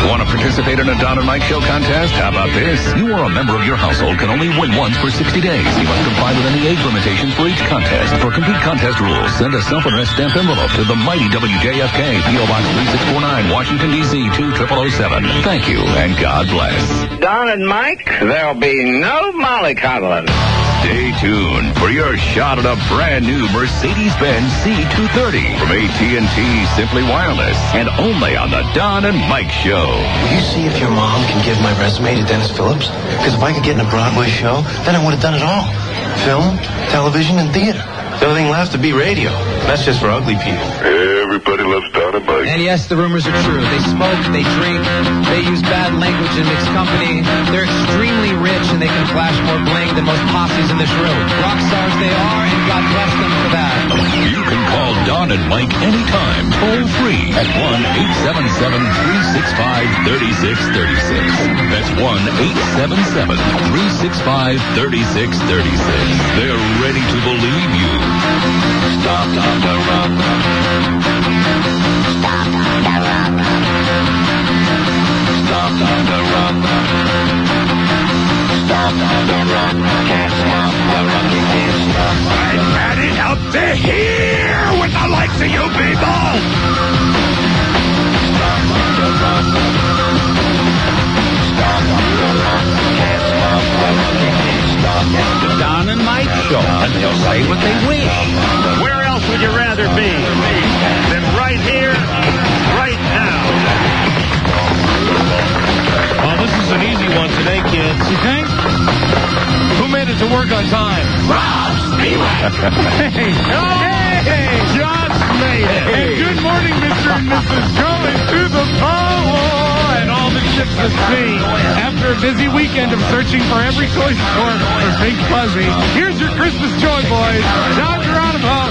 Want to participate in a Don and Mike Show contest? How about this? You or a member of your household can only win once for 60 days. You must comply with any age limitations for each contest. For complete contest rules, send a self-addressed stamped envelope to the mighty WJFK, P.O. Box 3649, Washington, D.C. 20007. Thank you, and God bless. Don and Mike, there'll be no mollycoddling. Stay tuned for your shot at a brand new Mercedes-Benz C230 from AT&T Simply Wireless, and only on the Don and Mike Show. Will you see if your mom can give my resume to Dennis Phillips? Because if I could get in a Broadway show, then I would have done it all. Film, television, and theater. The only thing left to be radio. That's just for ugly people. Everybody loves Don and Mike. And yes, the rumors are true. They smoke, they drink, they use bad language and mixed company. They're extremely rich and they can flash more bling than most posses in this room. Rock stars they are, and God bless them for that. You can call Don and Mike anytime, toll free at 1-877-365-3636. That's 1-877-365-3636. They're ready to believe you. Stop on the rock. Stop on the rock. Stop on the rock. Stop on the rock. Can't stop the rock. You can't stop. I'm had it up to here with the likes of you people. Stop on the rock. Stop on the rock. Can't stop the rock. You can't stop. It's the Don and Mike Show, and they'll say what they wish. Where else would you rather be than right here, right now? Well, this is an easy one today, kids. You think? Who made it to work on time? Rob Spivak. Hey, just made it. Hey, good morning, Mr. and Mrs. Going to the power and all the ships at sea. After a busy weekend of searching for every toy store for Pink Fuzzy, here's your Christmas joy, boys. Don Geronimo,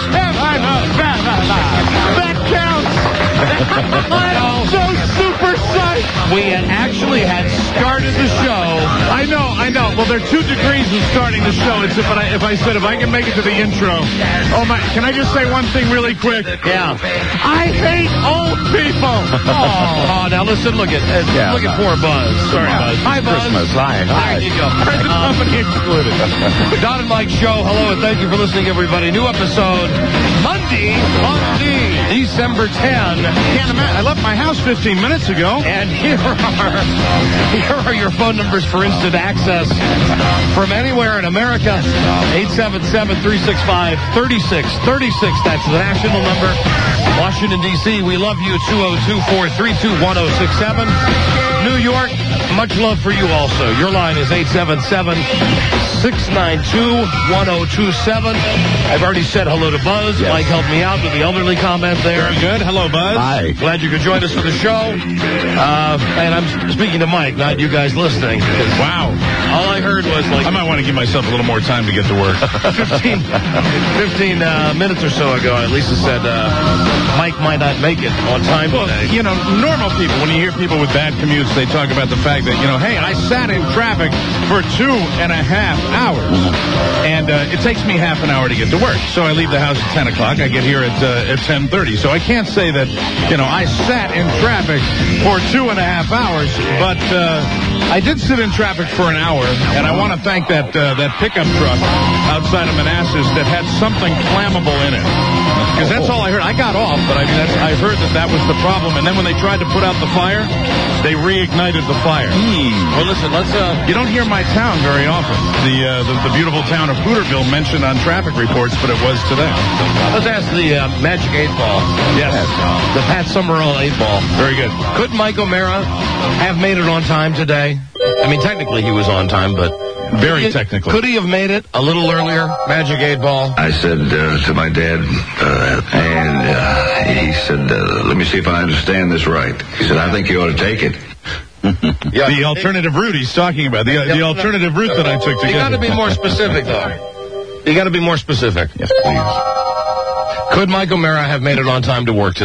that counts. I'm so super psyched. We actually had started the show. I know. Well, there are 2 degrees in starting the show. If I can make it to the intro. Oh my! Can I just say one thing really quick? Yeah. I hate old people. Oh, now listen. Look at poor Buzz. Sorry, Buzz. Hi, Buzz. Christmas. Hi. There you go. Present company excluded. Don and Mike Show. Hello, and thank you for listening, everybody. New episode Monday, December 10. Can't imagine. I left my house 15 minutes ago. And here are your phone numbers for instant access from anywhere in America. 877-365-3636. That's the national number. Washington, D.C., we love you. 202-432-1067. New York, much love for you also. Your line is 877-692-1027. I've already said hello to Buzz. Yes. Mike helped me out with the elderly comment there. Very good. Hello, Buzz. Hi. Glad you could join us for the show. And I'm speaking to Mike, not you guys listening. Wow. All I heard was like... I might want to give myself a little more time to get to work. 15 minutes or so ago, Lisa said Mike might not make it on time today. You know, normal people, when you hear people with bad commutes, they talk about the fact that, hey, I sat in traffic for 2.5 hours. And it takes me half an hour to get to work. So I leave the house at 10 o'clock. I get here at 10:30. So I can't say that, I sat in traffic for 2.5 hours. But I did sit in traffic for an hour. And I want to thank that pickup truck outside of Manassas that had something flammable in it. Because that's all I heard. I got off, but I heard that was the problem. And then when they tried to put out the fire, they reignited the fire. Well, listen, you don't hear my town very often. The beautiful town of Hooterville mentioned on traffic reports, but it was today. Let's ask the Magic 8-Ball. Yes. The Pat Summerall 8-Ball. Very good. Could Mike O'Mara have made it on time today? I mean, technically he was on time, but... Very technically. Could he have made it a little earlier, Magic 8-Ball? I said to my dad, and he said, let me see if I understand this right. He said, I think you ought to take it. The alternative route he's talking about. The alternative route that I took to get. You got to be more specific, though. You got to be more specific. Yes, please. Could Mike O'Mara have made it on time to work today?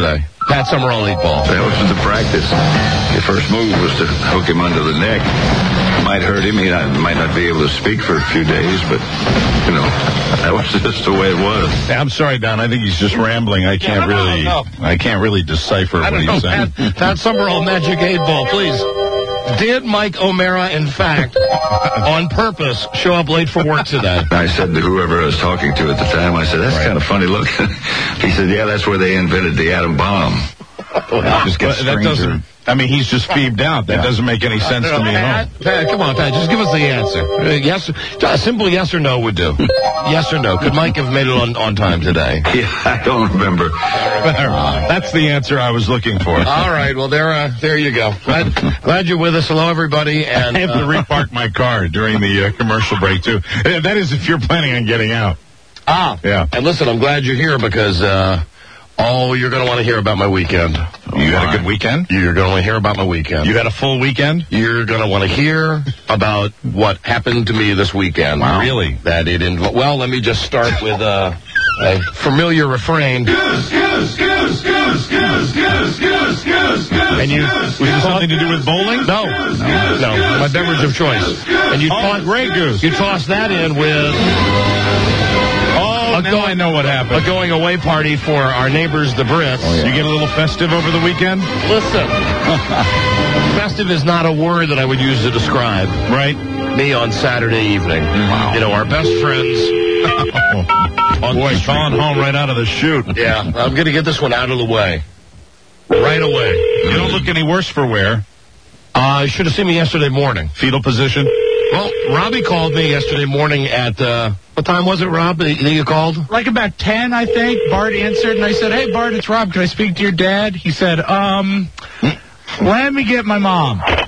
Pat Summerall 8-ball. That was the practice. The first move was to hook him under the neck. Might hurt him. He might not be able to speak for a few days, but, you know, that was just the way it was. I'm sorry, Don. I think he's just rambling. I can't really decipher what he's saying. Pat Summerall, Magic 8-ball, please. Did Mike O'Mara, in fact, on purpose, show up late for work today? I said to whoever I was talking to at the time, I said, that's kind of funny looking. He said, yeah, that's where they invented the atom bomb. That doesn't... I mean, he's just pheebed out. That doesn't make any sense to me at all. Pat, come on, Pat, just give us the answer. Yes, a simple yes or no would do. Yes or no. Could Mike have made it on time today? Yeah, I don't remember. That's the answer I was looking for. All right, well, there you go. Glad you're with us. Hello, everybody. And I have to repark my car during the commercial break, too. That is if you're planning on getting out. Yeah. And listen, I'm glad you're here because... you're going to want to hear about my weekend. You had a good weekend? You're going to want to hear about my weekend. You had a full weekend? You're going to want to hear about what happened to me this weekend. Wow. Really? Well, let me just start with a familiar refrain. Goose, goose, goose, goose, goose, goose, goose, goose, goose. And was it something to do with bowling? No. My beverage of choice. And you Grey Goose. You toss that in with... I know what happened. A going away party for our neighbors, the Brits. Oh, yeah. You get a little festive over the weekend? Listen, festive is not a word that I would use to describe me on Saturday evening. Wow. You know, our best friends. Falling home right out of the chute. Yeah, I'm going to get this one out of the way. Right away. You don't look any worse for wear. You should have seen me yesterday morning. Fetal position? Well, Robbie called me yesterday morning at, what time was it, Rob, that you called? Like about 10, I think. Bart answered, and I said, hey, Bart, it's Rob. Can I speak to your dad? He said, let me get my mom. So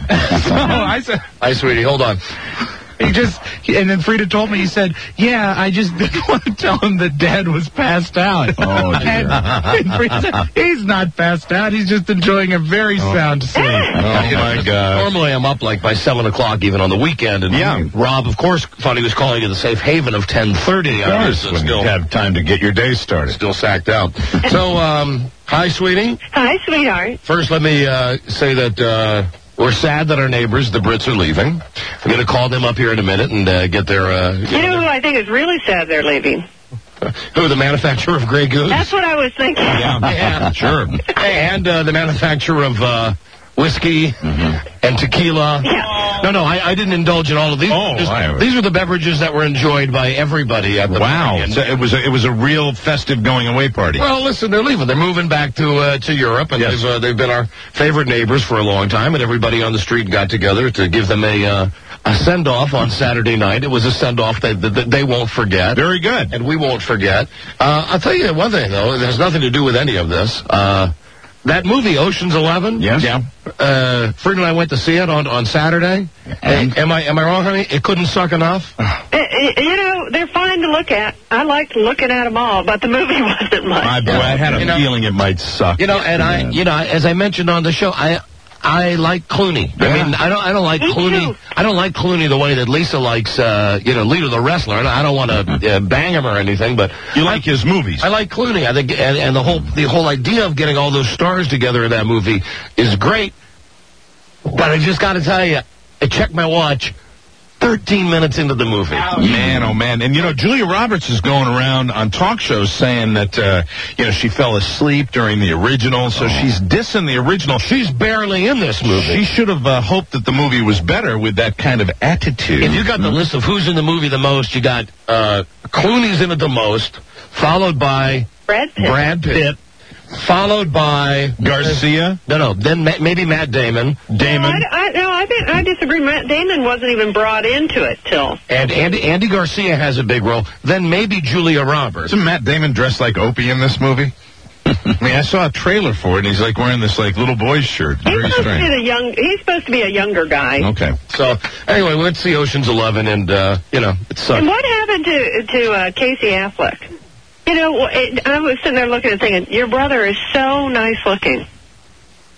I said... Hi, sweetie, hold on. And then Frida told me, he said, yeah, I just didn't want to tell him that Dad was passed out. Oh, dear. And Frida said, he's not passed out. He's just enjoying a very sound sleep. Oh, my God. Normally I'm up like by 7 o'clock, even on the weekend. And Rob, of course, thought he was calling to the safe haven of 10:30. Of course, when you have time to get your day started. Still sacked out. So, hi, sweetie. Hi, sweetheart. First, let me say that... we're sad that our neighbors, the Brits, are leaving. I'm going to call them up here in a minute and get their... you know who I think is really sad they're leaving? Who, the manufacturer of Grey Goose? That's what I was thinking. Yeah, sure. And the manufacturer of whiskey and tequila. Yeah. No, I didn't indulge in all of these. These were the beverages that were enjoyed by everybody at the party. So it was a real festive going away party. Well, listen, they're leaving. They're moving back to Europe, and they've been our favorite neighbors for a long time. And everybody on the street got together to give them a send off on Saturday night. It was a send off that they won't forget. Very good, and we won't forget. I'll tell you one thing though. It has nothing to do with any of this. That movie, Ocean's 11? Yes. Yeah. Fred and I went to see it on Saturday. And? Am I wrong, honey? It couldn't suck enough? You know, they're fine to look at. I liked looking at them all, but the movie wasn't much. I had a feeling it might suck. You know, and as I mentioned on the show, I like Clooney. Yeah. I mean, I don't like Clooney. Too. I don't like Clooney the way that Lisa likes, Lita the wrestler. I don't want to bang him or anything, but you like his movies. I like Clooney. I think, and the whole idea of getting all those stars together in that movie is great. But I just got to tell you, I checked my watch. 13 minutes into the movie. Man, oh, man. And, Julia Roberts is going around on talk shows saying that, she fell asleep during the original, so she's dissing the original. She's barely in this movie. She should have hoped that the movie was better with that kind of attitude. If you got the list of who's in the movie the most, you got Clooney's in it the most, followed by Brad Pitt. Followed by Garcia. No. Then maybe Matt Damon. I disagree. Matt Damon wasn't even brought into it till. And Andy Garcia has a big role. Then maybe Julia Roberts. Isn't Matt Damon dressed like Opie in this movie? I mean, I saw a trailer for it, and he's like wearing this like little boy's shirt. Very strange. He's supposed to be a younger guy. Okay. So anyway, we went to see Ocean's 11, and it sucked. And what happened to Casey Affleck? I was sitting there looking and thinking, your brother is so nice looking.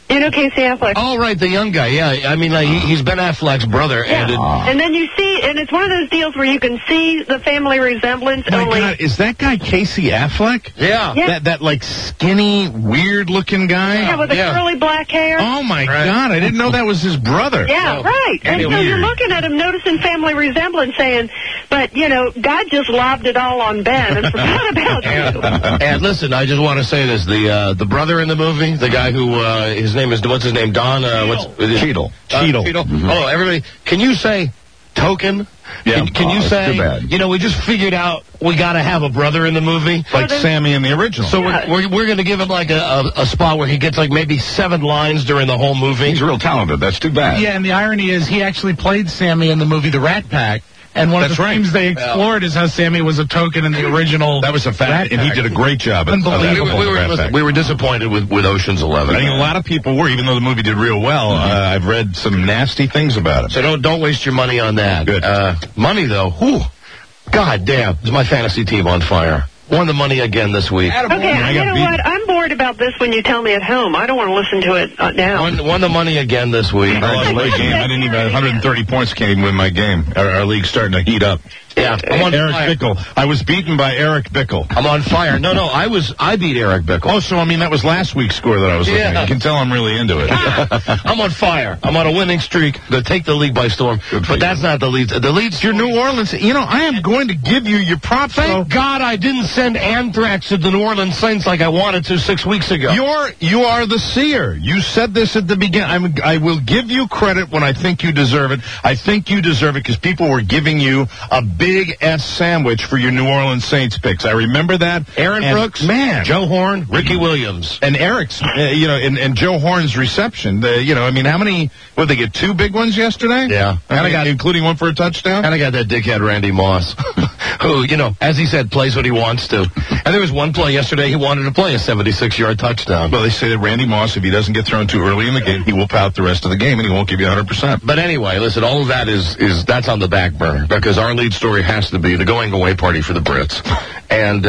You know Casey Affleck? Oh, right, the young guy. Yeah, I mean, he's Ben Affleck's brother. Yeah. And then you see, and it's one of those deals where you can see the family resemblance. My God, is that guy Casey Affleck? Yeah. That like skinny, weird-looking guy? Yeah, with the curly black hair. Oh, my God, I didn't know that was his brother. Yeah, right. And so you're looking at him, noticing family resemblance, saying, but, you know, God just lobbed it all on Ben and forgot about you. And listen, I just want to say this. The brother in the movie, the guy who, his name is, what's his name? Don, Cheadle. Cheadle. Oh, everybody, can you say token? Yeah. Can you say, too bad. you know, we just figured out we got to have a brother in the movie. Like Sammy in the original. So we're going to give him like a spot where he gets like maybe 7 lines during the whole movie. He's real talented. That's too bad. Yeah, and the irony is he actually played Sammy in the movie The Rat Pack. And one of the themes they explored is how Sammy was a token in the original. That was a fact, and he did a great job. Unbelievable. We were disappointed with Ocean's 11. I think a lot of people were, even though the movie did real well. I've read some nasty things about it. So don't waste your money on that. Good. Money, though, whew, God damn, is my fantasy team on fire. Won the money again this week. Okay, you know what? I'm bored about this when you tell me at home. I don't want to listen to it now. Won the money again this week. I didn't even 130 points came with my game. Our league's starting to heat up. Yeah, I'm on Eric fire. Bickle. I was beaten by Eric Bickle. I'm on fire. No, I beat Eric Bickle. Oh, so I mean that was last week's score that I was looking at. You can tell I'm really into it. I'm on fire. I'm on a winning streak. They'll take the league by storm. But that's not the lead. The lead's Your New Orleans. You know, I am going to give you your props. Thank God I didn't send anthrax to the New Orleans Saints like I wanted to 6 weeks ago. You are the seer. You said this at the beginning. I will give you credit when I think you deserve it. I think you deserve it because people were giving you a big S sandwich for your New Orleans Saints picks. I remember that. Aaron Brooks, Joe Horn, Ricky Williams. And Eric's, and Joe Horn's reception. I mean, how many, what, they get 2 big ones yesterday? Yeah. Including one for a touchdown? And I got that dickhead Randy Moss, who, as he said, plays what he wants to. And there was one play yesterday he wanted to play a 76-yard touchdown. Well, they say that Randy Moss, if he doesn't get thrown too early in the game, he will pout the rest of the game and he won't give you 100%. But anyway, listen, all of that is that's on the back burner because our lead story has to be the going away party for the Brits. And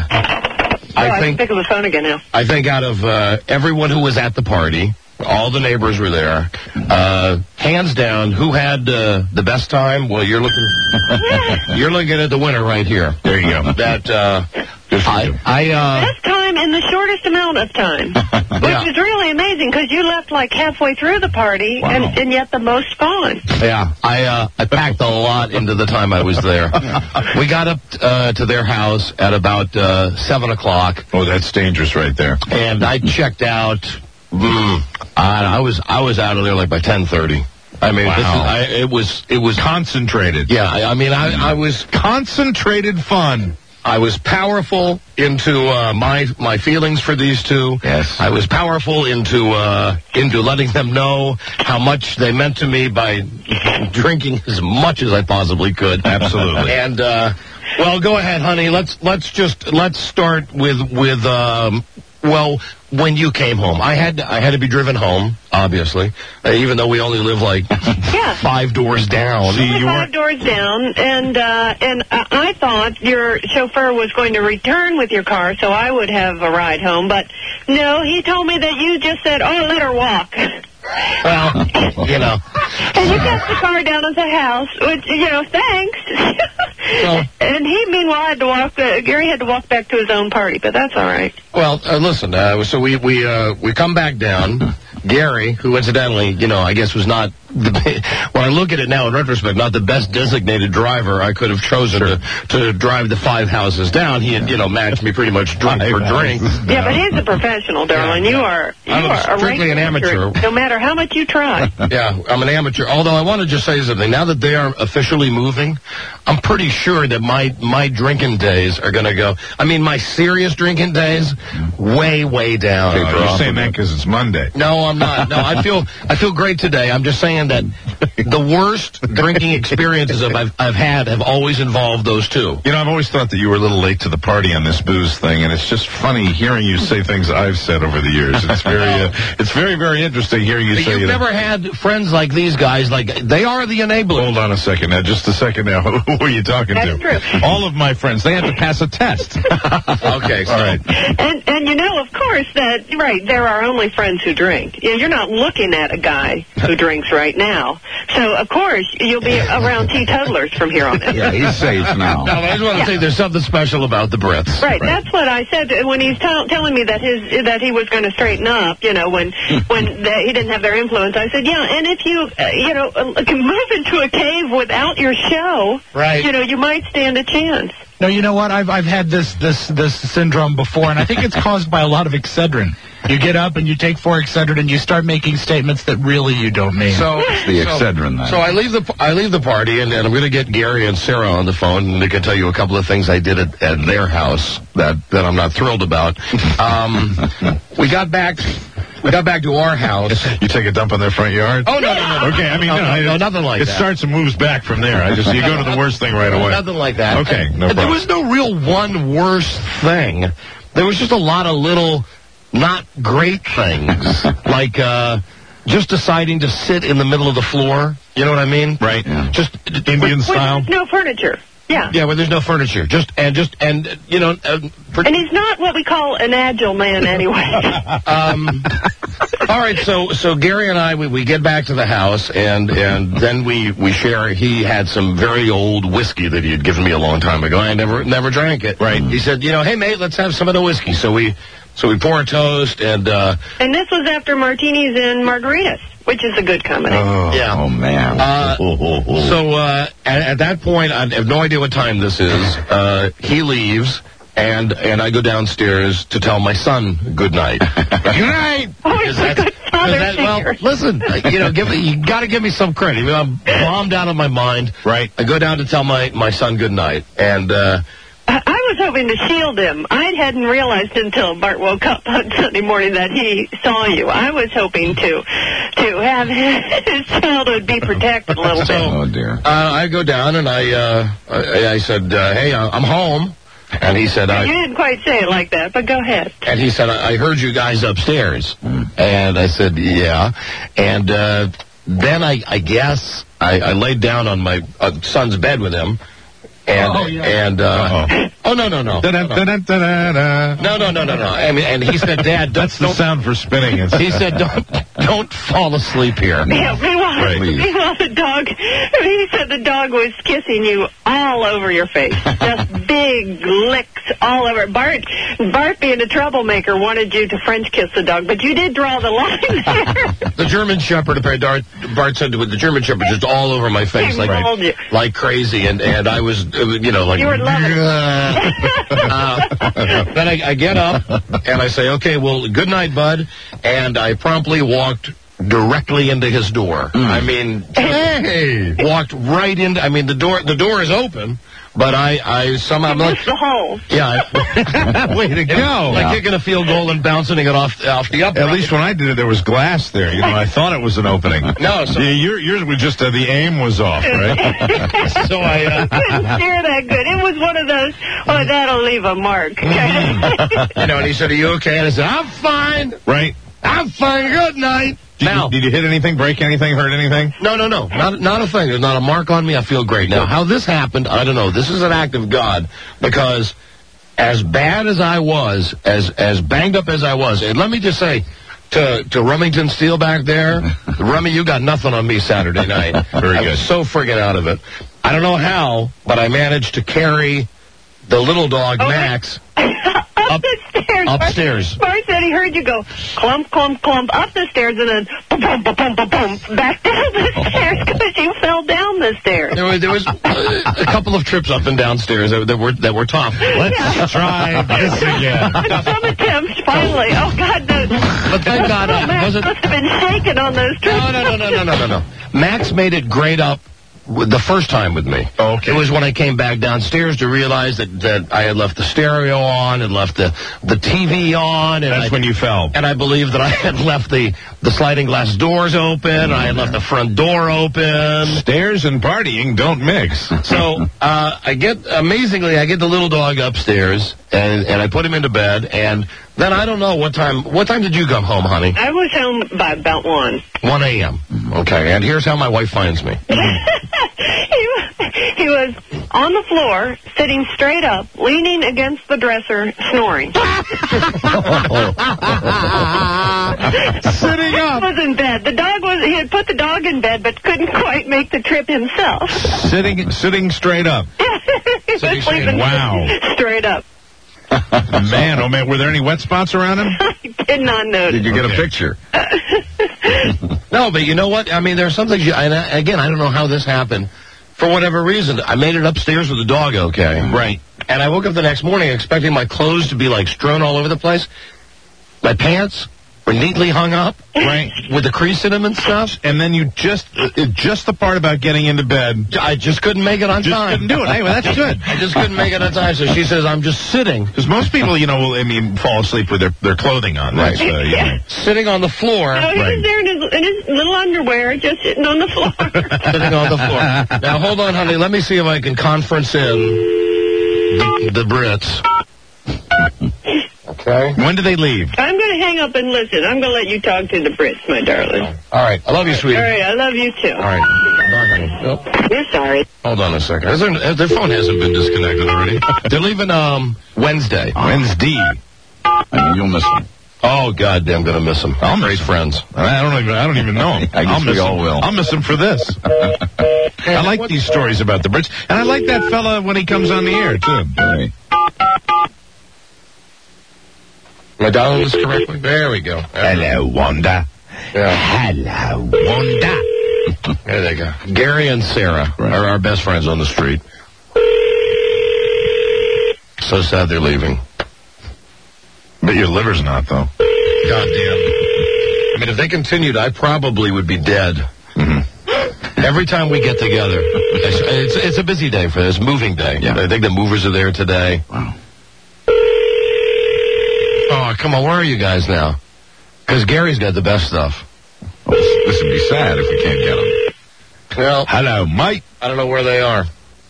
I think pick up the phone again now. I think out of everyone who was at the party, all the neighbors were there. Hands down, who had the best time? Well, you're looking at the winner right here. There you go. Best time in the shortest amount of time, which is really amazing because you left like halfway through the party and yet the most fun. Yeah, I packed a lot into the time I was there. We got up to their house at about 7 o'clock. Oh, that's dangerous right there. And I checked out. I was out of there like by 10:30. I mean, it was concentrated. Yeah, I was concentrated fun. I was powerful into my feelings for these two. Yes. I was powerful into letting them know how much they meant to me by drinking as much as I possibly could. Absolutely. And well, go ahead, honey. Let's start with when you came home. I had to be driven home, obviously, even though we only live like 5 doors down. See, you 5 doors down, and I thought your chauffeur was going to return with your car, so I would have a ride home. But no, he told me that you just said, "Oh, let her walk." Well, And you got the car down at the house, which, thanks. Well, and he, meanwhile, had to walk. Gary had to walk back to his own party, but that's all right. Well, listen. So we come back down. Gary, who incidentally, I guess was not when I look at it now in retrospect, not the best designated driver I could have chosen to drive the 5 houses down. He had, matched me pretty much drink for drink. Yeah, but he's a professional, darling. I'm strictly an amateur. No matter how much you try. Yeah, I'm an amateur. Although I want to just say something. Now that they are officially moving, I'm pretty sure that my drinking days are going to go. I mean, my serious drinking days, way down. You're saying that because it's Monday. No, I'm not. No, I feel great today. I'm just saying understand that the worst drinking experiences I've had have always involved those two. You know, I've always thought that you were a little late to the party on this booze thing, and it's just funny hearing you say things I've said over the years. It's very, very interesting hearing you say. You've never had friends like these guys. Like, they are the enablers. Hold on a second now, just a second now. Who are you talking to? That's true. All of my friends, they had to pass a test. Okay, so. All right. And you know, of course, that, right, there are only friends who drink. You're not looking at a guy who drinks right now. So, of course, you'll be around teetotalers from here on in. Yeah, he's safe now. No, I just want to say there's something special about the Brits. Right, that's what I said when he's telling me that he was going to straighten up, you know, when he didn't have their influence. I said, yeah, and if you, move into a cave without your show, right, you know, you might stand a chance. No, you know what? I've had this syndrome before, and I think it's caused by a lot of Excedrin. You get up and you take 4 Excedrin and you start making statements that really you don't mean. So the Excedrin. So I leave the party, and I'm going to get Gary and Sarah on the phone, and they can tell you a couple of things I did at their house that I'm not thrilled about. We got back to our house. You take a dump in their front yard? Oh, no. Okay, I mean, no, nothing like that. It starts and moves back from there. You go to the worst thing right away. Nothing like that. Okay, no problem. There was no real one worst thing. There was just a lot of little not great things, like just deciding to sit in the middle of the floor. You know what I mean? Right. Yeah. Just Indian style. With no furniture. Yeah. Yeah, where there's no furniture. And you know. And he's not what we call an agile man anyway. All right, so Gary and I, we get back to the house, and then we share. He had some very old whiskey that he had given me a long time ago. I never drank it. Right. He said, you know, hey, mate, let's have some of the whiskey. So we pour a toast, and this was after martinis and margaritas, which is a good combination. Oh man. So at that point, I have no idea what time this is. He leaves, and I go downstairs to tell my son good night. Good night. Oh, he's a good father figure. Well, listen, you got to give me some credit. I'm bombed out of my mind. Right. I go down to tell my son good night, and I was hoping to shield him. I hadn't realized until Bart woke up on Sunday morning that he saw you. I was hoping to have his childhood be protected a little bit. Oh dear. I go down and I said, hey, I'm home. And he said, you didn't quite say it like that, but go ahead. And he said, I heard you guys upstairs. And I said, yeah. And then I guess I laid down on my son's bed with him. And no. No. I mean, and he said, Dad, that's the sound for spinning. He said, don't fall asleep here. Yeah, meanwhile, the dog, he said the dog was kissing you all over your face. Just big licks all over. Bart, being a troublemaker, wanted you to French kiss the dog, but you did draw the line there. The German Shepherd, Bart said, with the German Shepherd just all over my face like crazy, and I was, like... You were loving it. Then I get up, and I say, okay, well, good night, bud, and I promptly walked directly into his door. I mean, walked right into... I mean, the door is open, but I somehow... missed the hole. Yeah. Way to go. Like kicking a field goal and bouncing it off the upright. At least when I did it, there was glass there. I thought it was an opening. No, so... yours was just the aim was off, right? So I... couldn't steer that good. It was one of those, that'll leave a mark. And he said, are you okay? And I said, I'm fine. Right. I'm fine. Good night. Did you hit anything, break anything, hurt anything? No. Not a thing. There's not a mark on me. I feel great. Now, how this happened, I don't know. This is an act of God, because as bad as I was, as banged up as I was, and let me just say, to Remington Steele back there, Remy, you got nothing on me Saturday night. Very good. I was so friggin' out of it. I don't know how, but I managed to carry the little dog, Max, up the stairs. Upstairs. Bart said he heard you go clump, clump, clump up the stairs and then boom, boom, boom, boom, boom, back down the stairs because you fell down the stairs. There was a couple of trips up and downstairs that were tough. Let's try this again. Some attempts, finally. Oh, God, no. But thank God, Max must have been shaking on those trips. No. Max made it great up the first time with me. Okay. It was when I came back downstairs to realize that I had left the stereo on and left the TV on. And That's when you fell. And I believe that I had left the sliding glass doors open. And I had left the front door open. Stairs and partying don't mix. So I get the little dog upstairs, and I put him into bed, and then I don't know what time did you come home, honey? I was home by about 1. 1 a.m. Okay, and here's how my wife finds me. He was on the floor, sitting straight up, leaning against the dresser, snoring. Sitting up. He was in bed. He had put the dog in bed, but couldn't quite make the trip himself. Sitting straight up. He was sleeping straight up. Man, oh man, were there any wet spots around him? I did not notice. Did you get a picture? No, but you know what? I mean, there's some things, again, I don't know how this happened. For whatever reason, I made it upstairs with the dog, okay? Right. And I woke up the next morning expecting my clothes to be, like, strewn all over the place. My pants were neatly hung up. Right. With the crease in them and stuff. And then you just the part about getting into bed. I just couldn't make it on time. Couldn't do it. Hey, well, that's good. I just couldn't make it on time, so she says, I'm just sitting. Because most people, fall asleep with their clothing on. Right. That's, Sitting on the floor. No, he was there in his little underwear, just sitting on the floor. Sitting on the floor. Now, hold on, honey. Let me see if I can conference in the Brits. Okay. When do they leave? I'm going to hang up and listen. I'm going to let you talk to the Brits, my darling. All right. I love you, sweetie. All right. I love you, too. All right. Bye, honey. Nope. You're sorry. Hold on a second. Their phone hasn't been disconnected already. They're leaving Wednesday. Wednesday. You'll miss them. Oh, goddamn, I'm going to miss them. I'll Great miss them. friends. I don't even know them. I guess we all will. I'll miss them for this. I like these stories about the Brits. And I like that fella when he comes on the air, too. Right. Am I dialing this correctly? There we go. Hello, Wanda. Yeah. Hello, Wanda. There they go. Gary and Sarah are our best friends on the street. So sad they're leaving. But your liver's not, though. Goddamn. I mean, if they continued, I probably would be dead. Mm-hmm. Every time we get together, it's a busy day for this, moving day. Yeah. I think the movers are there today. Wow. Oh, come on, where are you guys now? Because Gary's got the best stuff. Well, this would be sad if we can't get them. Well, Hello, Mike. I don't know where they are.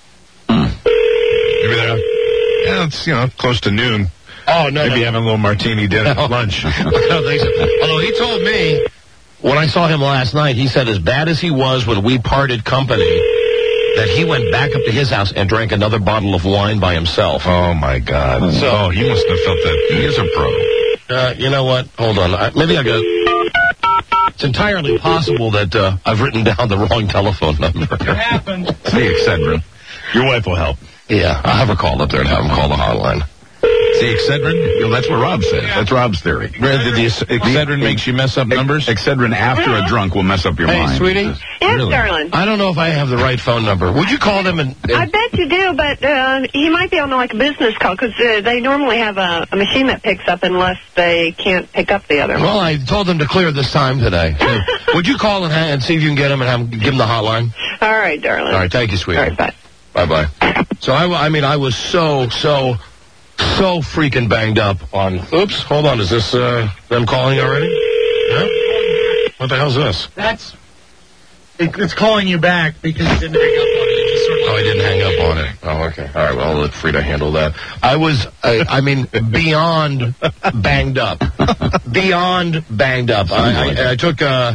Maybe they're, it's, close to noon. Oh, no. Maybe having a little martini dinner at lunch. I don't think so. Although he told me, when I saw him last night, he said as bad as he was when we parted company, that he went back up to his house and drank another bottle of wine by himself. Oh, my God. So he must have felt that. He is a pro. You know what? Hold on. Maybe I got... It's entirely possible that I've written down the wrong telephone number. It happened. See, Excedrin. Your wife will help. Yeah, I'll have her call up there and have him call the hotline. See, Excedrin? That's what Rob says. That's Rob's theory. Did the Excedrin makes you mess up numbers? Excedrin after a drunk will mess up your mind. Hey, sweetie? Yes, darling. I don't know if I have the right phone number. Would you call them and... I bet you do, but he might be on a business call because they normally have a machine that picks up unless they can't pick up the other one. Well, I told them to clear this time today. So, would you call and see if you can get him and give him the hotline? All right, darling. All right, thank you, sweetie. All right, bye. Bye-bye. So, I was so freaking banged up on... Oops, hold on. Is this them calling already? Yeah? What the hell's this? It's calling you back because you didn't hang up on it. It just sort of I didn't hang up on it. Oh, okay. All right, well, I'll let Frida handle that. I was, beyond banged up. Beyond banged up. I took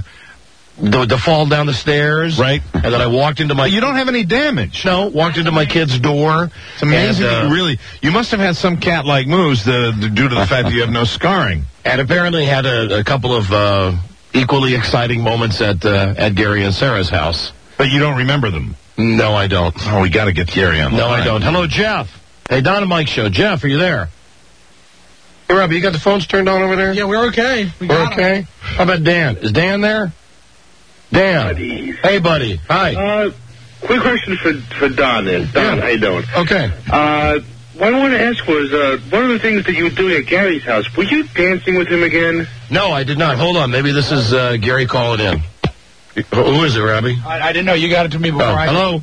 the fall down the stairs. Right. And then I walked into my... You don't have any damage. No, walked into my kid's door. It's amazing. You must have had some cat-like moves due to the fact that you have no scarring. And apparently had a couple of equally exciting moments at Gary and Sarah's house. But you don't remember them? No, I don't. Oh, we got to get Gary on the line. No, I don't. Hello, Jeff. Hey, Don and Mike show. Jeff, are you there? Hey, Robbie, you got the phones turned on over there? Yeah, we're okay. We're okay? How about Dan? Is Dan there? Dan. Buddy. Hey, buddy. Hi. Quick question for Don then. Don, how you doing? Okay. What I wanted to ask was, one of the things that you were doing at Gary's house, were you dancing with him again? No, I did not. Hold on. Maybe this is Gary calling in. Who is it, Robbie? I didn't know. You got it to me before I... Hello?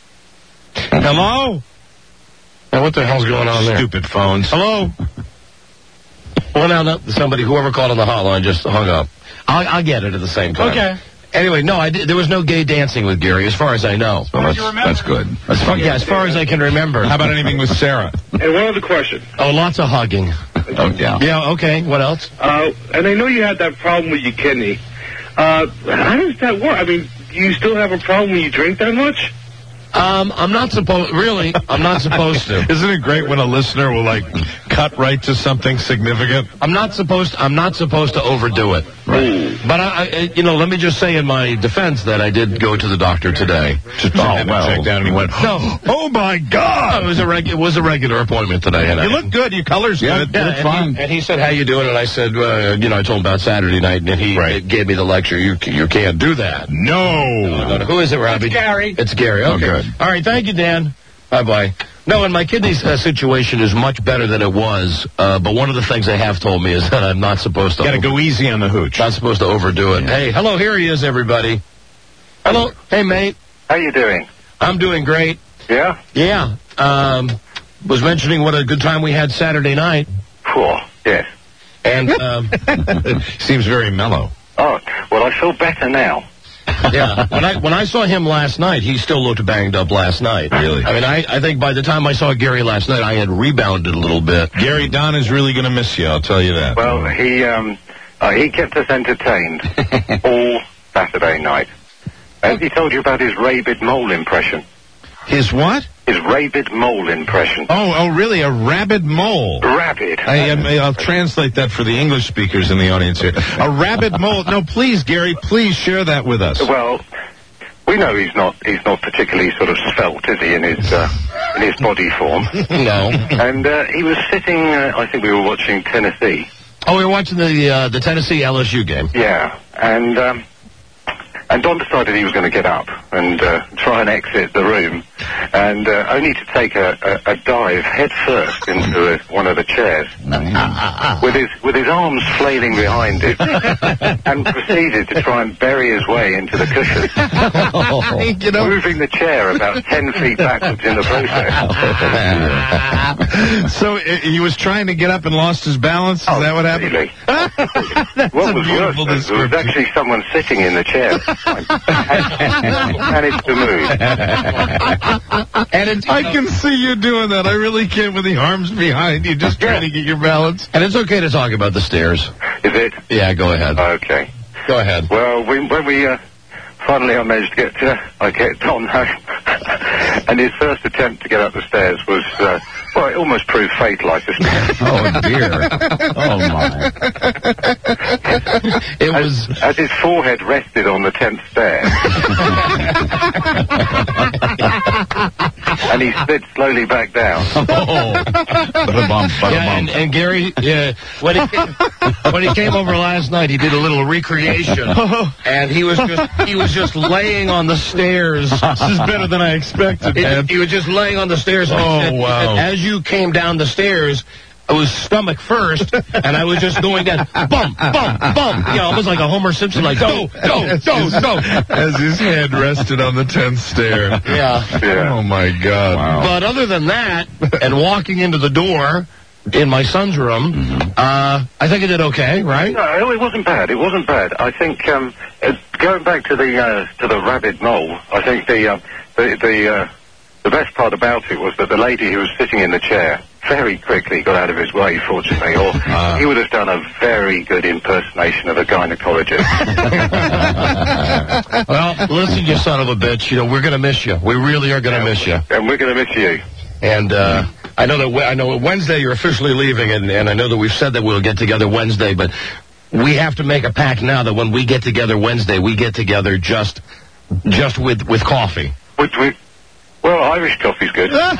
Hello? Now, what the hell's going on there? Stupid phones. Hello? Well, now, somebody, whoever called on the hotline just hung up. I'll get it at the same time. Okay. Anyway, no, there was no gay dancing with Gary, as far as I know. Well, that's good. As far as I can remember. How about anything with Sarah? And one other question. Oh, lots of hugging. Oh, yeah. Yeah, okay. What else? And I know you had that problem with your kidney. How does that work? I mean, do you still have a problem when you drink that much? I'm not supposed to. Isn't it great when a listener will, like, cut right to something significant? I'm not supposed to overdo it. Right. But let me just say in my defense that I did go to the doctor today. Checked out and he went, oh my God! It was a regular appointment today. And you look good. Your color's good. Yeah, look fine. And he said, how you doing? And I said, I told him about Saturday night, and he gave me the lecture. You can't do that. No. Who is it, Robbie? It's Gary. It's Gary. Okay. Good. All right, thank you, Dan. Bye-bye. No, and my kidney's situation is much better than it was, but one of the things they have told me is that I'm not supposed to... Got to go easy on the hooch. Not supposed to overdo it. Yeah. Hey, hello, here he is, everybody. Hello. Hey, mate. How you doing? I'm doing great. Yeah? Yeah. Was mentioning what a good time we had Saturday night. Cool. Yes. And, seems very mellow. Oh, well, I feel better now. Yeah. When I saw him last night, he still looked banged up last night. Really? I mean, I think by the time I saw Gary last night, I had rebounded a little bit. Gary, Don is really going to miss you, I'll tell you that. Well, he kept us entertained all Saturday night. Has he told you about his rabid mole impression? His what? His rabid mole impression. Oh, really? A rabid mole? Rabid. I'll translate that for the English speakers in the audience here. A rabid mole. No, please, Gary, please share that with us. Well, we know he's not particularly sort of svelte, is he, in his body form? No. And he was sitting. I think we were watching Tennessee. Oh, we were watching the Tennessee LSU game. Yeah, and Don decided he was going to get up and try and exit the room, and only to take a dive head first into one of the chairs, with his arms flailing behind him, and proceeded to try and bury his way into the cushions, moving the chair about 10 feet backwards in the process. So he was trying to get up and lost his balance? Is that what happened? Really? That's what a was beautiful worse, there was actually someone sitting in the chair. Managed to move. And I can see you doing that. I really can, with the arms behind you, just trying to get your balance. And it's okay to talk about the stairs. Is it? Yeah, go ahead. Okay. Go ahead. Well, when we finally I managed to get Don home, and his first attempt to get up the stairs was, it almost proved fatal, I suspect. Oh, dear. Oh, my. As his forehead rested on the 10th stair, and he slid slowly back down. And Gary, when he came over last night, he did a little recreation, and he was just laying on the stairs. This is better than I expected, man. He was just laying on the stairs. Wow. As you came down the stairs, it was stomach first, and I was just going down, bump, bump, bump. Almost like a Homer Simpson, like, go. As his head rested on the 10th stair. Yeah. Oh, my God. Wow. But other than that, and walking into the door in my son's room, I think I did okay, right? No, it wasn't bad. I think, going back to the rabid mole, I think the best part about it was that the lady who was sitting in the chair very quickly got out of his way, fortunately, or he would have done a very good impersonation of a gynecologist. Well, listen, you son of a bitch, we're going to miss you. We really are going to miss you. And we're going to miss you. And I know Wednesday you're officially leaving, and I know that we've said that we'll get together Wednesday, but we have to make a pact now that when we get together Wednesday, we get together just with coffee. Well, Irish coffee's good. I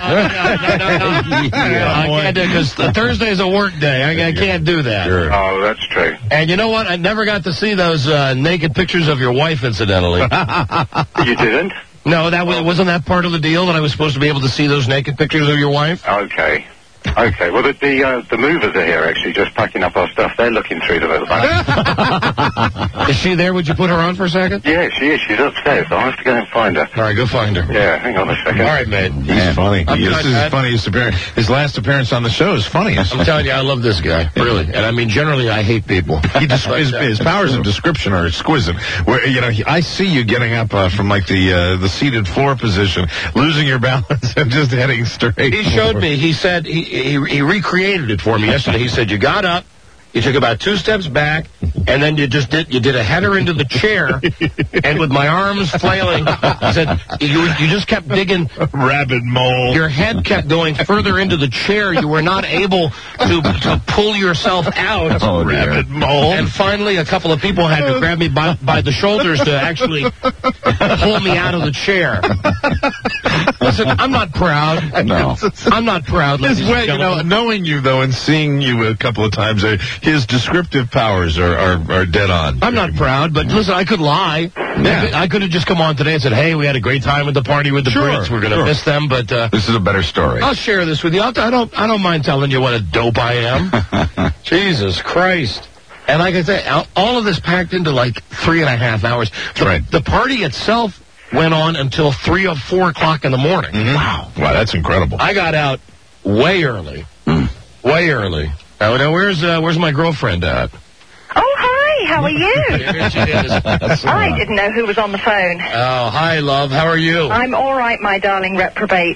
can't do it because Thursday's a work day. I can't do that. Sure. Oh, that's true. And you know what? I never got to see those naked pictures of your wife, incidentally. You didn't? No, wasn't that part of the deal, that I was supposed to be able to see those naked pictures of your wife? Okay. Okay, well, the movers are here, actually, just packing up our stuff. They're looking through them at the back. Is she there? Would you put her on for a second? Yeah, she is. She's upstairs. I'll have to go and find her. All right, go find her. Yeah, hang on a second. All right, mate. He's funny. This is his funniest appearance. His last appearance on the show is funniest. I'm telling you, I love this guy, really. And I mean, generally, I hate people. His powers of description are exquisite. Where I see you getting up from like the seated floor position, losing your balance, and just heading straight. He showed me. He said he recreated it for me yesterday. He said you got up, you took about 2 steps back, and then you did a header into the chair, and with my arms flailing, he said you just kept digging. Rabid mole. Your head kept going further into the chair. You were not able to pull yourself out. Oh, rabid mole. And finally, a couple of people had to grab me by the shoulders to actually pull me out of the chair. Listen, I'm not proud. No. I'm not proud. His way, knowing you, though, and seeing you a couple of times, his descriptive powers are dead on. I'm not proud, but listen, I could lie. Yeah. I could have just come on today and said, hey, we had a great time at the party with the Brits. We're going to miss them, but... this is a better story. I'll share this with you. I don't mind telling you what a dope I am. Jesus Christ. And like I say, all of this packed into like 3.5 hours. Right. The party itself went on until 3 or 4 o'clock in the morning. Mm-hmm. Wow, that's incredible. I got out way early. Way early. Now where's my girlfriend at? Oh, hi. How are you? I didn't know who was on the phone. Oh, hi, love. How are you? I'm all right, my darling reprobate.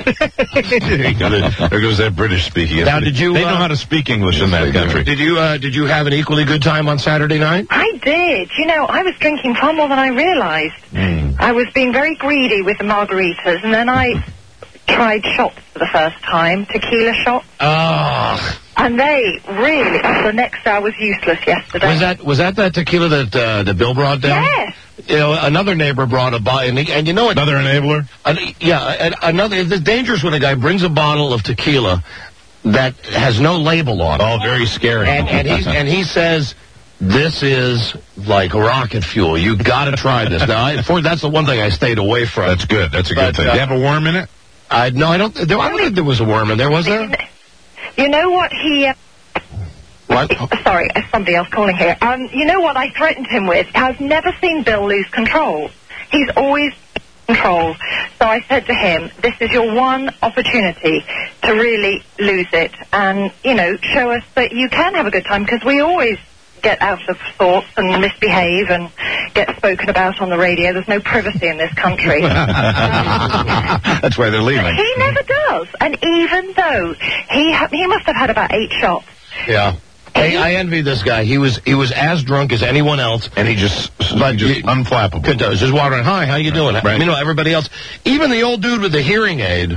There goes that British speaking. Now, did you? They know how to speak English in that country. Did you have an equally good time on Saturday night? I did. I was drinking far more than I realized. I was being very greedy with the margaritas, and then I tried shots for the first time, tequila shots. Oh. And they really, the next hour was useless yesterday. Was that tequila that Bill brought down? Yes. Another neighbor brought a bottle, and another enabler. It's dangerous when a guy brings a bottle of tequila that has no label on it. Oh, very scary. And he says, this is like rocket fuel. You got to try this. Now, that's the one thing I stayed away from. That's good. That's a good thing. Do you have a worm in it? No, I don't think there was a worm in there. Was there? You know what he... What? Sorry, somebody else calling here. You know what I threatened him with? I've never seen Bill lose control. He's always in control. So I said to him, this is your one opportunity to really lose it and, show us that you can have a good time, because we always get out of sorts and misbehave and get spoken about on the radio. There's no privacy in this country. That's why they're leaving. He never does. And even though he must have had about 8 shots. Yeah. Hey, I envy this guy. He was as drunk as anyone else, and he just unflappable. Just wandering. Hi, how you doing? Right. Everybody else, even the old dude with the hearing aid,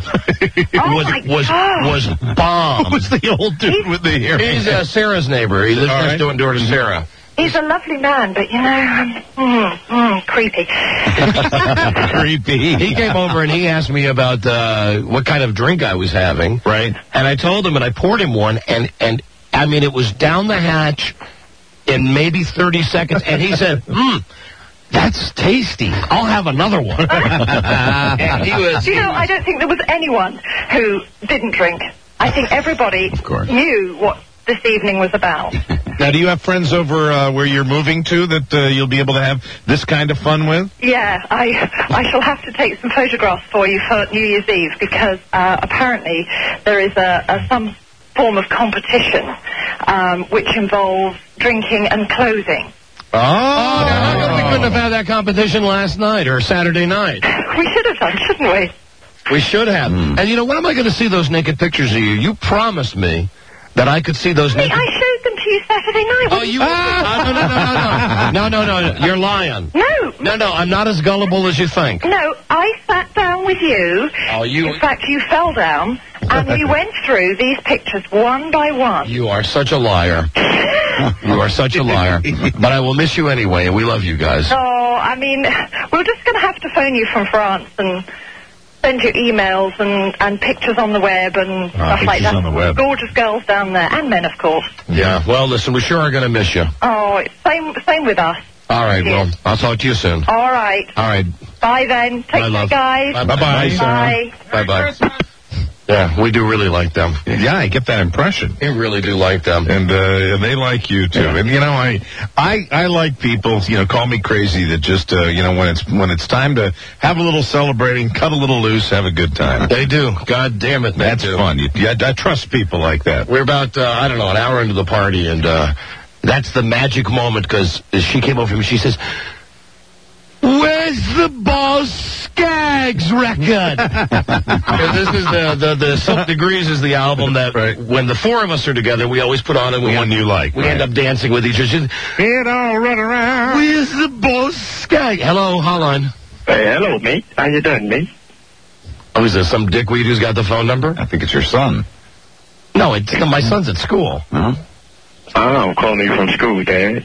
was bomb. Who was the old dude with the hearing aid? He's Sarah's neighbor. He lives next door to Sarah. He's a lovely man, but creepy. Creepy. He came over and he asked me about what kind of drink I was having. Right. And I told him, and I poured him one, and I mean, it was down the hatch in maybe 30 seconds, and he said, that's tasty. I'll have another one. And he was... I don't think there was anyone who didn't drink. I think everybody knew what this evening was about. Now, do you have friends over where you're moving to that you'll be able to have this kind of fun with? Yeah, I shall have to take some photographs for you for New Year's Eve, because apparently there is some form of competition which involves drinking and clothing. How come we couldn't have had that competition last night or Saturday night? We should have done, shouldn't we? We should have. And when am I going to see those naked pictures of you? You promised me that I could see those naked... I showed them to you Saturday night. Oh, you... No. You're lying. No, I'm not as gullible as you think. No, I sat down with you. Oh, you... In fact, you fell down, and we went through these pictures one by one. You are such a liar. You are such a liar. But I will miss you anyway, and we love you guys. Oh, I mean, we're just going to have to phone you from France and send you emails and pictures on the web and stuff like that. On the web. Gorgeous girls down there, and men, of course. Yeah, well, listen, we sure are going to miss you. Oh, same with us. All right, well, I'll talk to you soon. All right. All right. Bye, then. Take care, guys. Bye-bye. Bye. Bye-bye. Yeah, we do really like them. Yeah, I get that impression. We really do like them. And they like you, too. Yeah. And, you know, I like people, you know, call me crazy that just, you know, when it's time to have a little celebrating, cut a little loose, have a good time. They do. God damn it, That's fun. I trust people like that. We're about, I don't know, an hour into the party, and that's the magic moment, because she came over to me, she says, "Where's the Boss Skaggs record?" This is the Silk Degrees is the album that when the four of us are together, we always put on, and we end up dancing with each other. It all run around. Where's the Boss Skaggs? Hello, Holland. Hey, hello, mate. How you doing, mate? Oh, is there some dickweed who's got the phone number? I think it's your son. No, my son's at school. Oh, I'm calling you from school, Dad.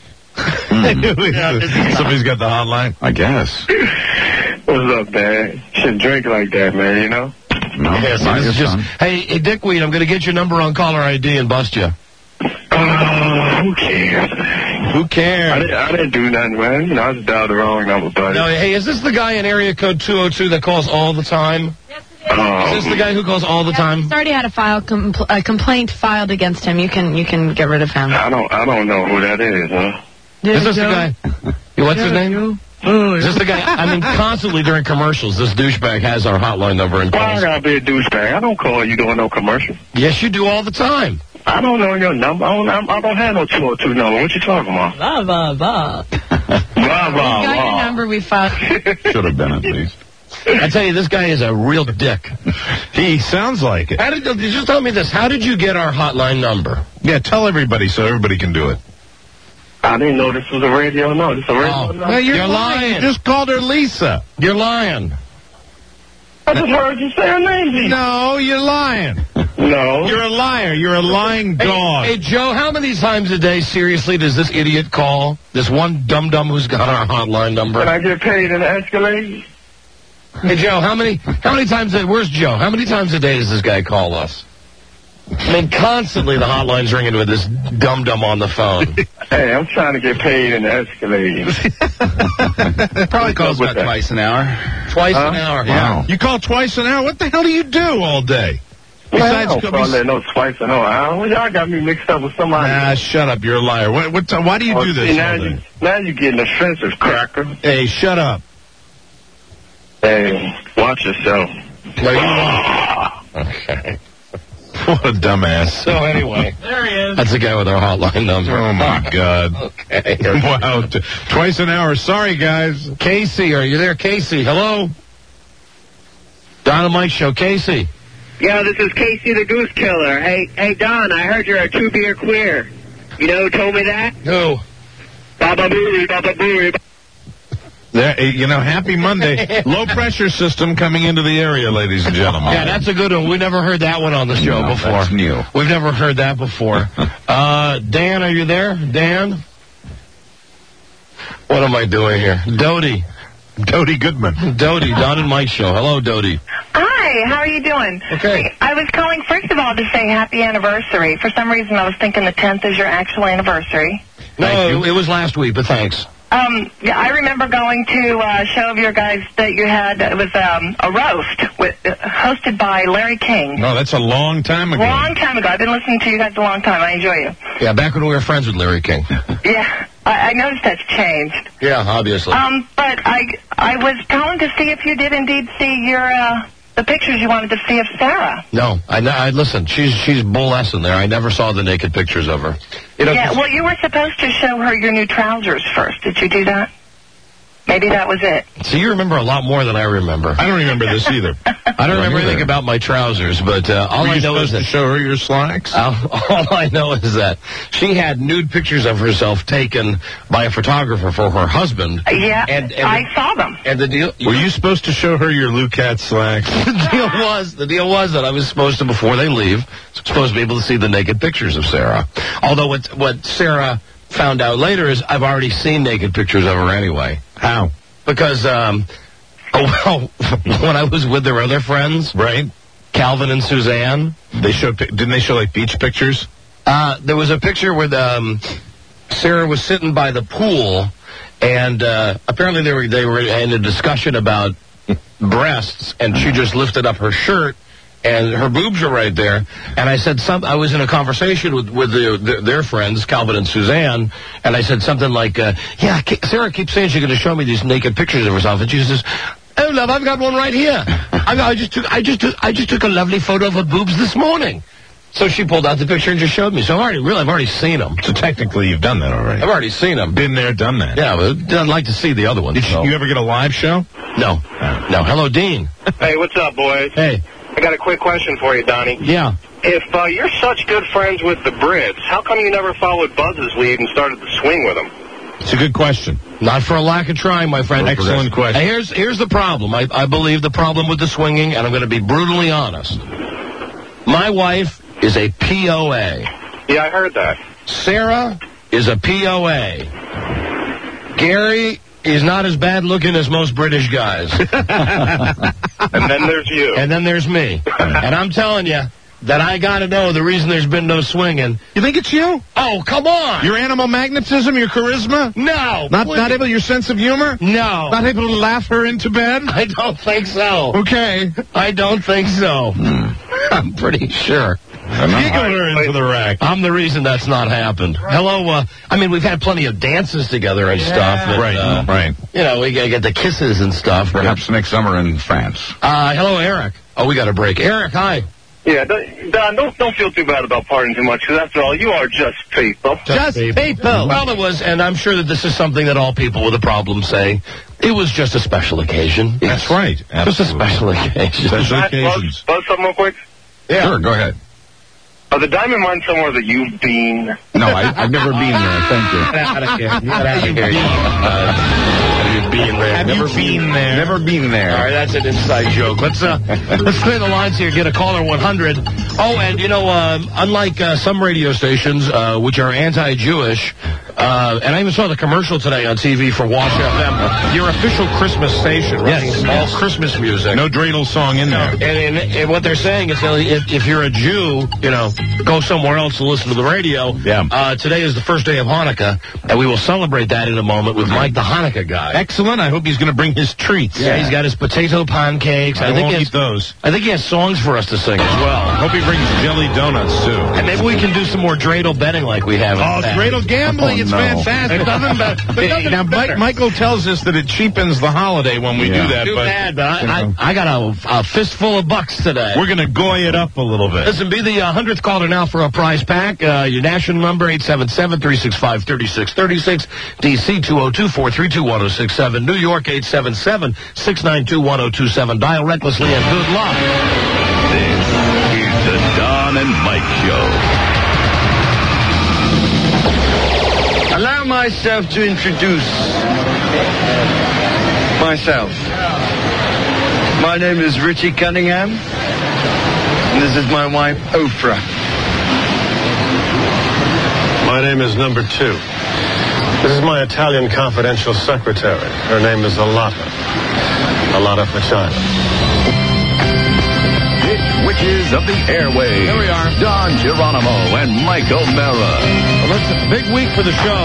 Somebody's got the hotline? I guess. What's up, Dad? Shouldn't drink like that, man, you know? No, yes, not your just, son. hey, Dickweed, I'm going to get your number on caller ID and bust you. Who cares? Who cares? I didn't do nothing, man. You know, I just dialed the wrong number, buddy. No, hey, is this the guy in area code 202 that calls all the time? Yes, it is. Is this the guy who calls all the time? He's already had a complaint filed against him. You can get rid of him. I don't know who that is, huh? Is this the guy? What's his name? Is this the guy? I mean, constantly during commercials, this douchebag has our hotline number and calls. Why I gotta be a douchebag? I don't call you doing no commercial. Yes, you do all the time. I don't know your number. I don't have no 202 number. What you talking about? Blah, blah, blah. Blah, blah, We got your blah. number. We filed. Should have been, at least. I tell you, this guy is a real dick. He sounds like it. Did you tell me this? How did you get our hotline number? Yeah, tell everybody so everybody can do it. I didn't know this was a radio. No, this is a radio. number. Well, You're lying. You just called her Lisa. You're lying. I just heard you say her name, Lisa. No, you're lying. No. You're a liar. You're a lying dog. Hey, Joe, how many times a day, seriously, does this idiot call? This one dum-dum who's got our hotline number? Can I get paid in Escalade? Hey, Joe, how many times where's Joe? How many times a day does this guy call us? I mean, constantly the hotline's ringing with this dum-dum on the phone. Hey, I'm trying to get paid in Escalade. Probably calls about twice an hour. Twice an hour, yeah. Wow. You call twice an hour? What the hell do you do all day? Well, I don't call that no twice an hour. Well, y'all got me mixed up with somebody. Nah, shut up. You're a liar. Why do you do this? See, now you're getting offensive, cracker. Hey, shut up. Hey, watch yourself. No, you won't. Okay. What a dumbass. So anyway. There he is. That's the guy with our hotline number. Oh, my God. Okay. Wow. Twice an hour. Sorry, guys. Casey, are you there? Casey, hello? Don and Mike Show. Casey. Yeah, this is Casey the Goose Killer. Hey, Don, I heard you're a two-beer queer. You know who told me that? Who? Baba Booey, Baba Booey. There, happy Monday. Low pressure system coming into the area, ladies and gentlemen. Yeah, that's a good one. We never heard that one on the show before. That's new. We've never heard that before. Dan, are you there? Dan? What am I doing here? Dodie Goodman. Dodie, Don and Mike Show. Hello, Dodie. Hi, how are you doing? Okay. I was calling, first of all, to say happy anniversary. For some reason, I was thinking the 10th is your actual anniversary. No, it was last week, but thanks. Yeah, I remember going to a show of your guys that you had. It was a roast hosted by Larry King. No, that's a long time ago. Long time ago. I've been listening to you guys a long time. I enjoy you. Yeah, back when we were friends with Larry King. Yeah, I noticed that's changed. Yeah, obviously. But I was calling to see if you did indeed see your the pictures you wanted to see of Sarah. No, I listen. She's bull-essing there. I never saw the naked pictures of her. Yeah, well, you were supposed to show her your new trousers first. Did you do that? Maybe that was it. So you remember a lot more than I remember. I don't remember this either. I don't remember anything about my trousers, but all I know is that... to show her your slacks? All I know is that she had nude pictures of herself taken by a photographer for her husband. Yeah, and I saw them. And the deal... Were you supposed to show her your Lucat slacks? The deal was that I was supposed to, before they leave, supposed to be able to see the naked pictures of Sarah. Although what Sarah found out later is I've already seen naked pictures of her anyway. How? Because, when I was with their other friends, right, Calvin and Suzanne, didn't they show like beach pictures? There was a picture where Sarah was sitting by the pool, and apparently they were in a discussion about breasts, and she just lifted up her shirt, and her boobs are right there. And I said I was in a conversation with their friends, Calvin and Suzanne, and I said something like, yeah, Sarah keeps saying she's going to show me these naked pictures of herself, and she says, oh, love, I've got one right here. I just took a lovely photo of her boobs this morning. So she pulled out the picture and just showed me. So I've already seen them. So technically, you've done that already. I've already seen them. Been there, done that. Yeah, but I'd like to see the other one. Did you ever get a live show? No. No. Hello, Dean. Hey, what's up, boys? Hey. I got a quick question for you, Donnie. Yeah. If you're such good friends with the Brits, how come you never followed Buzz's lead and started to swing with them? It's a good question. Not for a lack of trying, my friend. Excellent question. Hey, here's the problem. I believe the problem with the swinging, and I'm going to be brutally honest. My wife is a POA. Yeah, I heard that. Sarah is a POA. Gary is not as bad looking as most British guys. And then there's you. And then there's me. And I'm telling you that I got to know the reason there's been no swinging. You think it's you? Oh, come on. Your animal magnetism, your charisma? No. Not able, your sense of humor? No. Not able to laugh her into bed? I don't think so. Okay. I don't think so. I'm pretty sure. Giggle her into the rack. I'm the reason that's not happened. Hello, I mean, we've had plenty of dances together and stuff. And, right. You know, we get the kisses and stuff. Perhaps next summer in France. Hello, Eric. Oh, we got a break. Eric, hi. Yeah, Don, don't feel too bad about partying too much, because after all, you are just people. Just people. Well, it was, and I'm sure that this is something that all people with a problem say. It was just a special occasion. That's right. Just a special occasion. Special occasions. Buzz something real quick? Yeah. Sure, go ahead. Are the Diamond Mines somewhere that you've been? No, I've never been there. Thank you. Get out of here. Have you been there? Never been there. All right, that's an inside joke. Let's clear the lines here. Get a caller 100. Oh, and you know, unlike some radio stations which are anti-Jewish, and I even saw the commercial today on TV for Wash FM. Your official Christmas station, right? Yes. All Christmas music. No dreidel song in there. And what they're saying is, if you're a Jew, you know, go somewhere else to listen to the radio. Yeah. Today is the first day of Hanukkah, and we will celebrate that in a moment with Mike, the Hanukkah guy. Excellent. I hope he's going to bring his treats. Yeah, he's got his potato pancakes. I won't eat those. I think he has songs for us to sing as well. Hope he brings jelly donuts, too. And maybe we can do some more dreidel betting like we have. Dreidel gambling. It's fantastic. Now, Michael tells us that it cheapens the holiday when we do that. Too bad, but I got a fistful of bucks today. We're going to goy it up a little bit. Listen, be the 100th caller now for a prize pack. Your national number, 877-365-3636. D.C., 202-432-1067. New York, 877-692-1027. Dial recklessly and good luck. This is the Don and Mike Show. Allow myself to introduce myself. My name is Richie Cunningham, and this is my wife, Oprah. My name is number 2. This is my Italian confidential secretary. Her name is Alata. Alata Facciano. It's Witches of the Airwaves. Here we are. Don Geronimo and Mike O'Mara. Well, listen, big week for the show.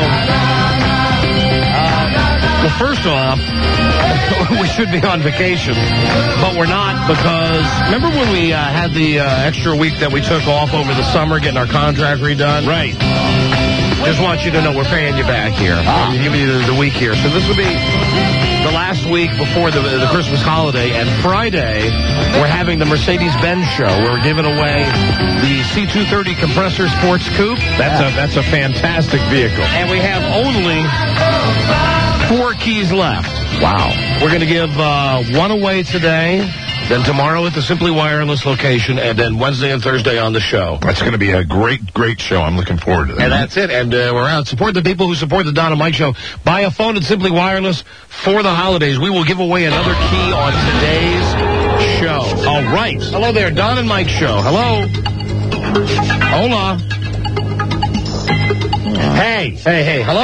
Well, first off, we should be on vacation, but we're not because, remember when we had the extra week that we took off over the summer getting our contract redone? Right. Just want you to know we're paying you back here. We're giving you the week here. So this will be the last week before the Christmas holiday, and Friday we're having the Mercedes-Benz show. We're giving away the C230 compressor sports coupe. That's a fantastic vehicle. And we have only 4 keys left. Wow. We're going to give one away today, then tomorrow at the Simply Wireless location, and then Wednesday and Thursday on the show. That's going to be a great, great show. I'm looking forward to that. And that's it. And we're out. Support the people who support the Don and Mike Show. Buy a phone at Simply Wireless for the holidays. We will give away another key on today's show. All right. Hello there, Don and Mike Show. Hello. Hola. Hey. Hello.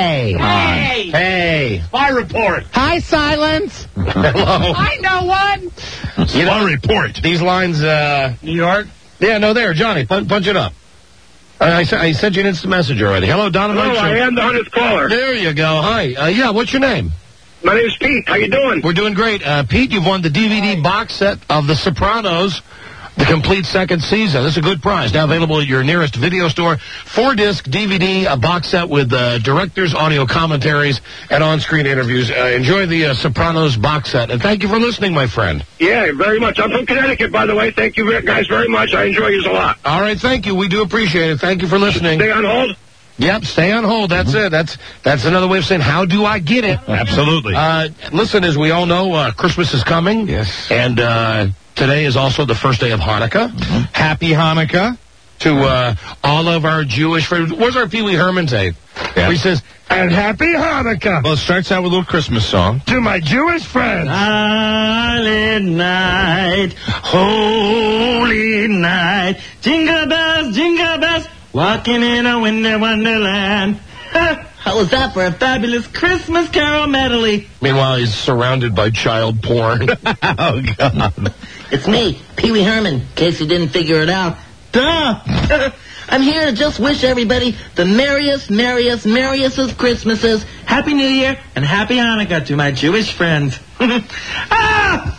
Hey. Spy report. Hi, Silence. Hello. I know one. Spy report. These lines, New York? Yeah, no, there, Johnny. Punch it up. I sent you an instant message already. Hello, Don and Mike Show. I am the 100th caller. There you go. Hi. Yeah, what's your name? My name's Pete. How you doing? We're doing great. Pete, you've won the DVD box set of The Sopranos. The complete second season. This is a good prize. Now available at your nearest video store. 4-disc DVD, a box set with directors, audio commentaries, and on-screen interviews. Enjoy the Sopranos box set. And thank you for listening, my friend. Yeah, very much. I'm from Connecticut, by the way. Thank you guys very much. I enjoy you a lot. All right, thank you. We do appreciate it. Thank you for listening. Stay on hold? Yep, stay on hold. That's it. That's another way of saying, how do I get it? Absolutely. Listen, as we all know, Christmas is coming. Yes. And today is also the first day of Hanukkah. Mm-hmm. Happy Hanukkah to all of our Jewish friends. Where's our Pee Wee Herman tape? Yeah. Where he says, and Happy Hanukkah. Well, it starts out with a little Christmas song. To my Jewish friends. Silent night, holy night, jingle bells, walking in a winter wonderland. How was that for a fabulous Christmas carol medley? Meanwhile, he's surrounded by child porn. Oh, God. It's me, Pee Wee Herman, in case you didn't figure it out. Duh! I'm here to just wish everybody the merriest of Christmases, Happy New Year, and Happy Hanukkah to my Jewish friends. Ah!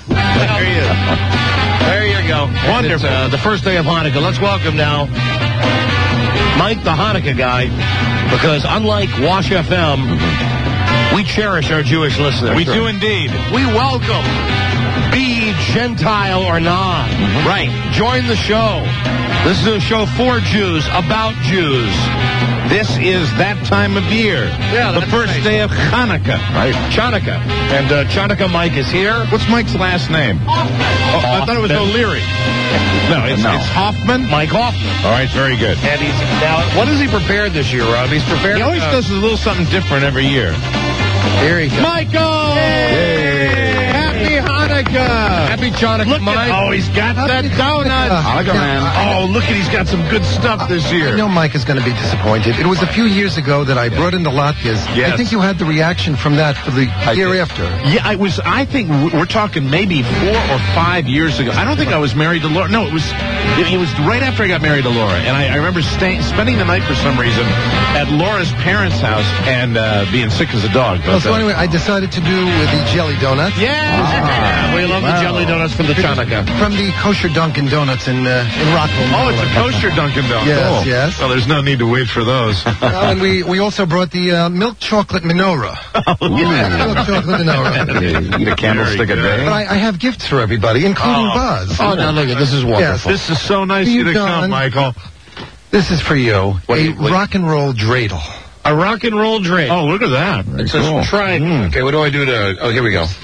There you go. Wonderful. It's, the first day of Hanukkah. Let's welcome now Mike, the Hanukkah guy, because unlike Wash FM, we cherish our Jewish listeners. We do indeed. We welcome, be Gentile or not. Mm-hmm. Right. Join the show. This is a show for Jews, about Jews. This is that time of year. Yeah, the first day of Hanukkah. Right. Chanukah. And Chanukah Mike is here. What's Mike's last name? I thought it was O'Leary. No, it's Hoffman? Mike Hoffman. All right, very good. And he's now, what has he prepared this year, Rob? He's prepared. He always does a little something different every year. Here he goes. Michael! Yay! Happy Hanukkah! Happy Chanukah, Mike. Oh, he's got that donut. Hanukkah, man. Oh, look at, he's got some good stuff this year. I know Mike is going to be disappointed. It was a few years ago that I brought in the latkes. Yes. I think you had the reaction from that for the year after. Yeah, I think we're talking maybe 4 or 5 years ago. I don't think I was married to Laura. No, it was right after I got married to Laura. And I remember spending the night for some reason at Laura's parents' house and being sick as a dog. Well, so anyway, I decided to do the jelly donuts. Yes! We love the jelly donuts from the Chanukah. From the Kosher Dunkin' Donuts in Rockville. Oh, it's a Kosher Dunkin' Donut. Yes, cool. yes. Well, there's no need to wait for those. And we also brought the milk chocolate menorah. Oh, yeah. Milk chocolate menorah. Eat a candlestick a day. But I have gifts for everybody, including Buzz. Oh, now look at this. Is wonderful. Yes. This is so nice of you to come, Michael. This is for you. A rock and roll dreidel. A rock and roll dreidel. Oh, look at that. It says try. Okay, what do I do to... Oh, here we go.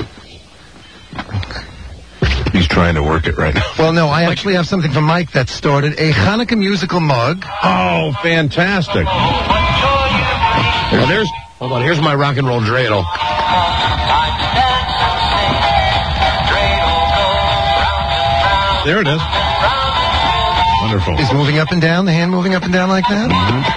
He's trying to work it right now. Well, no, I actually have something from Mike that started a Hanukkah musical mug. Oh, fantastic. Well, hold on, here's my rock and roll dreidel. There it is. Wonderful. He's moving up and down, the hand moving up and down like that.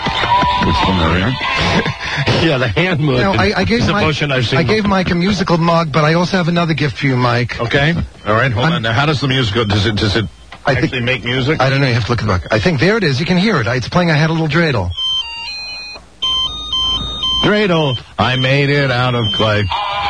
Yeah, the hand movement. Now, I gave Mike a musical mug, but I also have another gift for you, Mike. Okay. All right, hold on. Now, how does the music go? Does it actually make music? I don't know. You have to look at the book. I think there it is. You can hear it. It's playing I Had a Little Dreidel. Dreidel, I made it out of clay.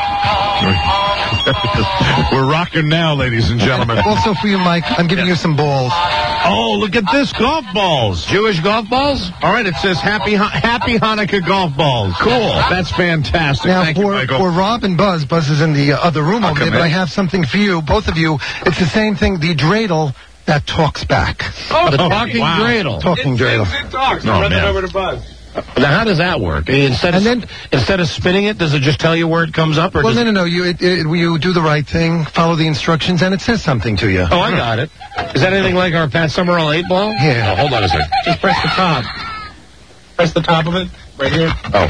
We're rocking now, ladies and gentlemen. Also for you, Mike, I'm giving you some balls. Oh, look at this, golf balls. Jewish golf balls? All right, it says Happy Hanukkah golf balls. Cool. That's fantastic. Now, Thank you, Michael. For Rob and Buzz is in the other room over there, but I have something for you, both of you. It's the same thing, the dreidel that talks back. Oh, the talking dreidel. Talking dreidel. It talks. Oh, Run it man. over to Buzz. Now, how does that work? Instead of spinning it, does it just tell you where it comes up? Or well, no. You do the right thing, follow the instructions, and it says something to you. Oh, I got it. Is that anything like our Pat Summerall 8-ball? Yeah. Oh, hold on a second. Just press the top. Press the top of it. Right here. Oh.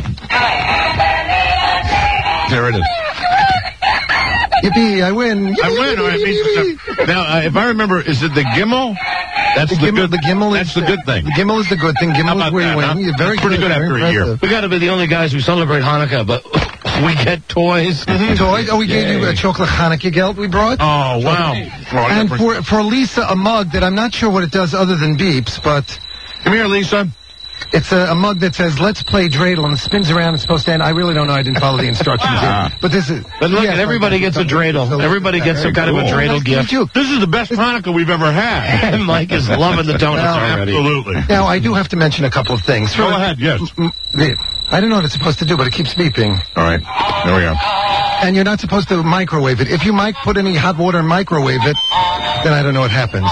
There it is. Yippee, I win. I win. All right, now, if I remember, is it the Gimel? That's the good. The Gimel that's the good thing. The Gimel is the good thing. Gimel is where you win. Huh? You're very pretty good after a year. We got to be the only guys who celebrate Hanukkah, but we get toys. Toys? Oh, we gave you a chocolate Hanukkah gelt we brought. Oh, wow. And for Lisa, a mug that I'm not sure what it does other than beeps, but... Come here, Lisa. It's a mug that says, let's play dreidel, and it spins around. It's supposed to end. I really don't know. I didn't follow the instructions here. But this is... But look, everybody gets a dreidel. Everybody gets some kind of a dreidel gift. This is the best Hanukkah we've ever had. And Mike is loving the donuts already. Absolutely. Now, I do have to mention a couple of things. Go ahead, yes. I don't know what it's supposed to do, but it keeps beeping. All right. There we go. And you're not supposed to microwave it. If you put any hot water and microwave it, then I don't know what happens.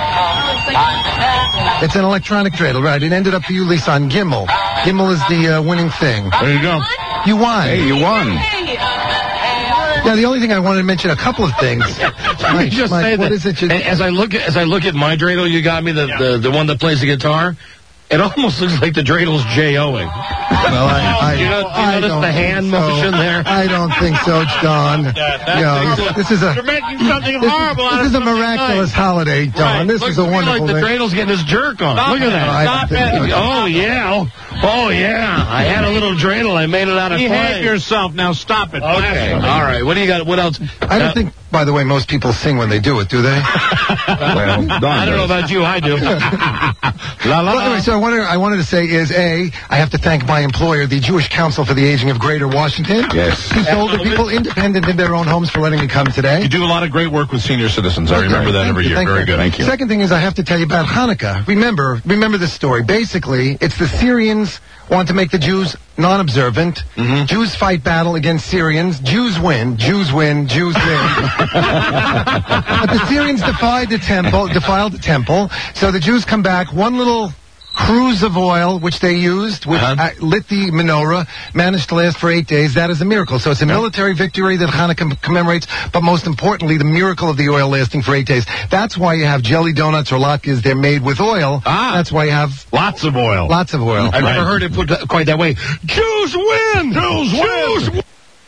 It's an electronic dreidel, right? It ended up for you, Lisa, on Gimmel. Gimmel is the winning thing. There you go. You won. Hey, you won. Now, the only thing I wanted to mention, a couple of things. Let me just say that. As I look at my dreidel, you got me the one that plays the guitar. It almost looks like the dreidel's J-O-ing. Well, you notice the hand motion there? I don't think so, Don. This is You're making something horrible. This is a miraculous holiday, Don. Right. This is a wonderful like the thing. dreidel's getting his jerk on. Stop Look at that. Stop it. Oh, yeah. Oh, yeah. I had a little dreidel. I made it out of clay. Behave yourself. Now stop it. Okay. All right. What do you got? What else? I don't think, by the way, most people sing when they do it, do they? Well, I don't know about you. I do. Well, anyway, so I wanted to say is, I have to thank my employer, the Jewish Council for the Aging of Greater Washington. Yes. Who told the people independent in their own homes for letting me come today. You do a lot of great work with senior citizens. I remember that every year. Very good. Thank you. Second thing is I have to tell you about Hanukkah. Remember this story. Basically, it's the Syrians want to make the Jews non-observant. Mm-hmm. Jews fight battle against Syrians. Jews win. Jews win. Jews win. But the Syrians defiled the temple. So the Jews come back. One little cruise of oil, which they used, which lit the menorah, managed to last for 8 days. That is a miracle. So it's a military victory that Hanukkah commemorates, but most importantly, the miracle of the oil lasting for 8 days. That's why you have jelly donuts or latkes. They're made with oil. That's why you have lots of oil. Lots of oil. I've never heard it put quite that way. Jews win! Jews win!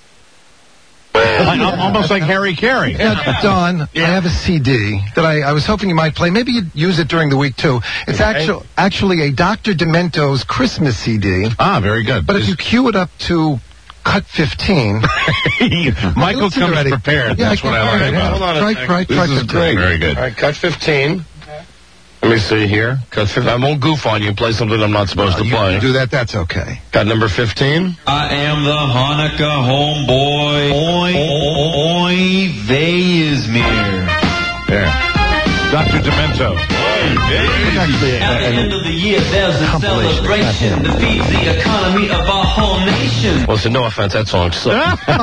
Almost like Harry Carey. Don, I have a CD that I was hoping you might play. Maybe you'd use it during the week, too. It's actually a Dr. Demento's Christmas CD. Ah, very good. But if you cue it up to cut 15... Michael comes prepared. That's what I like about it. Hold on a second. Right, this is great. Very good. All right, cut 15. Let me see here. Cut 15. I won't goof on you and play something I'm not supposed to play. You do that, that's okay. Cut number 15. I am the Hanukkah homeboy. Oy Veyismir. There. Dr. Demento. At the end of the year, there's a celebration that feeds the economy of our whole nation. Well, so no offense, that song sucks. I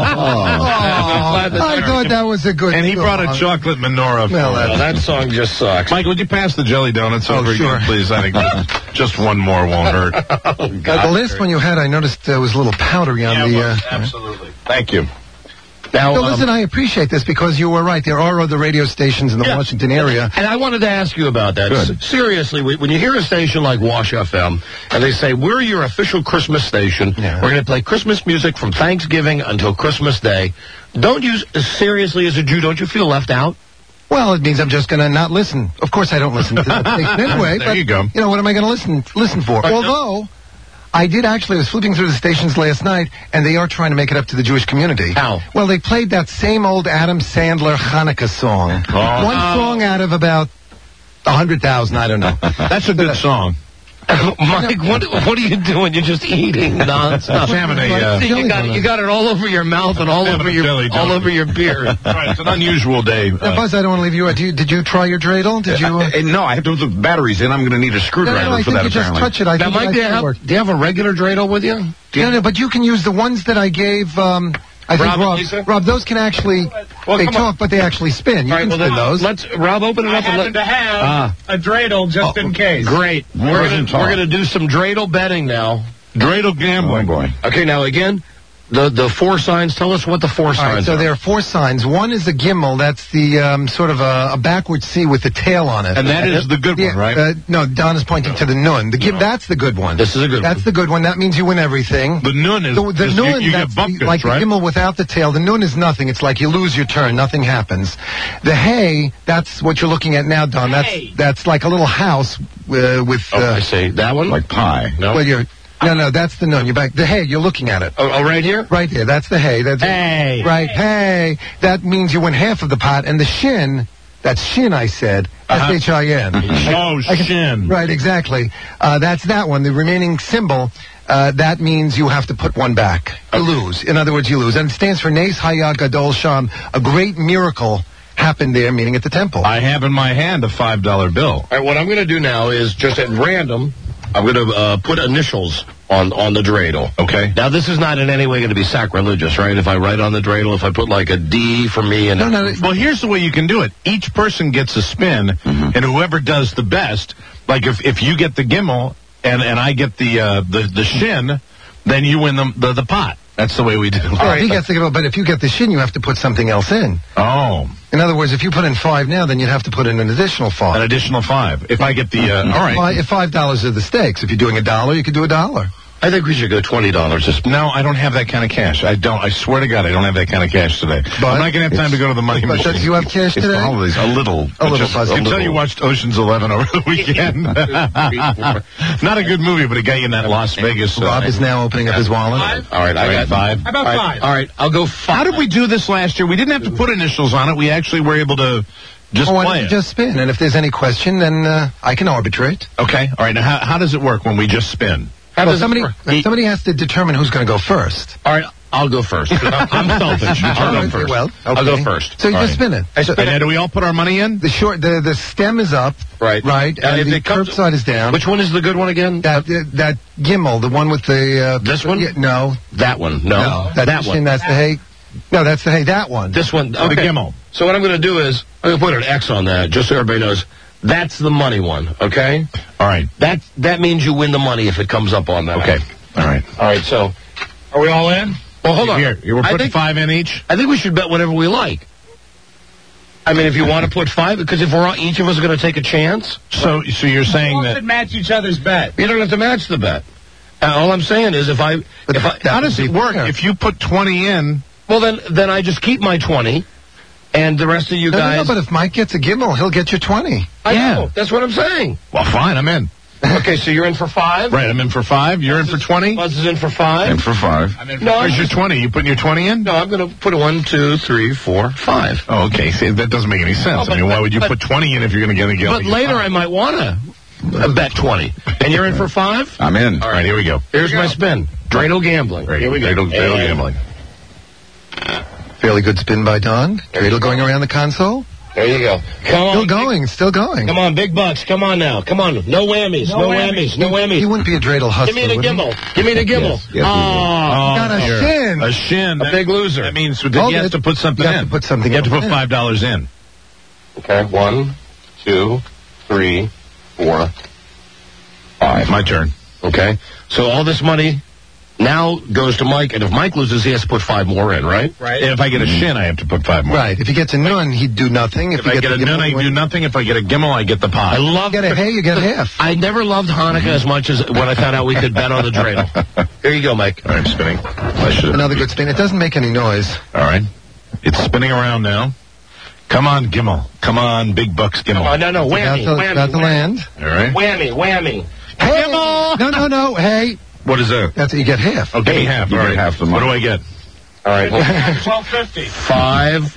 thought that was a good And he brought a chocolate menorah. Well, that song just sucks. Mike, would you pass the jelly donuts over again, please? I think just one more won't hurt. The last one you had, I noticed was a little powdery on the... absolutely. Thank you. Now, listen, I appreciate this because you were right. There are other radio stations in the Washington area. And I wanted to ask you about that. Good. Seriously, when you hear a station like Wash FM, and they say, we're your official Christmas station, we're going to play Christmas music from Thanksgiving until Christmas Day, don't you, seriously as a Jew, don't you feel left out? Well, it means I'm just going to not listen. Of course, I don't listen to that station anyway. There you go. You know, what am I going to listen for? Although... I was flipping through the stations last night, and they are trying to make it up to the Jewish community. How? Well, they played that same old Adam Sandler Hanukkah song. One song out of about 100,000, I don't know. That's a good song. Mike, what are you doing? You're just eating nonstop. You got it all over your mouth and all over your beard. Right, it's an unusual day. Now, Buzz, I don't want to leave you. Did you try your dreidel? Did you? No, I have to put the batteries in. I'm going to need a screwdriver for that. You just touch it. Now, Mike, do you have a regular dreidel with you? No, but you can use the ones that I gave. I think Rob, those can actually, they talk, but they actually spin. You can spin those. Rob, open it up and to have a dreidel just in case. Great. We're going to do some dreidel betting now. Dreidel gambling. Oh, boy. Okay, now again, the four signs. Tell us what the four signs are. So there are 4 signs. One is a gimmel. That's the sort of a backward C with the tail on it. And that is the good one, right? No, Don is pointing to the nun. That's the good one. This is a good one. That's the good one. That means you win everything. The nun is... The nun, you get bumpkins, like the gimmel without the tail. The nun is nothing. It's like you lose your turn. Nothing happens. The hay, that's what you're looking at now, Don. That's like a little house with... I see. That one? Like pie. No? Well, No, that's the nun. You're back. The hay, you're looking at it. Oh, right here? Right there. That's the hay. That's hay. Right, hay. That means you win half of the pot. And the shin That's Shin, I said. S-H-I-N. Oh, Shin. Right, exactly. That's that one. The remaining symbol, that means you have to put one back. You lose. In other words, you lose. And it stands for Nes Hayat Gadol Sham. A great miracle happened there, meaning at the temple. I have in my hand a $5 bill. All right, what I'm going to do now is just at random, I'm going to put initials on the dreidel. Okay. Now, this is not in any way going to be sacrilegious, right? If I write on the dreidel, if I put like a D for me and... No. Well, here's the way you can do it. Each person gets a spin, and whoever does the best, like if you get the gimel and I get the shin, then you win the pot. That's the way we do it. Right. He gets the gimel, but if you get the shin, you have to put something else in. Oh. In other words, if you put in 5 now, then you'd have to put in an additional 5. An additional 5. If I get the, all right. If $5 are the stakes, if you're doing $1, you could do $1. I think we should go $20. No, I don't have that kind of cash. I don't. I swear to God, I don't have that kind of cash today. But I'm not going to have time to go to the money machine. But do you have cash today? A little. A little. You can tell you watched Ocean's 11 over the weekend. Not a good movie, but it got you in that Las Vegas. Rob is now opening up his wallet. All right, I got 5. How about 5? All right, I'll go 5. How did we do this last year? We didn't have to put initials on it. We actually were able to just play it. Just spin, and if there's any question, then I can arbitrate. Okay. All right. Now, how does it work when we just spin? Somebody has to determine who's going to go first. All right, I'll go first. I'm selfish. I'll go first. Well, okay. I'll go first. So you just spin it. And do we all put our money in? The stem is up. Right. Right. And the curved side is down. Which one is the good one again? That gimel, the one with the... this one? No. That one. No. That one. That's the hay. No, that's the hay. That one. This one. Okay. The gimel. So what I'm going to do is, I'm going to put an X on that, just so everybody knows. That's the money one, okay? All right. That means you win the money if it comes up on that. Okay. All right. All right, so... Are we all in? Well, hold on. Here, we're putting 5 in each? I think we should bet whatever we like. I mean, if you want to put 5, because if each of us are going to take a chance... So you're saying that... should match each other's bet. You don't have to match the bet. All I'm saying is how does it work? If you put 20 in... Well, then I just keep my 20, and the rest of you guys... No, but if Mike gets a gimel, he'll get your 20. I know. That's what I'm saying. Well, fine, I'm in. Okay, so you're in for 5? Right, I'm in for 5. You're in for 20? Buzz is in for 5. In for 5. Where's your 20? You putting your 20 in? No, I'm going to put 1, 2, 3, 4, 5. Oh, okay. See, that doesn't make any sense. I mean, why would you put 20 in if you're going to get a gimel? But later I might want to bet 20. And you're in for 5? I'm in. All right, here we go. Here's my spin. Dreidel gambling. Here we go. Dreidel gambling. Fairly good spin by Don. Dreidel going around the console. There you go. Come on. Still going. Come on, big bucks. Come on now. Come on. No whammies. No whammies. He wouldn't be a dreidel hustler. Give me the gimel. Give me the gimel. Yes, got a shin. A shin. A big loser. That means he has to put something in. You have to put something in. You have to put $5 in. Okay. 1, 2, 3, 4, 5. My turn. Okay. So all this money now goes to Mike, and if Mike loses, he has to put 5 more in, right? Right. And if I get a shin, I have to put 5 more. Right. If he gets a nun, he'd do nothing. If I get a nun, I do nothing. If I get a gimel, I get the pot. I love get a hay, you get half. I never loved Hanukkah as much as when I found out we could bet on the dreidel. Here you go, Mike. All right, I'm spinning. Another good spin. It doesn't make any noise. All right. It's spinning around now. Come on, gimel. Come on, big bucks gimel. Oh, no. Whammy. About to land. All right. Whammy. Hey, gimel. No. Hey. What is that? That's you get half. Oh, give me half. You get half the money. What do I get? All right. $12.50. 5,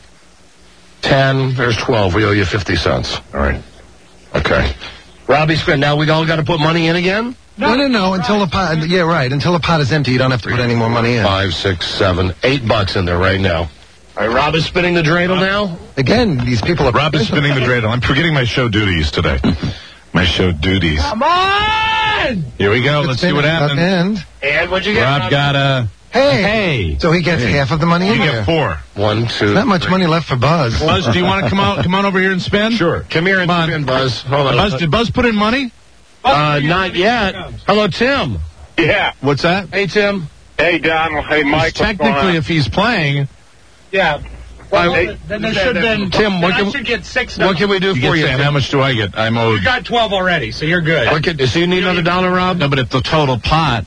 10. There's 12. We owe you 50 cents. All right. Okay. Robbie spin. Now we all got to put money in again? No. Until the pot. Yeah, right. Until the pot is empty, you don't have to put any more money in. 5, 6, 7, $8 in there right now. All right, Rob is spinning the dreidel now. Again, these people are... Rob is spinning the dreidel. I'm forgetting my show duties today. My show duties. Come on! Here we go. Let's see what happens. And what'd you get? Rob got a hey. So he gets half of the money in there. You get 4. 1, 2. Not much money left for Buzz. Buzz, do you want to come on over here and spin? Sure. Come here and spin, Buzz. Hold on. Buzz, did Buzz put in money? Not yet. Hello, Tim. Yeah. What's that? Hey, Tim. Hey, Donald. Hey, Mike. Technically, if he's playing... Yeah. Well, then there should have been... Tim, should get 6 What can we do for you? And how much do I get? I'm owed... You got 12 already, so you're good. So you need another $1, Rob? No, but if the total pot...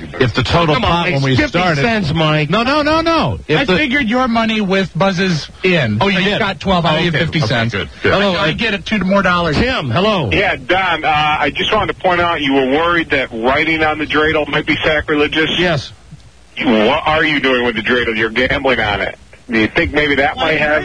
when we started... cents, Mike. No. I figured your money with Buzz's in. Oh, you did? got 12, I'll give 50 cents. Good. Hello, I get it $2 more. Tim, hello. Yeah, Don, I just wanted to point out you were worried that writing on the dreidel might be sacrilegious. Yes. What are you doing with the dreidel? You're gambling on it. Do you think maybe that might have...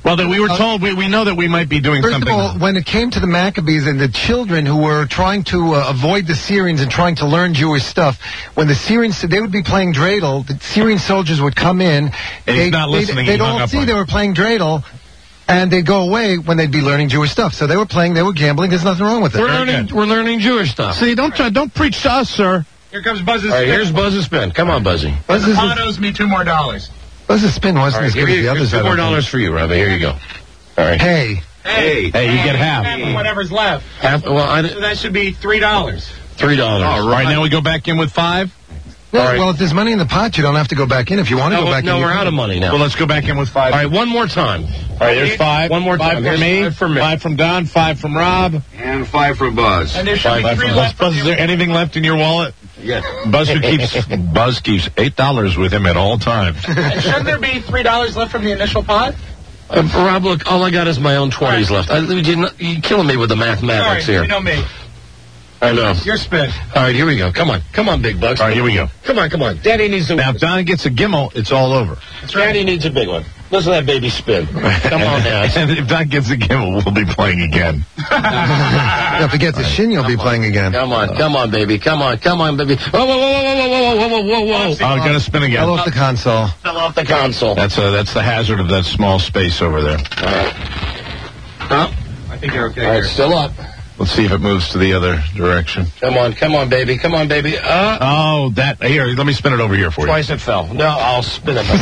Well, we were told, we know that we might be doing First something. of all, when it came to the Maccabees and the children who were trying to avoid the Syrians and trying to learn Jewish stuff, when the Syrians, they would be playing dreidel, the Syrian soldiers would come in. And he's not listening. They'd all see they were playing dreidel, and they'd go away when they'd be learning Jewish stuff. So they were playing, they were gambling. There's nothing wrong with it. We're learning Jewish stuff. See, don't preach to us, sir. Here comes Buzz's All right, spin. here's Buzz's spin. Come on, Buzzy. Pon owes me $2 more. Buzz's spin wasn't All as right, good as the others. $2 more for you, Robbie. Here you go. All right. Hey, you get half. Half of whatever's left. Half, well, So that should be $3. $3. All right, now we go back in with 5? well, if there's money in the pot, you don't have to go back in. If you want to go back in. No, we're out of money now. Well, let's go back in with 5. All right, one more time. All right, there's 5. One more time. 5 for me. 5 for me. 5 from Don. 5 from Rob. And 5 for Buzz. And there should be 3 left. Buzz, is there anything left in your wallet? Yes. Buzz keeps $8 with him at all times. And shouldn't there be $3 left from the initial pot? Rob, look, all I got is my own 20s left. You're killing me with the mathematics Sorry, here. you know me. I know. Your spin. All right, here we go. Come on, Big Bucks. All right, here we go. Come on. Daddy needs a... Now, if Don gets a Gimel, it's all over. Daddy needs a big one. Listen to that baby spin. Come on now. And if Don gets a Gimel, we'll be playing again. if he gets a shin, you'll be playing again. Come on, baby. Come on, baby. Whoa. Oh, got to spin again. Fell off the console. Fell off the console. That's the hazard of that small space over there. All right. Huh? I think you're okay. All right, still up. Let's see if it moves to the other direction. Come on, baby. Here, let me spin it over here for you. Twice it fell. No, I'll spin it.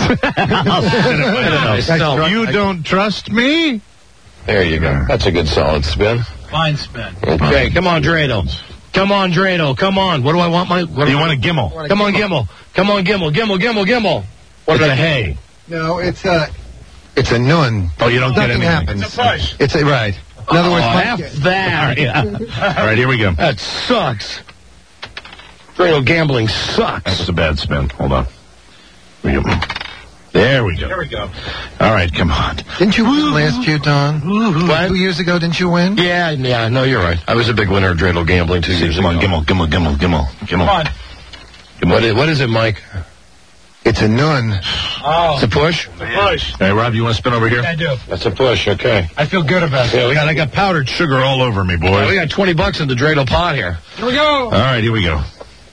You don't trust me? There you go. That's a good solid spin. Fine spin. Okay, come on, Dreidel. Come on. What do I want? You want a Gimel? Come on, Gimel. What is a hay? No, it's a nun. Oh, you don't get anything. anything. It's a push. It's a right. In other words, half that. All right, here we go. That sucks. Dreidel gambling sucks. That's a bad spin. Hold on. There we go. There we go. All right, come on. Didn't you win last year, Don? What? 2 years ago, didn't you win? Yeah, no, you're right. I was a big winner of Dreidel gambling 2 years ago. Come on, Gimel. Come on. What is it, Mike? It's a nun. Oh. It's a push? Push. Hey, Rob, you want to spin over here? I do. That's a push, okay. I feel good about it. Yeah, I got powdered sugar all over me, boys. We got $20 in the Dreidel pot here. Here we go. All right, here we go.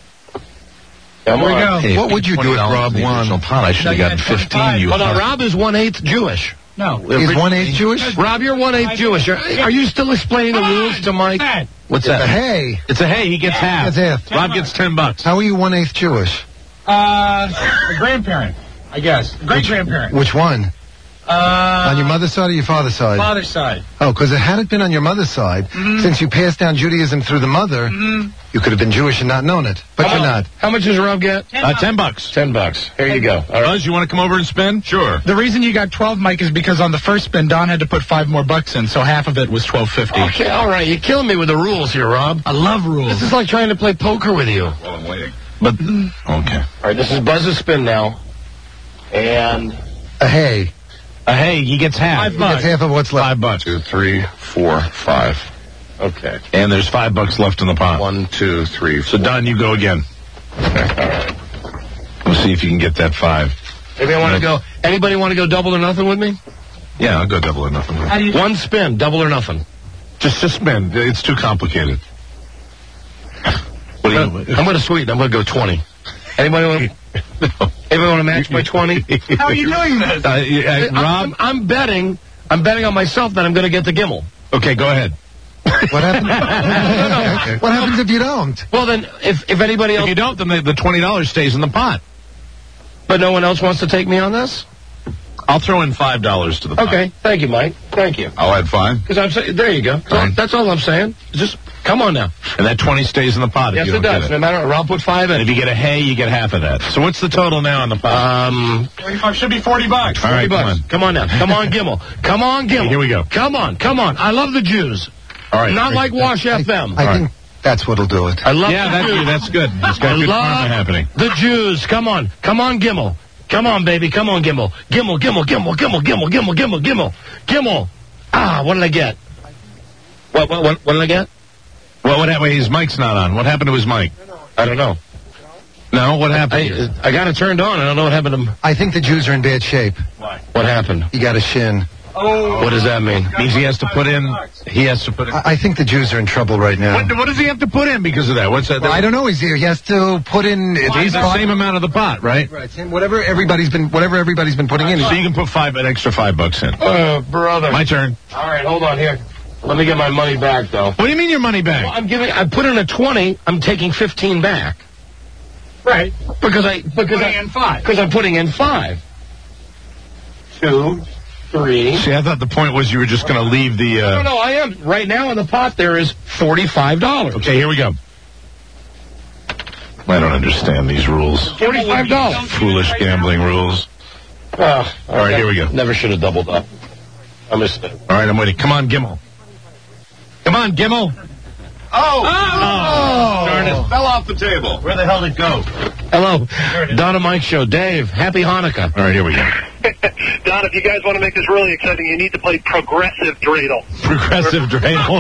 Come on. Hey, what would you do if Rob won? I should have gotten 15. You Hold on, Rob is 1/8 Jewish. No. He's 1/8 Jewish? Rob, you're 1/8 Jewish. Are you still explaining the rules to Mike? What's It's that? a hay. It's a hay. He gets half. That's half. Rob gets $10. How are you 1/8 Jewish? A grandparent, I guess. Great-grandparent. Which one? On your mother's side or your father's side? Father's side. Oh, because had it been on your mother's side, since you passed down Judaism through the mother, you could have been Jewish and not known it. But you're not. How much does Rob get? $10. $10. Here you go. All right. Buzz, you want to come over and spin? Sure. The reason you got 12, Mike, is because on the first spin, Don had to put 5 more bucks in, so half of it was $12.50. Okay, all right. You're killing me with the rules here, Rob. I love rules. This is like trying to play poker with you. Well, I'm waiting. But, okay. All right, this is Buzz's spin now. And A hay. A hay, he gets half. He gets half of what's left. $5. 2, 3, 4, 5. okay. And there's $5 left in the pot. 1, 2, 3, 4. So, Don, you go again. Okay, all right. We'll see if you can get that 5. Anybody want to go double or nothing with me? Yeah, I'll go double or nothing. One spin, double or nothing. Just spin. It's too complicated. What do you, I'm going to sweeten. I'm going to go 20. Anybody want to match my 20? How are you doing this? Rob? I'm betting on myself that I'm going to get the Gimel. Okay, go ahead. What happens? What happens if you don't? Well, then, if anybody else... If you don't, then the $20 stays in the pot. But no one else wants to take me on this? I'll throw in $5 to the pot. Okay, thank you, Mike. Thank you. I'll add 5. Because I'm saying, there you go. Right. That's all I'm saying. Just come on now. And that 20 stays in the pot. Yes, if you it don't does. Get No matter what, Rob put 5 in. And if you get a hay, you get half of that. So what's the total now in the pot? 25 should be $40. All right, $40. Come on now. Come on, Gimel. Come on, Gimel. Here we go. Come on. I love the Jews. All right. Not like Wash FM. I think that's what'll do it. I love Yeah, the Jews. that's good. It's got good karma happening. The Jews. Come on, Gimel. Come on, baby. Come on, Gimel. Gimel. Ah, what did I get? What did I get? Well, what happened? His mic's not on. What happened to his mic? I don't know. No, what happened? I got it turned on. I don't know what happened to him. I think the Jews are in bad shape. Why? What happened? You got a shin. What does that mean? Means he has to put in. I think the Jews are in trouble right now. What does he have to put in because of that? What's that? Well, I don't know. He has to put in. He's the same amount of the pot, right? Right. Whatever everybody's been putting in. So you can put an extra $5 in. Brother. My turn. All right, hold on here. Let me get my money back, though. What do you mean your money back? Well, I put in a 20. I'm taking 15 back. Right. Because I'm putting in 5. 2, 3. See, I thought the point was you were just going to leave the. No, I am. Right now in the pot there is $45. Okay, here we go. I don't understand these rules. $45. Foolish gambling rules. All right, here we go. Never should have doubled up. I missed it. All right, I'm waiting. Come on, Gimmel. Come on, Gimmel. Oh! Darn it. Fell off the table. Where the hell did it go? Hello. Don and Mike Show. Dave, happy Hanukkah. All right, here we go. Don, if you guys want to make this really exciting, you need to play progressive dreidel. Progressive dreidel.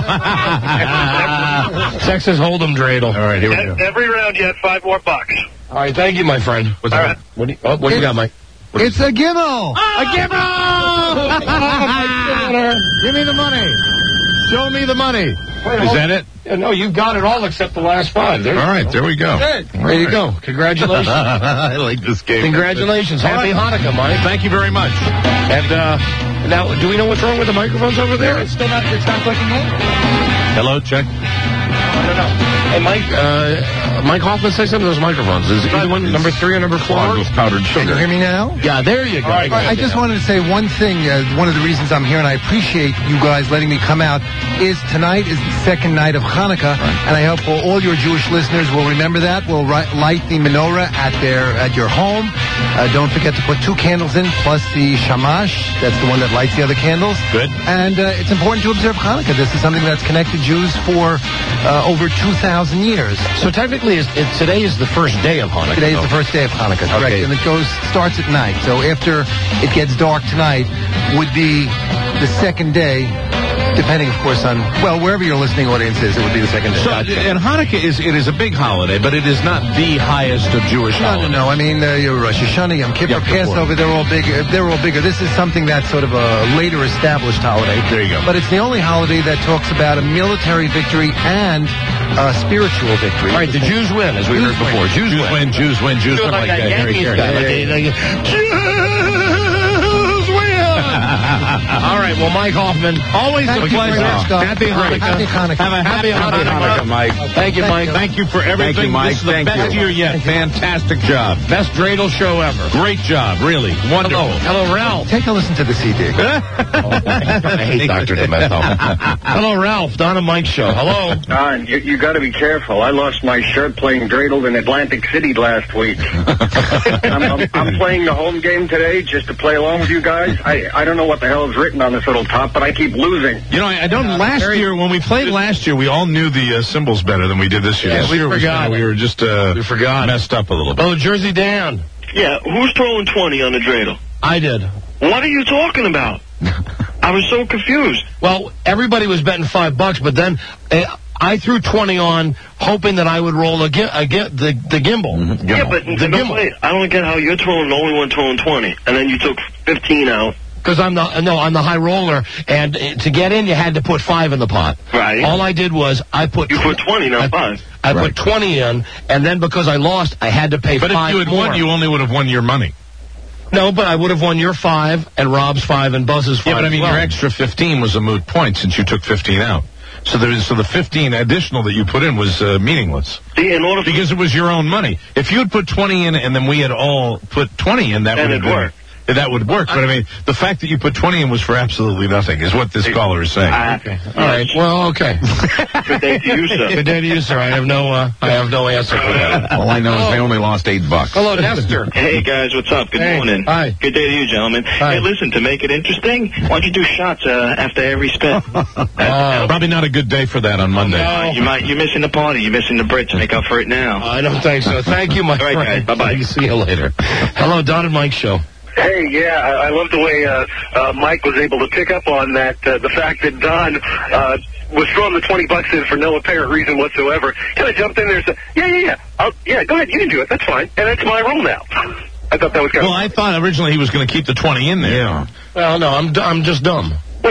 Texas Hold'em dreidel. All right, here we go. Every round you have $5 more. All right, thank you, my friend. All right. What do you got, Mike? It's a Gimmel. A Gimmel! Give me the money. Show me the money. Is that it? No, you got it all except the last 5. All right, there we go. There you go. Congratulations. I like this game. Congratulations. Happy Hanukkah, Mike. Thank you very much. And now, do we know what's wrong with the microphones over there? It's not clicking in. Hello, check. I don't know. Hey, Mike Hoffman, say something to those microphones. Is either one number 3 or number 4? With powdered sugar. Can you hear me now? Yeah, there you go. Right, I just wanted to say one thing. One of the reasons I'm here, and I appreciate you guys letting me come out, is tonight is the second night of Hanukkah, and I hope all your Jewish listeners will remember that. We'll light the menorah at your home. Don't forget to put 2 candles in, plus the shamash. That's the one that lights the other candles. Good. And it's important to observe Hanukkah. This is something that's connected Jews for over 2,000 years. So technically, today is the first day of Hanukkah. Today is the first day of Hanukkah, correct. Okay. And it starts at night. So after it gets dark tonight would be the second day, depending, of course, on, well, wherever your listening audience is, it would be the second day. So, and Hanukkah is a big holiday, but it is not the highest of Jewish holidays. No. I mean, your Rosh Hashanah, Yom Kippur, Passover, they're all big. They're all bigger. This is something that's sort of a later established holiday. There you go. But it's the only holiday that talks about a military victory and a spiritual victory. All right, the Jews win, as we heard before. Jews win. Jews win. Like that Yankees guy. All right, well, Mike Hoffman, always a pleasure. Happy Hanukkah. Have a happy Hanukkah, Mike. Thank you, Mike. Thank you for everything. Thank you, Mike. This is the best year yet. Fantastic job. Best dreidel show ever. Great job, really. Wonderful. Hello, Ralph. Take a listen to the CD. I hate Dr. Demento. Hello, Ralph. Don and Mike show. Hello. Don, you got to be careful. I lost my shirt playing dreidel in Atlantic City last week. I'm playing the home game today just to play along with you guys. I don't know what the hell is written on this little top, but I keep losing. You know, I don't. Last year, when we played last year, we all knew the symbols better than we did this year. Yeah, we forgot. We were just we forgot, messed up a little bit. Oh, Jersey Dan. Yeah, who's throwing 20 on the dreidel? I did. What are you talking about? I was so confused. Well, everybody was betting $5, but then I threw 20 on, hoping that I would roll the gimbal. Mm-hmm. Yeah, but the gimbal. Wait, I don't get how you're the only one throwing 20, and then you took 15 out. Because I'm the high roller, and to get in, you had to put 5 in the pot. Right. All I did was You put 20, not 5. I put 20 in, and then because I lost, I had to pay 5 more. But if you had won, you only would have won your money. No, but I would have won your 5, and Rob's 5, and Buzz's 5. Yeah, but I mean, your extra 15 was a moot point since you took 15 out. So the 15 additional that you put in was meaningless. Because it was your own money. If you had put 20 in and then we had all put 20 in, that would have worked. That would work, but I mean, the fact that you put 20 in was for absolutely nothing, is what this caller is saying. Okay. All right. Well, okay. Good day to you, sir. Good day to you, sir. I have no answer for that. All I know is they only lost $8. Hello, Nestor. Hey, guys, what's up? Good morning. Hi. Good day to you, gentlemen. Hi. Hey, listen, to make it interesting, why don't you do shots after every spin? Probably not a good day for that on Monday. No. You're missing the party. You're missing the Brits. Make up for it now. I don't think so. Thank you, my friend. All right, guys. Bye-bye. See you later. Hello, Don and Mike show. Hey, yeah, I love the way Mike was able to pick up on that, the fact that Don was throwing the $20 in for no apparent reason whatsoever. Kind of jumped in there and said, yeah, go ahead, you can do it, that's fine, and that's my rule now. I thought that was kind Well, I thought originally he was going to keep the 20 in there. Yeah. Well, no, I'm just dumb.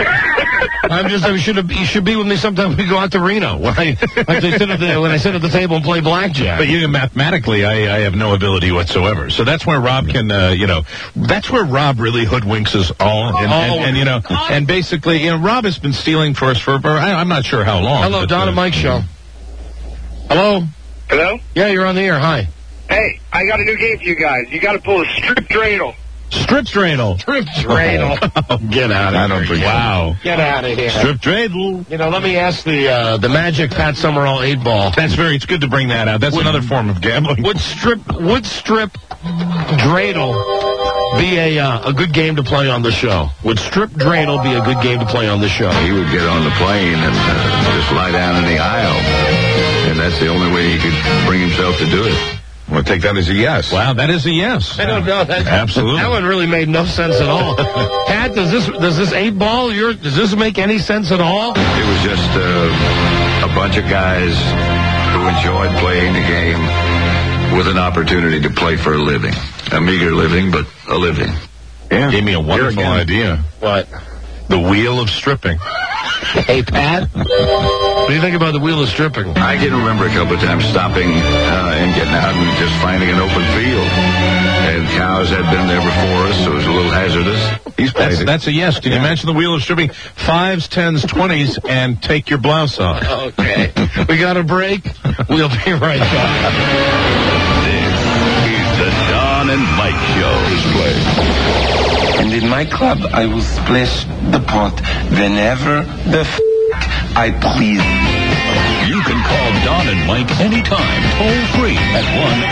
You should be with me sometime when we go out to Reno when I sit at the table and play blackjack. But mathematically, I have no ability whatsoever. So that's where Rob can, that's where Rob really hoodwinks us all. And basically, Rob has been stealing for us for I'm not sure how long. Hello, Don and Mike show. Hello? Hello? Yeah, you're on the air. Hi. Hey, I got a new game for you guys. You got to pull a strip dreidel. Strip dreidel. Strip dreidel. Get out of here. Wow. Get out of here. Strip dreidel. Let me ask the magic Pat Summerall 8-ball. It's good to bring that out. That's another form of gambling. Would strip dreidel be a good game to play on the show? Would strip dreidel be a good game to play on the show? He would get on the plane and just lie down in the aisle. And that's the only way he could bring himself to do it. We'll take that as a yes. Wow, that is a yes. I don't know. Absolutely. That one really made no sense at all. Pat, does this 8-ball, does this make any sense at all? It was just a bunch of guys who enjoyed playing the game with an opportunity to play for a living. A meager living, but a living. Yeah. Gave me a wonderful idea. What? The wheel of stripping. Hey, Pat, what do you think about the wheel of stripping? I can remember a couple of times stopping and getting out and just finding an open field. And cows had been there before us, so it was a little hazardous. That's a yes. Can you mention the wheel of stripping? 5s, 10s, 20s, and take your blouse off. Okay. We got a break. We'll be right back. This is the Don and Mike Show. And in my club, I will splash the pot whenever the I please. You can call Don and Mike anytime, toll free at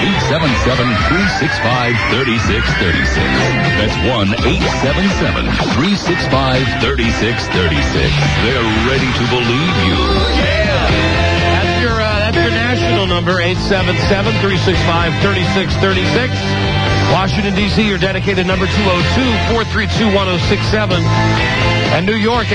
1-877-365-3636. That's 1-877-365-3636. They're ready to believe you. Yeah. That's your national number, 877-365-3636. Washington, D.C., your dedicated number 202-432-1067. And New York,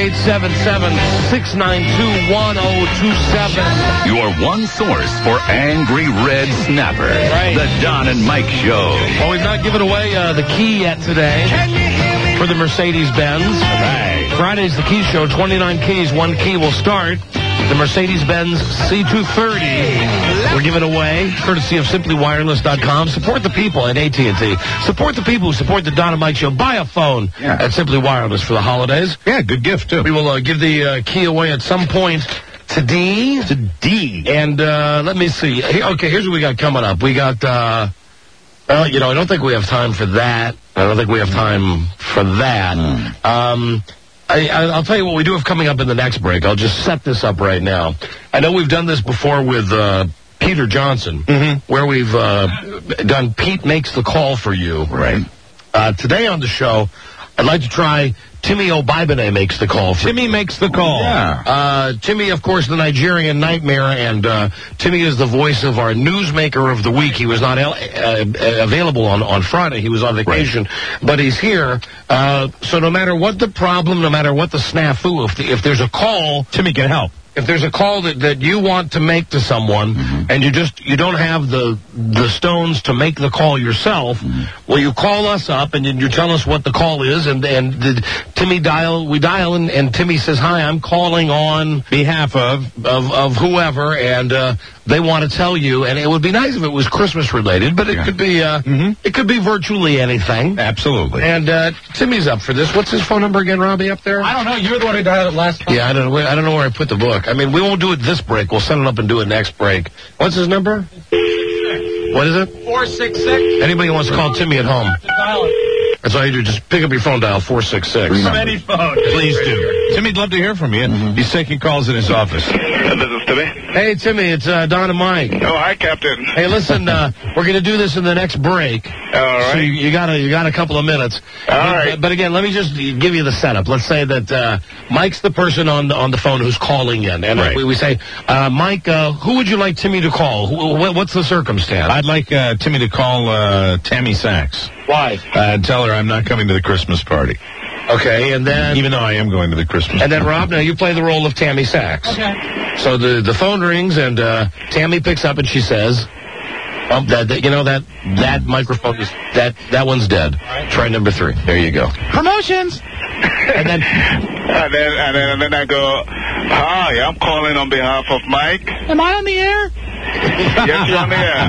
877-692-1027. Your one source for Angry Red Snapper. Right. The Don and Mike Show. Well, we've not given away the key yet today for the Mercedes-Benz. Right. Friday's the key show. 29 keys. One key will start. The Mercedes-Benz C230. We're giving away, courtesy of SimplyWireless.com. Support the people at AT&T. Support the people who support the Don and Mike Show. Buy a phone at Simply Wireless for the holidays. Yeah, good gift, too. We will give the key away at some point today. And let me see. Here's what we got coming up. We got, I don't think we have time for that. I'll tell you what we do have coming up in the next break. I'll just set this up right now. I know we've done this before with Peter Johnson, where we've done Pete Makes the Call for You. Right. Today on the show, I'd like to try Timmy Obibene Makes the Call for Timmy You. Makes the Call. Yeah. Timmy, of course, the Nigerian Nightmare, and Timmy is the voice of our Newsmaker of the Week. He was not available on Friday. He was on vacation, but he's here. So no matter what the problem, no matter what the snafu, if there's a call, Timmy can help. If there's a call that you want to make to someone and you don't have the stones to make the call yourself, well, you call us up and you tell us what the call is, and we dial and Timmy says, "Hi, I'm calling on behalf of whoever," and they want to tell you, and it would be nice if it was Christmas related, but it could be it could be virtually anything. Absolutely. And Timmy's up for this. What's his phone number again, Robbie? Up there? I don't know. You were the one who dialed it last time. Yeah, I don't know where I put the book. I mean, we won't do it this break. We'll set it up and do it next break. What's his number? What is it? 466. Anybody who wants to call Timmy at home? Dial it. That's all you do. Just pick up your phone, dial 466. Any phone. Please do. Timmy'd love to hear from you. He's taking calls in his office. This is Timmy. Hey, Timmy, it's Don and Mike. Oh, hi, Captain. Hey, listen, we're going to do this in the next break. All right. So you got a couple of minutes. All right. But again, let me just give you the setup. Let's say that Mike's the person on the phone who's calling in, and we say, Mike, who would you like Timmy to call? What's the circumstance? I'd like Timmy to call Tammy Sachs. Why? Tell her I'm not coming to the Christmas party. Okay, and then... Even though I am going to the Christmas And then, party. Rob, now you play the role of Tammy Sachs. Okay. So the phone rings, and Tammy picks up, and she says... That microphone is that one's dead. Try number 3. There you go. Promotions. And then I go, hi, I'm calling on behalf of Mike. Am I on the air? Yes, you're on the air.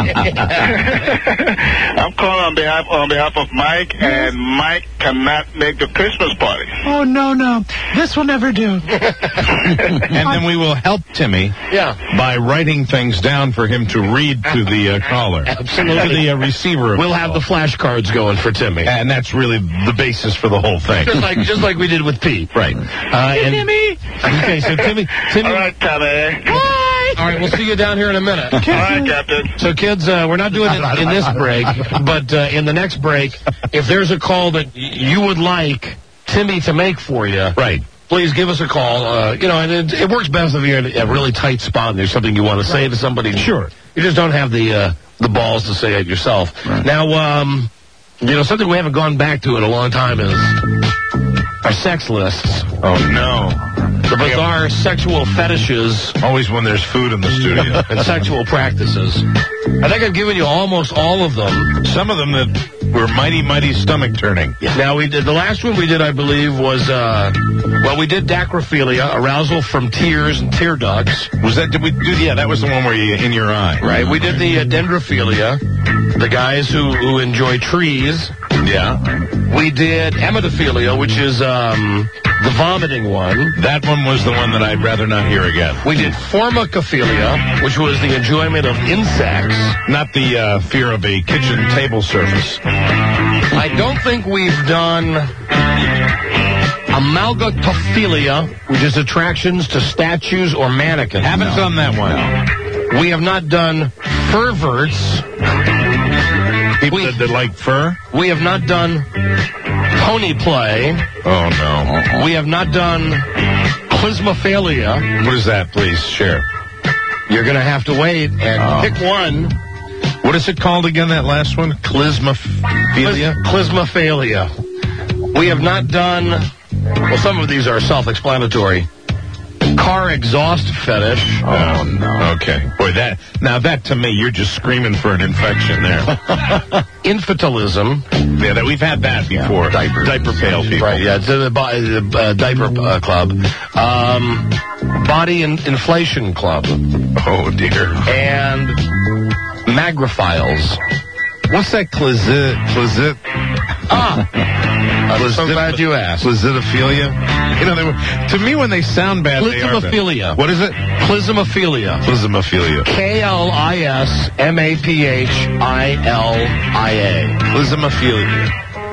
I'm calling on behalf of Mike, and Mike cannot make the Christmas party. Oh, no. This will never do. And then we will help Timmy by writing things down for him to read to the caller. Absolutely. To the receiver. We'll have the flashcards going for Timmy. And that's really the basis for the whole thing. Just like we did with Pete. Right. Timmy. Okay, so Timmy. All right, Tommy. All right, we'll see you down here in a minute. All right, Captain. So, kids, we're not doing it in this break, but in the next break, if there's a call that you would like Timmy to make for you, right, please give us a call. And it works best if you're in a really tight spot and there's something you want to say to somebody. Sure. You just don't have the balls to say it yourself. Right. Now, something we haven't gone back to in a long time is our sex lists. Oh, no. The bizarre sexual fetishes. Always when there's food in the studio. And sexual practices. I think I've given you almost all of them. Some of them that were mighty stomach turning. Yeah. Now, the last one we did, I believe, was, we did dacrophilia, arousal from tears and tear ducts. Did we do, that was the one where you in your eye. Right. We did the dendrophilia, the guys who enjoy trees. Yeah. We did emetophilia, which is, the vomiting one. That one was the one that I'd rather not hear again. We did formicophilia, which was the enjoyment of insects. Not the fear of a kitchen table surface. I don't think we've done amalgatophilia, which is attractions to statues or mannequins. Haven't done that one. No. We have not done perverts. People that like fur? We have not done pony play. Oh, no. We have not done clismophilia. What is that, please? Share. You're going to have to wait and pick one. What is it called again, that last one? Clismophilia? Clismophilia. We have not done... Well, some of these are self-explanatory. Car exhaust fetish. Oh, no. Okay. Boy, that to me, you're just screaming for an infection there. Infantilism. Yeah, we've had that before. Diaper pail people. Right, yeah, it's the diaper club. Body inflation club. Oh, dear. And magrophiles. What's that closet? I'm so glad you asked. Clismophilia? To me, when they sound bad, they are bad. Clismophilia. What is it? Clismophilia. Clismophilia. Klismophilia. Clismophilia.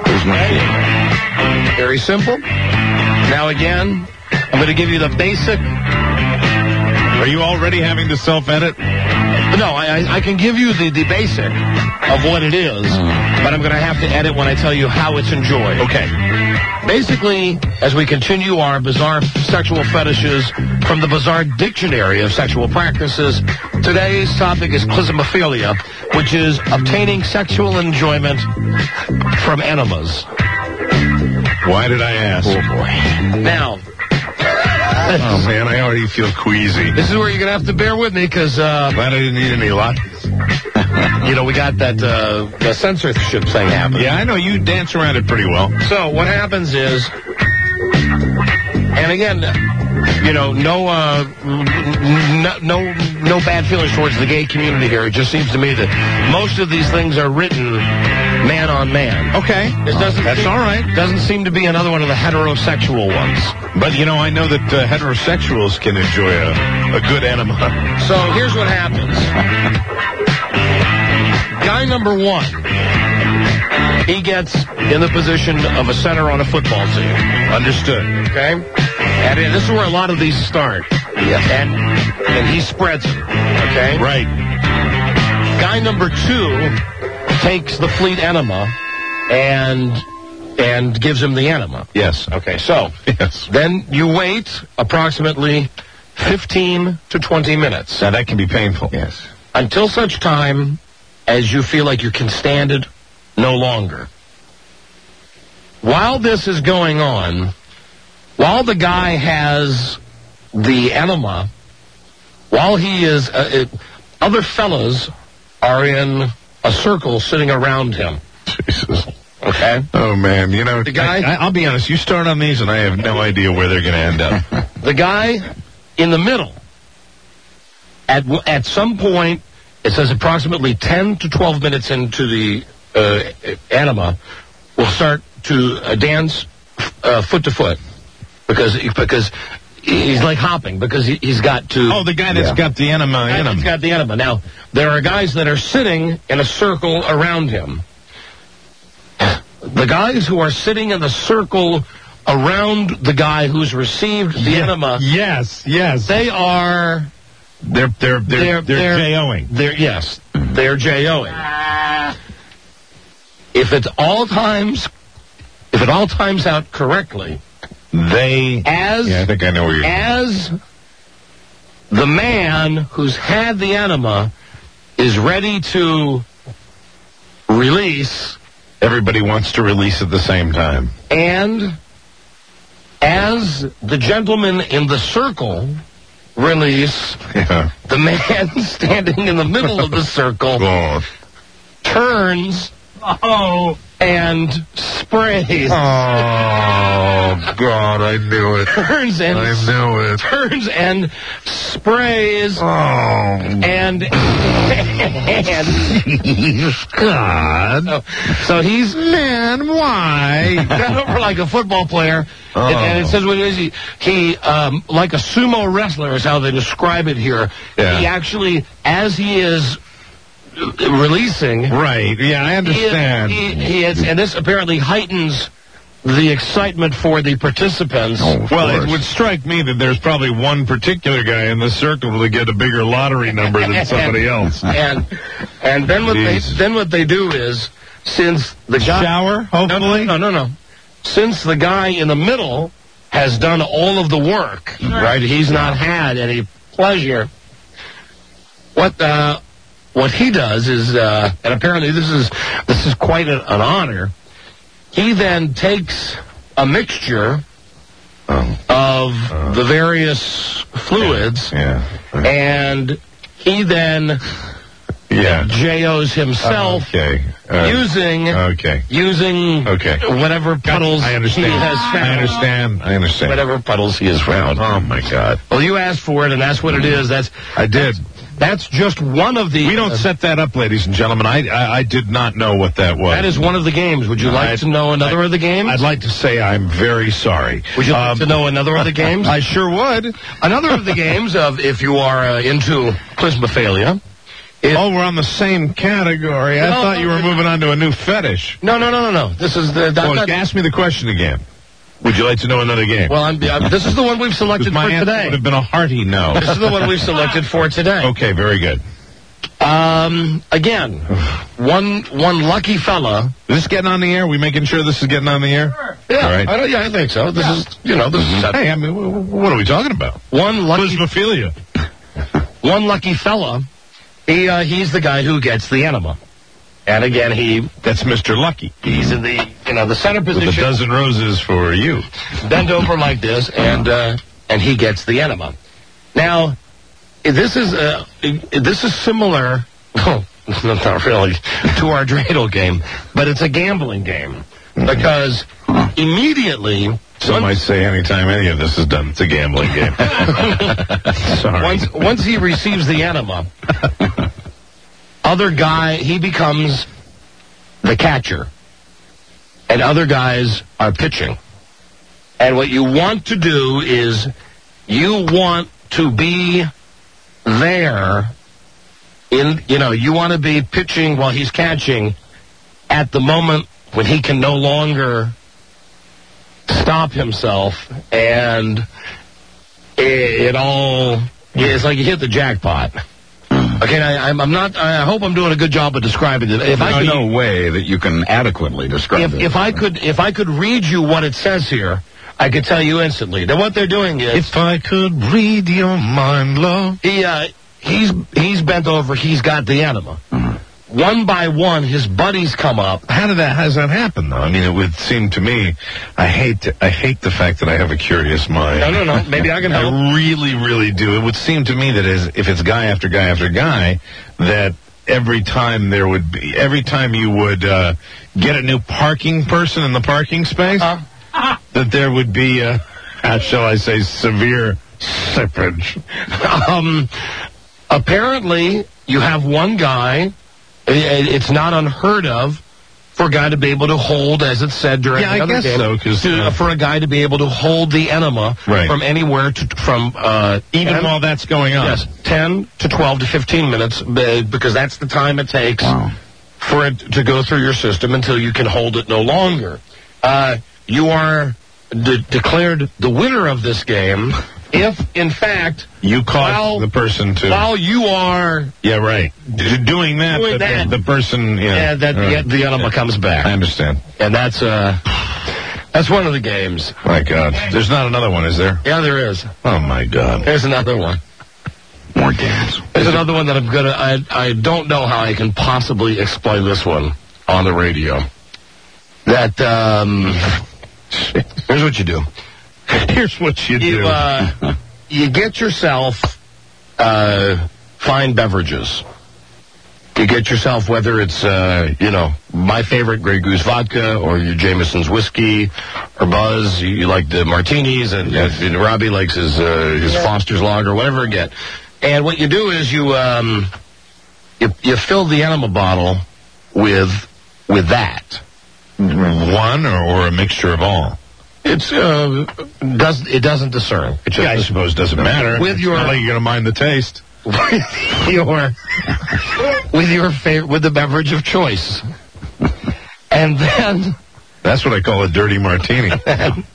Very simple. Now, again, I'm going to give you the basic. Are you already having to self-edit? No, I can give you the basic of what it is, but I'm going to have to edit when I tell you how it's enjoyed. Okay. Basically, as we continue our bizarre sexual fetishes from the Bizarre Dictionary of Sexual Practices, today's topic is clismophilia, which is obtaining sexual enjoyment from enemas. Why did I ask? Oh, boy. Now... Oh, man, I already feel queasy. This is where you're going to have to bear with me, because... Glad I didn't need any lattes. We got that the censorship thing happening. Yeah, I know. You dance around it pretty well. So what happens is... And again, no bad feelings towards the gay community here. It just seems to me that most of these things are written man on man. Okay. That's all right. Doesn't seem to be another one of the heterosexual ones. But, I know that heterosexuals can enjoy a good enema. So here's what happens. Guy number one, he gets in the position of a center on a football team. Understood. Okay? And this is where a lot of these start. Yes. And he spreads them. Okay? Right. Guy number two takes the fleet enema and gives him the enema. Yes. Okay, so yes. Then you wait approximately 15 to 20 minutes. Now, that can be painful. Yes. Until such time as you feel like you can stand it no longer. While this is going on, while the guy has the enema, while he is... other fellas are in a circle sitting around him. Jesus. Okay? Oh, man. You know, The guy- I'll be honest. You start on these, and I have no idea where they're going to end up. The guy in the middle, at some point, it says approximately 10 to 12 minutes into the anima, will start to dance foot to foot because he's like hopping because he's got to. Oh, the guy that's got the enema in him. He's got the enema. Now, there are guys that are sitting in a circle around him. The guys who are sitting in the circle around the guy who's received the enema. Yes. They are. They're J-O-ing. They're J-O-ing. If it all times out correctly, I think I know where you're as the man who's had the enema is ready to release. Everybody wants to release at the same time. And as the gentleman in the circle release, the man standing in the middle of the circle turns and sprays. Oh, God, I knew it. Turns and sprays. And God. So he's... Man, why? Over like a football player. And it says, what is he? He, like a sumo wrestler is how they describe it here. Yeah. He actually, as he is releasing... Right, yeah, I understand. He is, and this apparently heightens the excitement for the participants. Well, it would strike me that there's probably one particular guy in the circle to get a bigger lottery number than somebody else. And then what they do is, since the guy... Shower, hopefully? No. Since the guy in the middle has done all of the work, right? He's not had any pleasure. What he does is, and apparently this is quite an honor, he then takes a mixture of the various fluids, and he then J.O.'s himself using whatever puddles he has found. I understand. Whatever puddles he has found. Oh, my God. Well, you asked for it, and that's what it is. I did. That's just one of the... We don't set that up, ladies and gentlemen. I did not know what that was. That is one of the games. Would you like to know another of the games? I'd like to say I'm very sorry. Would you like to know another of the games? I sure would. Another of the games, if you are into clismophilia... we're on the same category. I thought you were moving on to a new fetish. No. This is the... ask me the question again. Would you like to know another game? Well, this is the one we've selected for today. Would have been a hearty no. This is the one we've selected for today. Okay, very good. Again, one lucky fella. Is this getting on the air? Are we making sure this is getting on the air? Sure. Yeah, all right. I think so. This is. Hey, I mean, what are we talking about? Clismophilia. One lucky fella. He's the guy who gets the enema. And again, that's Mr. Lucky. He's in the center position. With a dozen roses for you. Bent over like this, and he gets the enema. Now, this is similar. Oh, not really to our dreidel game, but it's a gambling game because immediately. Some might say anytime any of this is done, it's a gambling game. Sorry. Once he receives the enema. He becomes the catcher, and other guys are pitching. And what you want to do is you want to be there you want to be pitching while he's catching at the moment when he can no longer stop himself, and it's like you hit the jackpot. Okay, I'm not. I hope I'm doing a good job of describing it. There's no way that you can adequately describe it. If I could read you what it says here, I could tell you instantly. Now, what they're doing is, if I could read your mind, love. He's bent over. He's got the enema. One by one, his buddies come up. How does that happen, though? I mean, it would seem to me, I hate the fact that I have a curious mind. No. Maybe I can help. I really, really do. It would seem to me that if it's guy after guy after guy, that every time you would get a new parking person in the parking space, that there would be, how shall I say, severe sippage. Apparently, you have one guy. It's not unheard of for a guy to be able to hold, as it said during the other game, for a guy to be able to hold the enema from anywhere even while that's going on. Yes, 10 to 12 to 15 minutes, because that's the time it takes for it to go through your system until you can hold it no longer. You are declared the winner of this game if, in fact, you cause the person to... While you are... Yeah, right. Doing that, the person... Yeah, the enema comes back. I understand. And that's one of the games. My God. There's not another one, is there? Yeah, there is. Oh, my God. There's another one. More games. There's another one that I don't know how I can possibly explain this one on the radio. That, here's what you do. Here's what you do. You get yourself fine beverages. You get yourself, whether it's, my favorite Grey Goose vodka or your Jameson's whiskey or Buzz. You like the martinis, and Robbie likes his Foster's Lager, whatever you get. And what you do is you fill the enema bottle with that. One or a mixture of all? It doesn't discern. I suppose it doesn't matter. With your, it's not like you're going to mind the taste. with the beverage of choice, and then that's what I call a dirty martini. Then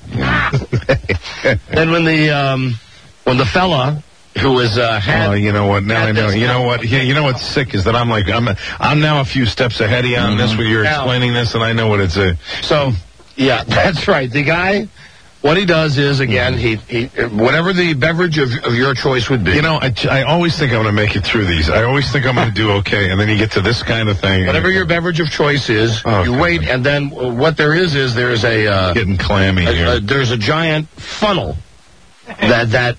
when the fella who is you know what? Now I know. You know what? You know what's sick is that I'm now a few steps ahead of you on this. Where you're explaining this, and I know what it's a. So. Yeah, that's right. The guy, what he does is, again, he whatever the beverage of your choice would be. You know, I always think I'm going to make it through these. I always think I'm going to do okay, and then you get to this kind of thing. Whatever your beverage of choice is, you wait, and then what there is there's a... getting clammy here. There's a giant funnel that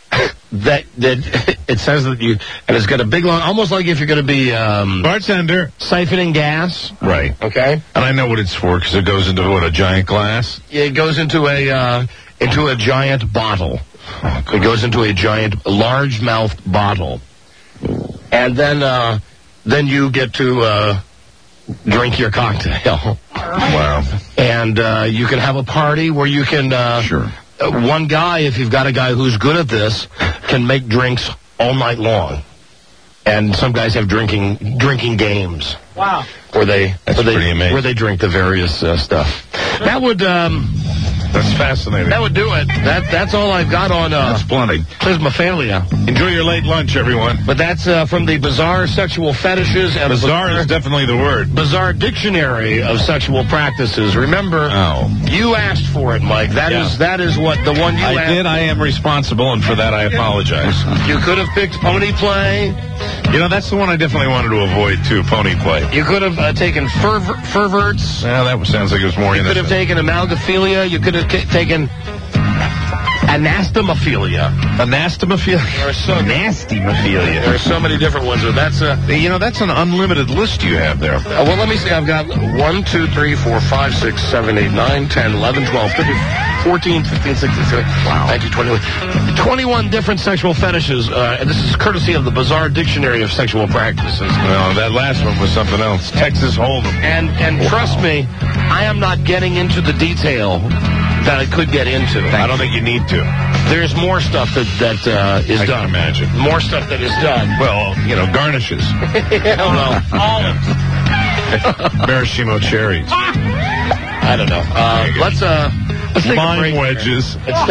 it says that you, and it's got a big long, almost like if you're going to be bartender siphoning gas, right? Okay, and I know what it's for because it goes into a giant glass. Yeah, it goes into a giant bottle. It goes into a giant large-mouthed bottle, and then you get to drink your cocktail. Wow! And you can have a party where you can sure. One guy, if you've got a guy who's good at this, can make drinks all night long. And some guys have drinking games. Wow. Pretty amazing. Where they drink the various stuff. That would that's fascinating. That would do it. That's all I've got on that's plenty. Plasmophilia. Enjoy your late lunch, everyone. But that's from the Bizarre Sexual Fetishes and Bizarre is definitely the word. Bizarre Dictionary of Sexual Practices. Remember, you asked for it, Mike. That is what the one you asked. I did. I am responsible, and for that I apologize. You could have picked Pony Play. You know, that's the one I definitely wanted to avoid too. Pony Play. You could have taken Ferverts. Yeah, that sounds like it was more innocent. You could have taken Amalgaphilia. You could have taken Anastomophilia. Anastomophilia? There are so Nastomophilia. There are so many different ones. But that's that's an unlimited list you have there. Well, let me see. I've got 1, 2, 3, 4, 5, 6, 7, 8, 9, 10, 11, 12, 13, 14, 15, 16, 17, 19, 21. 21 different sexual fetishes. And this is courtesy of the Bizarre Dictionary of Sexual Practices. Well, that last one was something else. Texas Hold'em. And trust me, I am not getting into the detail that I could get into. I don't think you need to. There's more stuff that is done. I can imagine. More stuff that is done. Well, garnishes. Olives. Maraschino cherries. I don't know. Let's take a break. Wedges. Let's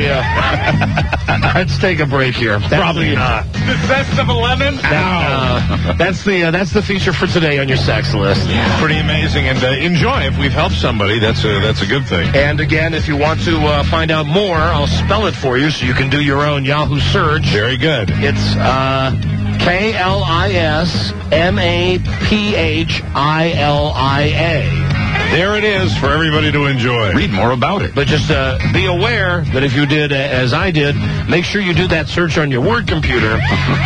take a break here. Probably not. The zest of a lemon? That's the feature for today on your sex list. Yeah. Pretty amazing, and enjoy. If we've helped somebody, that's a good thing. And again, if you want to find out more, I'll spell it for you so you can do your own Yahoo search. Very good. It's KLISMAPHILIA. There it is for everybody to enjoy. Read more about it. But just be aware that if you did as I did, make sure you do that search on your work computer,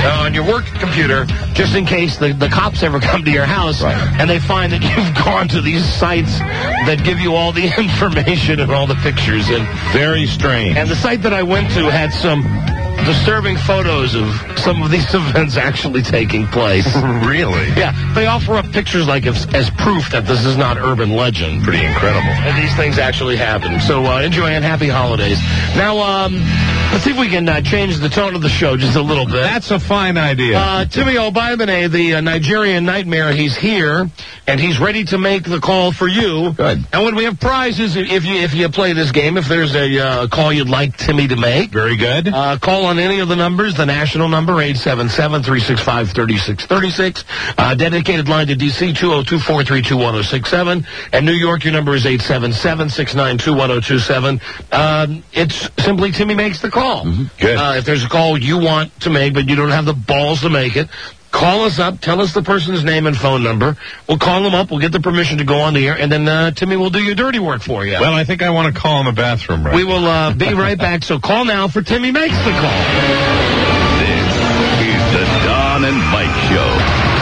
just in case the cops ever come to your house and they find that you've gone to these sites that give you all the information and all the pictures. And very strange. And the site that I went to had some disturbing photos of some of these events actually taking place. Really? Yeah. They offer up pictures like as proof that this is not urban legend. Pretty incredible. And these things actually happen. So enjoy and happy holidays. Now, let's see if we can change the tone of the show just a little bit. That's a fine idea. Timmy Obibane, the Nigerian Nightmare, he's here, and he's ready to make the call for you. Good. And when we have prizes, if you play this game, if there's a call you'd like Timmy to make. Very good. Call on any of the numbers, the national number, 877-365-3636. Dedicated line to D.C., 202-432-1067. And New York, your number is 877-692-1027. It's simply Timmy makes the call. Good. If there's a call you want to make, but you don't have the balls to make it, call us up, tell us the person's name and phone number. We'll call them up, we'll get the permission to go on the air, and then Timmy will do your dirty work for you. Well, I think I want to call in the bathroom right We will be right back, so call now for Timmy Makes the Call. This is the Don and Mike Show.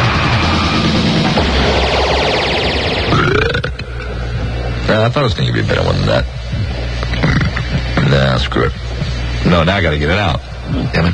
I thought it was going to give you a better one than that. Nah, screw it. No, now I got to get it out. Damn it.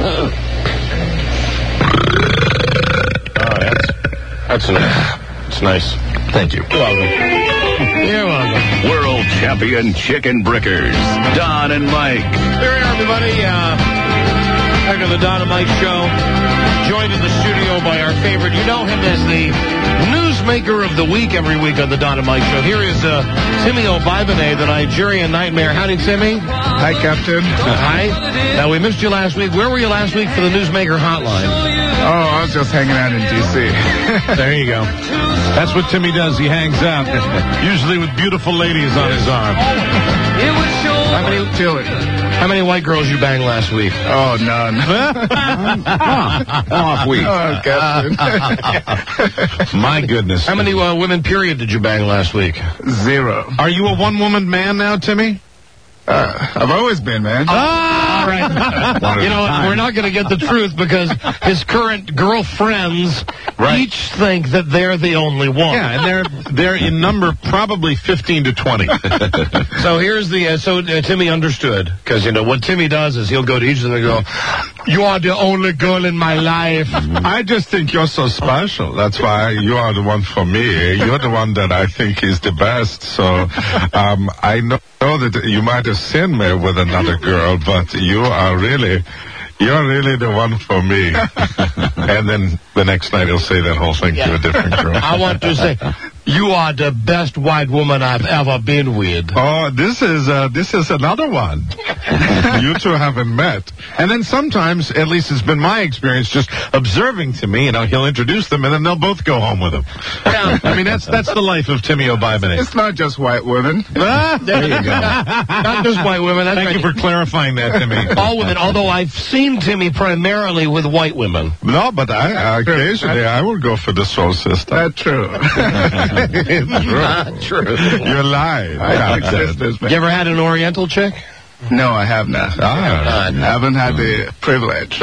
That's nice. It's nice. Thank you. You're welcome. You're welcome. World champion chicken brickers, Don and Mike. Here we are, everybody. Back to the Don and Mike Show. Joined in the studio by our favorite. You know him as the newsmaker of the week every week on the Don and Mike Show. Here is Timmy Obibane, the Nigerian Nightmare. Howdy, Timmy. Hi, Captain. Hi. Now, we missed you last week. Where were you last week for the Newsmaker Hotline? Oh, I was just hanging out in D.C. There you go. That's what Timmy does. He hangs out, usually with beautiful ladies on his arm. How many white girls you banged last week? Oh, none. Off week. Oh, Captain. My goodness. How many women, period, did you bang last week? 0. Are you a one-woman man now, Timmy? I've always been, man. All right. You know, we're not going to get the truth because his current girlfriends each think that they're the only one. Yeah, and they're in number probably 15 to 20. So here's the Timmy understood, because you know what Timmy does is he'll go to each of them and go, "You are the only girl in my life." I just think you're so special. That's why you are the one for me. You're the one that I think is the best. So I know that you might have seen me with another girl, but you're really the one for me. And then the next night he'll say that whole thing to a different girl. I want to say, you are the best white woman I've ever been with. Oh, this is another one. You two haven't met. And then sometimes, at least it's been my experience, just observing Timmy, he'll introduce them, and then they'll both go home with him. Yeah. I mean, that's the life of Timmy Obibane. It's not just white women. There you go. Not just white women. That's Thank you for clarifying that, Timmy. All women, although I've seen Timmy primarily with white women. No, but occasionally I will go for the soul sister. That's true. It's true. Not true. You're lying. You ever had an Oriental chick? No, I have not. I haven't had the privilege.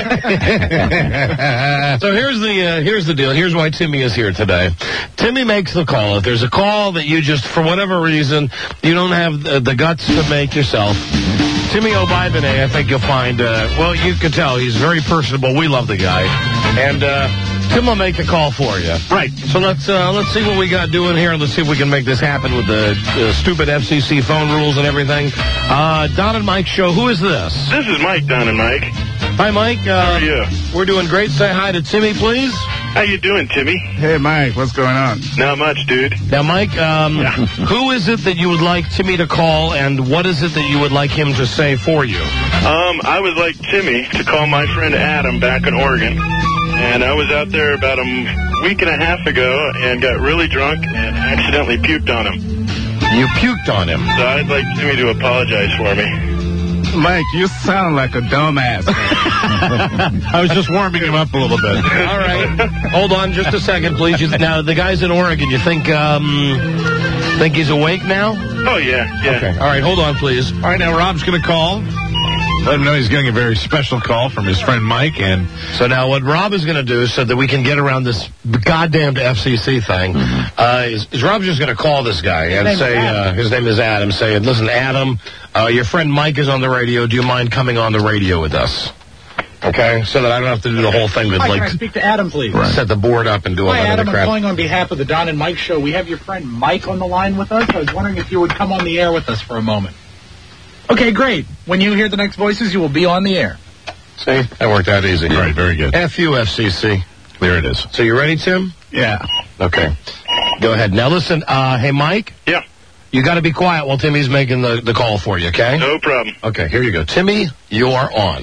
So here's the deal. Here's why Timmy is here today. Timmy makes the call. If there's a call that you just, for whatever reason, you don't have the guts to make yourself, Timmy Obibane, I think you'll find, you can tell he's very personable. We love the guy. And Tim will make the call for you. Right. So let's see what we got doing here, and let's see if we can make this happen with the stupid FCC phone rules and everything. Don and Mike Show. Who is this? This is Mike, Don and Mike. Hi, Mike. How are you? We're doing great. Say hi to Timmy, please. How you doing, Timmy? Hey, Mike. What's going on? Not much, dude. Now, Mike, who is it that you would like Timmy to call, and what is it that you would like him to say for you? I would like Timmy to call my friend Adam back in Oregon. And I was out there about a week and a half ago and got really drunk and accidentally puked on him. You puked on him? So I'd like Timmy to apologize for me. Mike, you sound like a dumbass. I was just warming him up a little bit. All right. Hold on just a second, please. Now, the guy's in Oregon. You think Think he's awake now? Oh, yeah. Okay. All right, hold on, please. All right, now Rob's going to call. Let him know he's getting a very special call from his friend Mike. And so now what Rob is going to do so that we can get around this goddamned FCC thing is Rob's just going to call this guy and say, his name is Adam, say, listen, Adam, your friend Mike is on the radio. Do you mind coming on the radio with us? Okay, so that I don't have to do the whole thing with, Can I speak to Adam, please? Set the board up and do all that Adam, other crap. I'm calling on behalf of the Don and Mike show. We have your friend Mike on the line with us. I was wondering if you would come on the air with us for a moment. Okay, great. When you hear the next voices, you will be on the air. See? That worked out easy. All right, very good. FUFCC. There it is. So you ready, Tim? Yeah. Okay. Go ahead. Now listen, hey, Mike? Yeah. You got to be quiet while Timmy's making the call for you, okay? No problem. Okay, here you go. Timmy, you are on.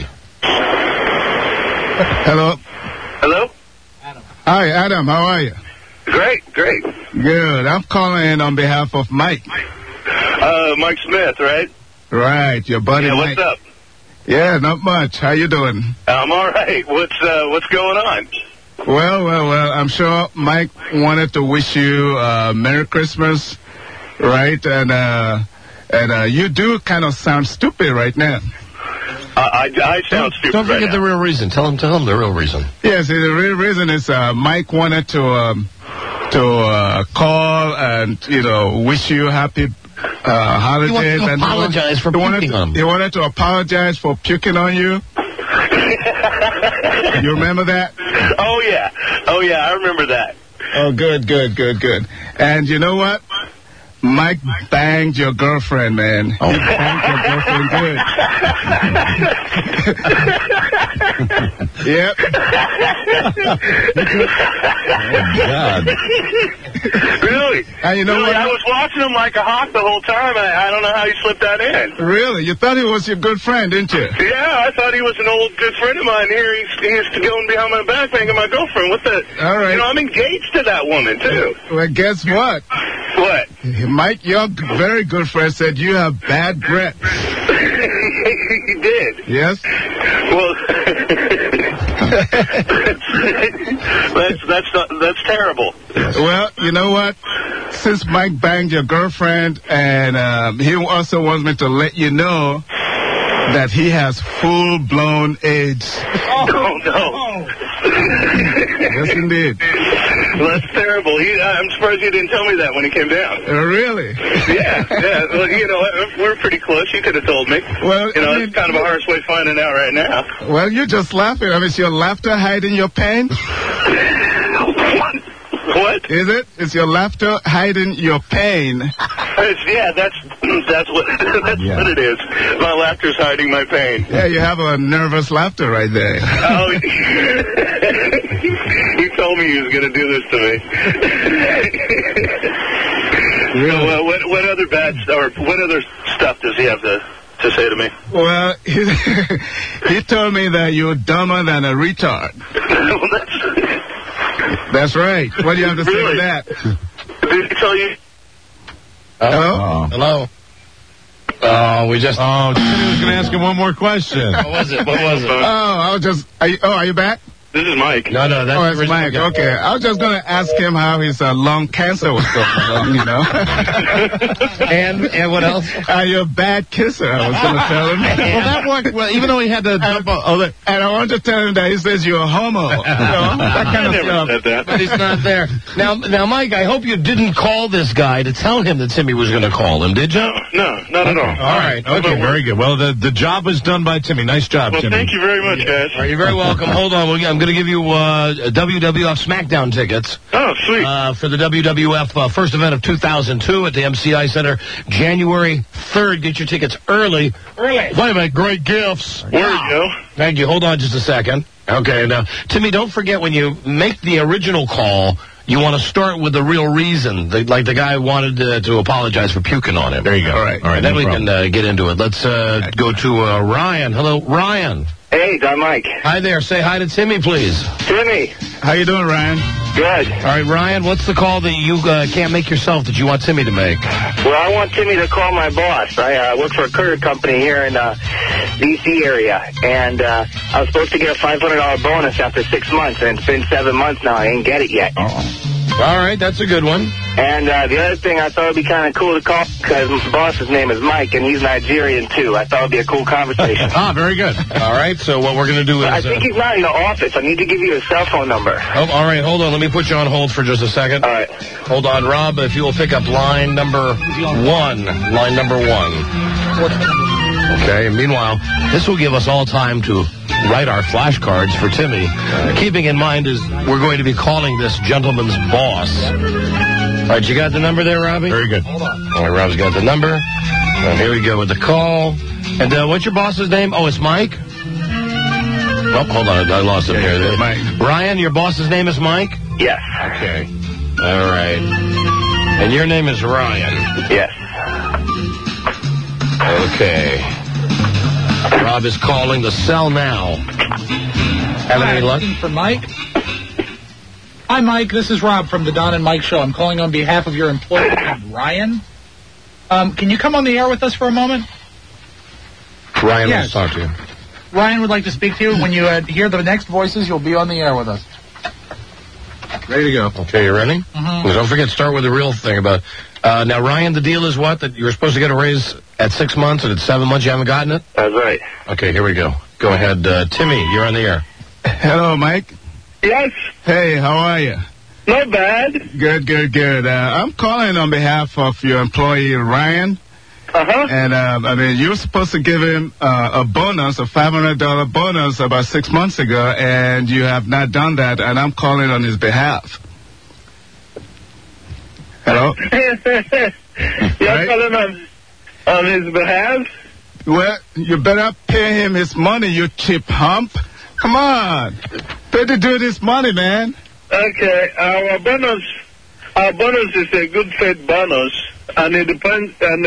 Hello. Hello? Hi, Adam. How are you? Great. Good. I'm calling in on behalf of Mike. Mike Smith, right? Right, your buddy Mike. What's up? Yeah, not much. How you doing? I'm all right. What's going on? Well, I'm sure Mike wanted to wish you Merry Christmas, right? And you do kind of sound stupid right now. I sound stupid. Don't forget the real reason. Tell him the real reason. Yes, the real reason is Mike wanted to call and wish you happy holidays. He wanted to apologize for puking on him. He wanted to apologize for puking on you. You remember that? Oh yeah, I remember that. Oh, good. And you know what? Mike banged your girlfriend, man. Oh. He banged your girlfriend good. Yep. Oh, God. Really? And you know what? I was watching him like a hawk the whole time. I don't know how you slipped that in. Really? You thought he was your good friend, didn't you? Yeah, I thought he was an old good friend of mine. Here he's going behind my back banging my girlfriend. What the? All right. I'm engaged to that woman, too. Well, guess what? What? Mike, your very good friend said you have bad breath. He did. Yes? Well, that's terrible. Well, you know what? Since Mike banged your girlfriend, and he also wants me to let you know that he has full-blown AIDS. Oh, no. Yes, indeed. Well, that's terrible. I'm surprised you didn't tell me that when he came down. Really? Yeah. Well, we're pretty close. You could have told me. Well, it's kind of a harsh way of finding out right now. Well, you're just laughing. I mean, is your laughter hiding your pain? What? Is it? Is your laughter hiding your pain? Yeah, that's what it is. My laughter's hiding my pain. Yeah, you have a nervous laughter right there. Oh, he told me he was going to do this to me. Really? So, what other what other stuff does he have to say to me? Well, he told me that you're dumber than a retard. That's right. What do you have to say to that? Did he tell you? Hello? Hello? Oh, we just... Oh, Timmy was going to ask him one more question. What was it? Are you back? This is Mike. No, that's Mike. Okay. I was just going to ask him how his lung cancer was going along, And what else? You're a bad kisser, I was going to tell him. Well, that worked. Well, even though he had to... And I want to tell him that he says you're a homo. That kind of stuff. Said that. But he's not there. Now, Mike, I hope you didn't call this guy to tell him that Timmy was going to call him, did you? No, not at all. All right. Okay, very good. Well, the job was done by Timmy. Nice job, Timmy. Thank you very much, guys. All right, you're very welcome. Hold on. I'm going to give you WWF SmackDown tickets. Oh, sweet. For the WWF first event of 2002 at the MCI Center, January 3rd. Get your tickets early. They make great gifts. There you go. Thank you. Hold on just a second. Okay, now, Timmy, don't forget when you make the original call, you want to start with the real reason. Like the guy wanted to apologize for puking on him. There you go. All right. All right, then no we problem. can get into it. Let's go to Ryan. Hello, Ryan. Hey, Don Mike. Hi there. Say hi to Timmy, please. Timmy. How you doing, Ryan? Good. All right, Ryan, what's the call that you can't make yourself that you want Timmy to make? Well, I want Timmy to call my boss. I work for a courier company here in D.C. area, and I was supposed to get a $500 bonus after 6 months, and it's been 7 months now. I ain't get it yet. All right, that's a good one. And the other thing, I thought it would be kind of cool to call because my boss's name is Mike, and he's Nigerian, too. I thought it would be a cool conversation. Very good. All right, so what we're going to do is... I think he's not in the office. I need to give you his cell phone number. Oh, all right, hold on. Let me put you on hold for just a second. All right. Hold on, Rob, if you will pick up line number 1. Line number 1. Okay, meanwhile, this will give us all time to write our flashcards for Timmy. Keeping in mind is we're going to be calling this gentleman's boss. All right, you got the number there, Robbie? Very good. Hold on. All right, Rob's got the number. And here we go with the call. And what's your boss's name? Oh, it's Mike? Oh, hold on. I lost him here. Mike. Brian, your boss's name is Mike? Yes. Okay. All right. And your name is Ryan? Yes. Okay. Rob is calling the cell now. Having any luck? For Mike? Hi, Mike. This is Rob from the Don and Mike Show. I'm calling on behalf of your employee, Ryan. Can you come on the air with us for a moment? Ryan wants to talk to you. Ryan would like to speak to you. When you hear the next voices, you'll be on the air with us. Ready to go. Okay, you ready? Mm-hmm. Don't forget, start with the real thing about... now, Ryan, the deal is what? That you're supposed to get a raise at 6 months, and at 7 months you haven't gotten it? That's right. Okay, here we go. Go ahead. Timmy, you're on the air. Hello, Mike. Yes. Hey, how are you? Not bad. Good. I'm calling on behalf of your employee, Ryan. Uh-huh. And, you were supposed to give him a bonus, a $500 bonus about 6 months ago, and you have not done that, and I'm calling on his behalf. Hello? You're calling on his behalf? Well, you better pay him his money, you cheap hump. Come on. Pay the dude his money, man. Okay, our bonus is a good faith bonus, and it depends, and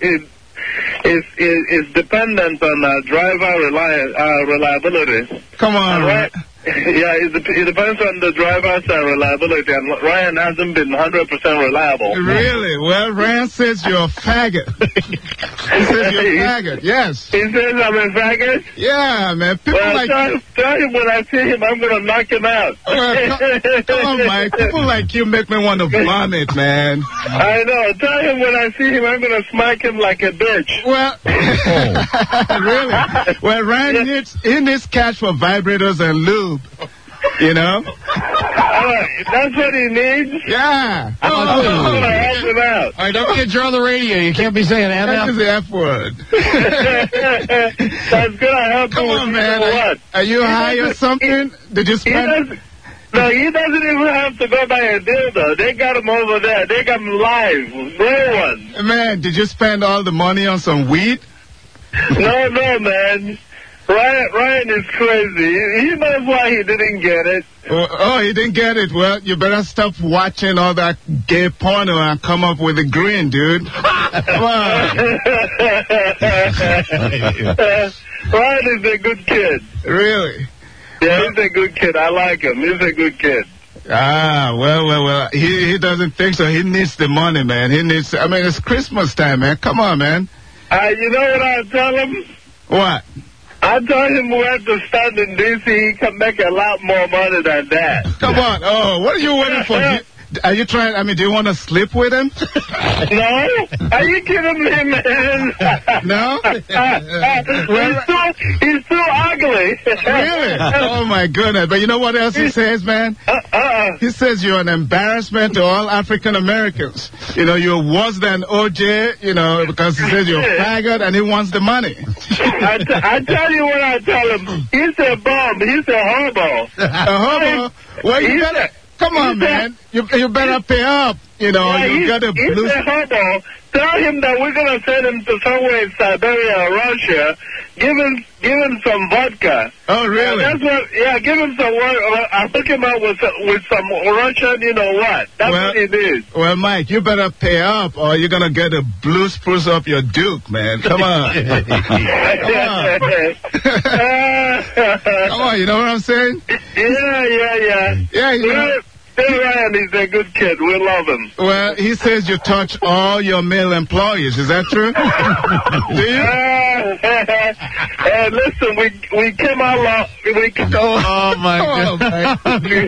it's dependent on driver reliability. Come on, right? Yeah, it depends on the driver's reliability, and Ryan hasn't been 100% reliable. Really? Well, Ryan says you're a faggot. He says you're a faggot, yes. He says I'm a faggot? Yeah, man. People like... Tell him when I see him, I'm going to knock him out. Well, come on, Mike. People like you make me want to vomit, man. I know. Tell him when I see him, I'm going to smack him like a bitch. Well, really? Well, Ryan needs cash for vibrators and lube. You know? That's what he needs? Yeah. I'm going to help him out. All right, don't forget, you're on the radio. You can't be saying MF. That is the F word. That's good. I help Come him on, with man. what? Are you high or something? Did you spend... No, he doesn't even have to go buy a dildo. They got him over there. They got him live. Real one. Man, did you spend all the money on some weed? No, man. Ryan is crazy. He knows why he didn't get it. Oh, he didn't get it. Well, you better stop watching all that gay porno and come up with a grin, dude. Come on. Ryan is a good kid. Really? Yeah, he's a good kid. I like him. He's a good kid. Well. He doesn't think so. He needs the money, man. It's Christmas time, man. Come on, man. You know what I'll tell him? What? I told him where to stand in D.C. He can make a lot more money than that. Come on. Oh, what are you waiting for? Are you trying, do you want to sleep with him? No? Are you kidding me, man? No? He's too ugly. Really? Oh, my goodness. But you know what else he says, man? He says you're an embarrassment to all African Americans. You're worse than O.J., because he says you're a faggot and he wants the money. I tell you what I tell him. He's a bum. He's a hobo. A hobo? Well, you better... Come on, man. You better pay up. You got to He's a hobo. Tell him that we're going to send him to somewhere in Siberia or Russia. Give him some vodka. Oh, really? Give him some vodka. I'll hook him up with some Russian, what. That's what he did. Well, Mike, you better pay up or you're going to get a blue spruce up your Duke, man. Come on. Come on, you know what I'm saying? Yeah. Yeah, Tell Ryan he's a good kid. We love him. Well, he says you touch all your male employees. Is that true? Do you? And listen, we came out. Oh my God!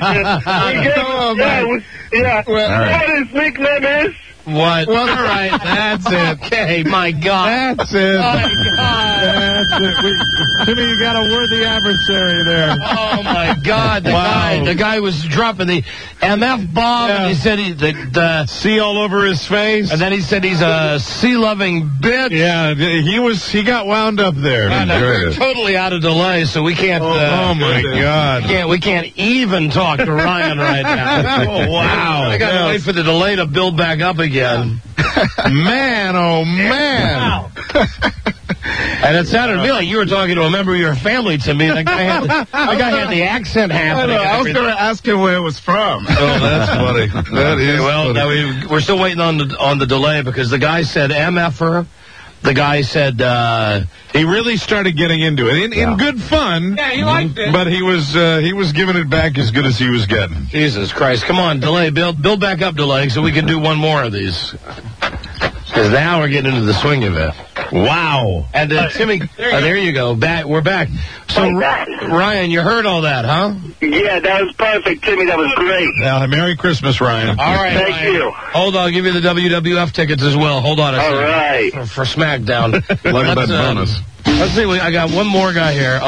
What his nickname is? What? Well, all right, that's it. Okay, my God. That's it. Oh, my God. That's it. Timmy, you got a worthy adversary there. Oh, my God. The guy was dropping the MF bomb, and he said the C all over his face. And then he said he's a sea-loving bitch. Yeah, he got wound up there. We're totally out of delay, so we can't. Oh, my God. We can't even talk to Ryan right now. Oh, wow. I got to wait for the delay to build back up again. Man, oh, man. Wow. And it sounded to me like you were talking to a member of your family to me. That guy had the accent happening. I was going to ask him where it was from. Oh, that's funny. That is well, funny. Now we're still waiting on the delay because the guy said MFer. The guy said he really started getting into it in good fun. Yeah, he liked it. But he was giving it back as good as he was getting. Jesus Christ! Come on, delay, build back up, delay, so we can do one more of these. Because now we're getting into the swing of it. Wow! And Timmy, there you go. We're back. So Ryan, you heard all that, huh? Yeah, that was perfect, Timmy. That was great. Now, Merry Christmas, Ryan. All right, thank Ryan. you. Hold on, I'll give you the WWF tickets as well. Hold on a second. All right. For SmackDown. Look at that bonus. Let's see. I got one more guy here.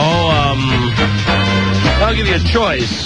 I'll give you a choice.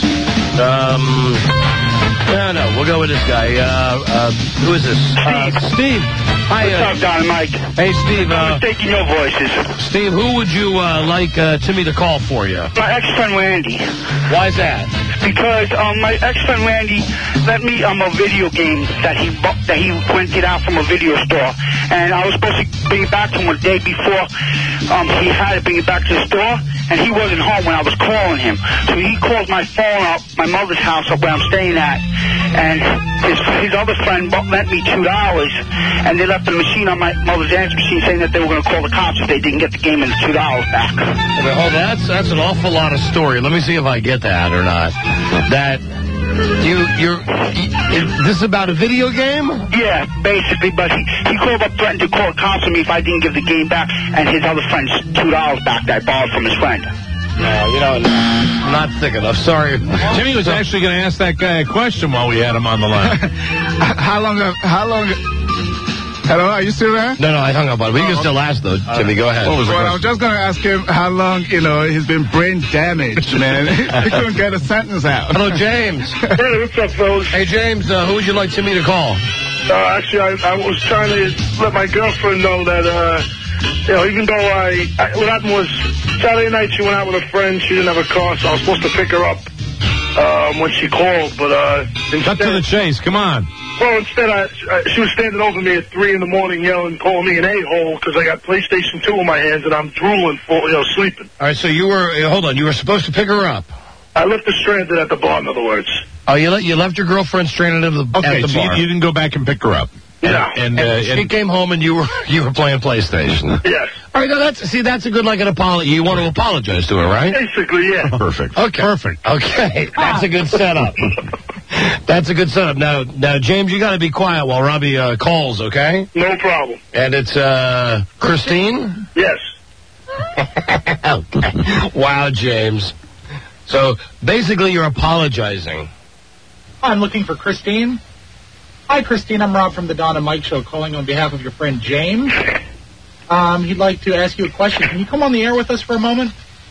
No, we'll go with this guy. Who is this? Steve. Hi, what's up, Don and Mike? Hey, Steve. I'm mistaking your voices. Steve, who would you like Timmy to call for you? My ex-friend Randy. Why is that? Because my ex-friend Randy lent me a video game that he rented out from a video store, and I was supposed to bring it back to him a day before he had to bring it back to the store, and he wasn't home when I was calling him. So he called my phone up, my mother's house up where I'm staying at, and his other friend lent me $2, and they left the machine on my mother's answer machine saying that they were going to call the cops if they didn't get the game and the $2 back. Okay, hold on, that's an awful lot of story. Let me see if I get that or not. That this is about a video game? Yeah, basically, but he called up threatening to call the cops on me if I didn't give the game back, and his other friend's $2 back that I borrowed from his friend. No, not thick enough. Sorry. Timmy was actually going to ask that guy a question while we had him on the line. How long? Hello, are you still there? No, I hung up on him. You can still ask, though, Timmy. Go ahead. What was the question? I was just going to ask him how long, he's been brain damaged, man. He couldn't get a sentence out. Hello, James. Hey, what's up, fellas? Hey, James, who would you like Timmy to call? Actually, I was trying to let my girlfriend know that, even though what happened was Saturday night she went out with a friend. She didn't have a car, so I was supposed to pick her up when she called, but instead... Cut to the chase, come on. Well, instead, she was standing over me at 3 in the morning yelling, calling me an a-hole because I got PlayStation 2 in my hands and I'm drooling, sleeping. All right, so you were supposed to pick her up. I left her stranded at the bar, in other words. Oh, you left your girlfriend stranded at the bar. You didn't go back and pick her up. Yeah. And she came home and you were playing PlayStation. Yes. All right, now that's a good an apology. You want to apologize to her, right? Basically, yeah. Perfect. Okay. Perfect. Okay, that's a good setup. That's a good setup. Now, James, you got to be quiet while Robbie calls, okay? No problem. And it's Christine? Yes. Okay. Wow, James. So basically, you're apologizing. I'm looking for Christine. Hi, Christine. I'm Rob from the Don and Mike Show, calling on behalf of your friend James. He'd like to ask you a question. Can you come on the air with us for a moment?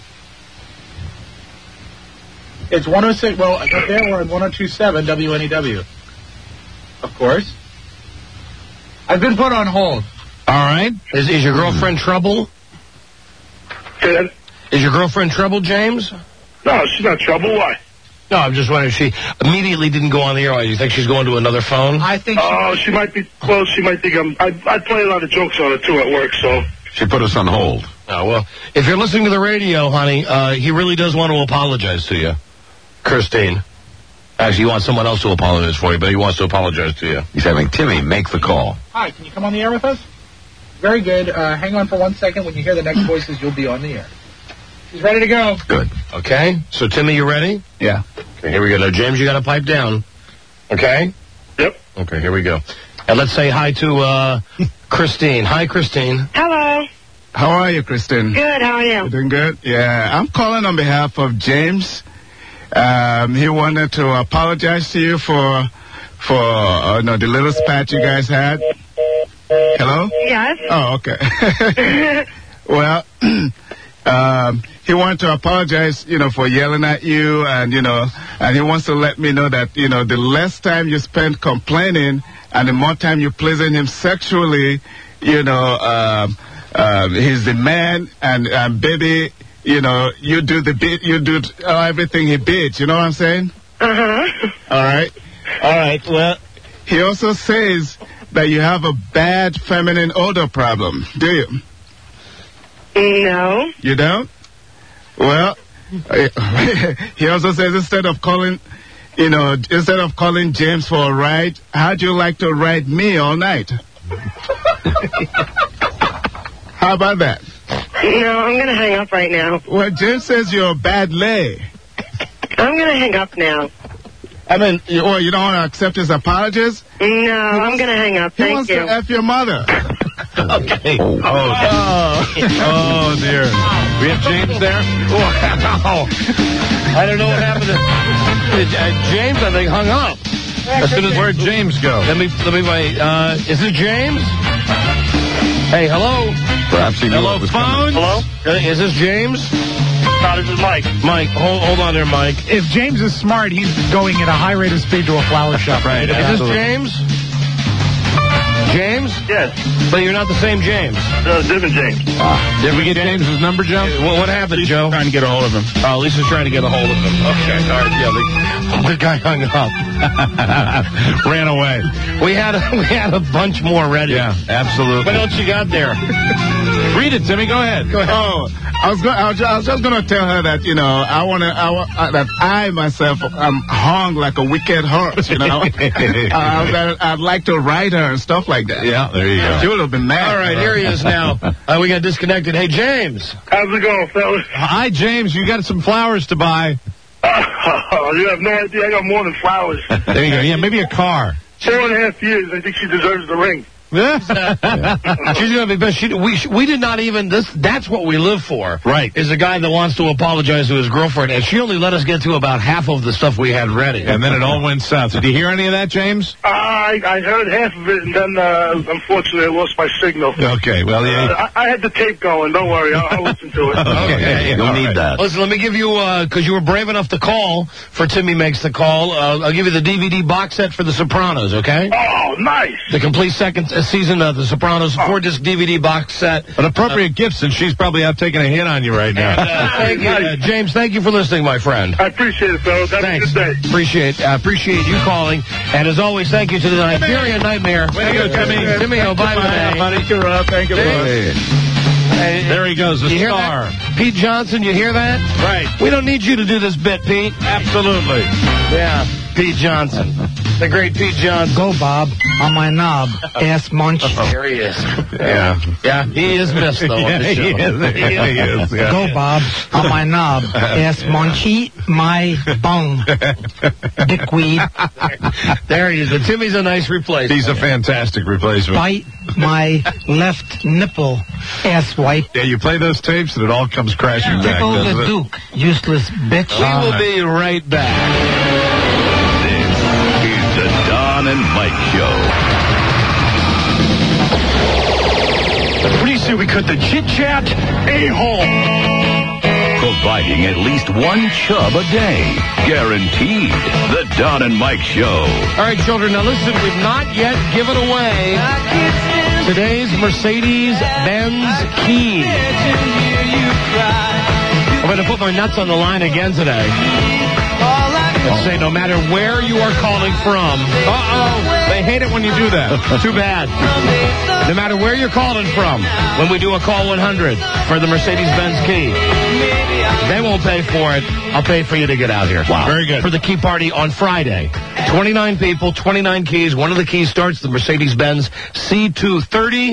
It's 106. Well, there we're at 102.7 WNEW. Of course. I've been put on hold. All right. Is your girlfriend trouble? Good. Is your girlfriend trouble, James? No, she's not trouble. Why? No, I'm just wondering if she immediately didn't go on the air. You think she's going to another phone? I think she might be. Well, she might think I play a lot of jokes on it, too, at work, so. She put us on hold. Oh, well, if you're listening to the radio, honey, he really does want to apologize to you. Christine. Actually, he wants someone else to apologize for you, but he wants to apologize to you. He's having Timmy make the call. Hi, can you come on the air with us? Very good. Hang on for 1 second. When you hear the next voices, you'll be on the air. He's ready to go. Good. Okay. So, Timmy, you ready? Yeah. Okay, here we go. Now, James, you got to pipe down. Okay? Yep. Okay, here we go. And let's say hi to Christine. Hi, Christine. Hello. How are you, Christine? Good, how are you? Doing good? Yeah, I'm calling on behalf of James. He wanted to apologize to you for the little spat you guys had. Hello? Yes. Oh, okay. Well, he wanted to apologize, for yelling at you, and he wants to let me know that, the less time you spend complaining and the more time you pleasing him sexually, he's the man, and baby, you do everything he bids. You know what I'm saying? Uh-huh. All right. Well, he also says that you have a bad feminine odor problem. Do you? No. You don't? Well, he also says instead of calling James for a ride, how'd you like to ride me all night? How about that? No, I'm going to hang up right now. Well, James says you're a bad lay. I'm going to hang up now. I mean, you don't want to accept his apologies? No, I'm going to hang up. Thank you. He wants to F your mother. Okay. Oh, dear. We have James there? Wow. I don't know what happened to James, I think, hung up. As soon as where'd James go? Let me is it James? Hey, hello? Perhaps he knew hello, what was phone? coming. Hello? Is this James? No, this is Mike. Mike, hold on there, Mike. If James is smart, he's going at a high rate of speed to a flower shop. Right. Is this James? James? Yes. But you're not the same James. Different James. Did we get James's number, Joe? What happened, Joe? Trying to get a hold of him. Oh, Lisa's trying to get a hold of him. Okay, all right. Yeah, the guy hung up. Ran away. We had a bunch more ready. Yeah, absolutely. What else you got there? Read it, Timmy. Go ahead. Oh, I was just going to tell her that, that I myself am hung like a wicked horse, I'd like to ride her and stuff like that. Yeah, there you go. She would have been mad. All right, here he is now. We got disconnected. Hey, James. How's it going, fellas? Hi, James. You got some flowers to buy. You have no idea. I got more than flowers. There you go. Yeah, maybe a car. 4.5 years. I think she deserves the ring. She's gonna be best. We did not even that's what we live for. Right. Is a guy that wants to apologize to his girlfriend, and she only let us get to about half of the stuff we had ready. And then it all went south. Did you hear any of that, James? I heard half of it, and then unfortunately I lost my signal. Okay. Well, yeah. I had the tape going. Don't worry. I'll listen to it. Okay. You'll need that. Listen, let me give you because you were brave enough to call for Timmy Makes the Call. I'll give you the DVD box set for The Sopranos. Okay. Oh, nice. The complete second season of The Sopranos 4-disc DVD box set. An appropriate gift, since she's probably out taking a hit on you right now. Thank you, James. Thank you for listening, my friend. I appreciate it, fellas. Have a good day. Appreciate you calling. And as always, thank you to the Nigerian Nightmare. Way to go, Timmy. Timmy, bye-bye. Buddy, thank you. There he goes, the you star. Hear that? Pete Johnson, you hear that? Right. We don't need you to do this bit, Pete. Absolutely. Yeah, Pete Johnson. The great Pete Johnson. Go, Bob, on my knob. Ass munch. There he is. Yeah. Yeah, he is missed, though, on the show. He is. Yeah. Go, Bob, on my knob. Ass munch. Eat my bung. Dickweed. There he is. But Timmy's a nice replacement. He's a fantastic replacement. Bite my left nipple. Ass wipe. Yeah, you play those tapes and it all comes crashing back, Tickle doesn't the it? Duke. Useless bitch. We will be right back. This is the Don and Mike Show. What do you say we cut the chit-chat a-hole? Providing at least one chub a day. Guaranteed. The Don and Mike Show. All right, children, now listen, we've not yet given away today's Mercedes-Benz key. I'm going to put my nuts on the line again today. And say no matter where you are calling from. They hate it when you do that. Too bad. No matter where you're calling from, when we do a Call 100 for the Mercedes-Benz key, they won't pay for it. I'll pay for you to get out here. Wow. Very good. For the key party on Friday. 29 people, 29 keys. One of the keys starts the Mercedes-Benz C230.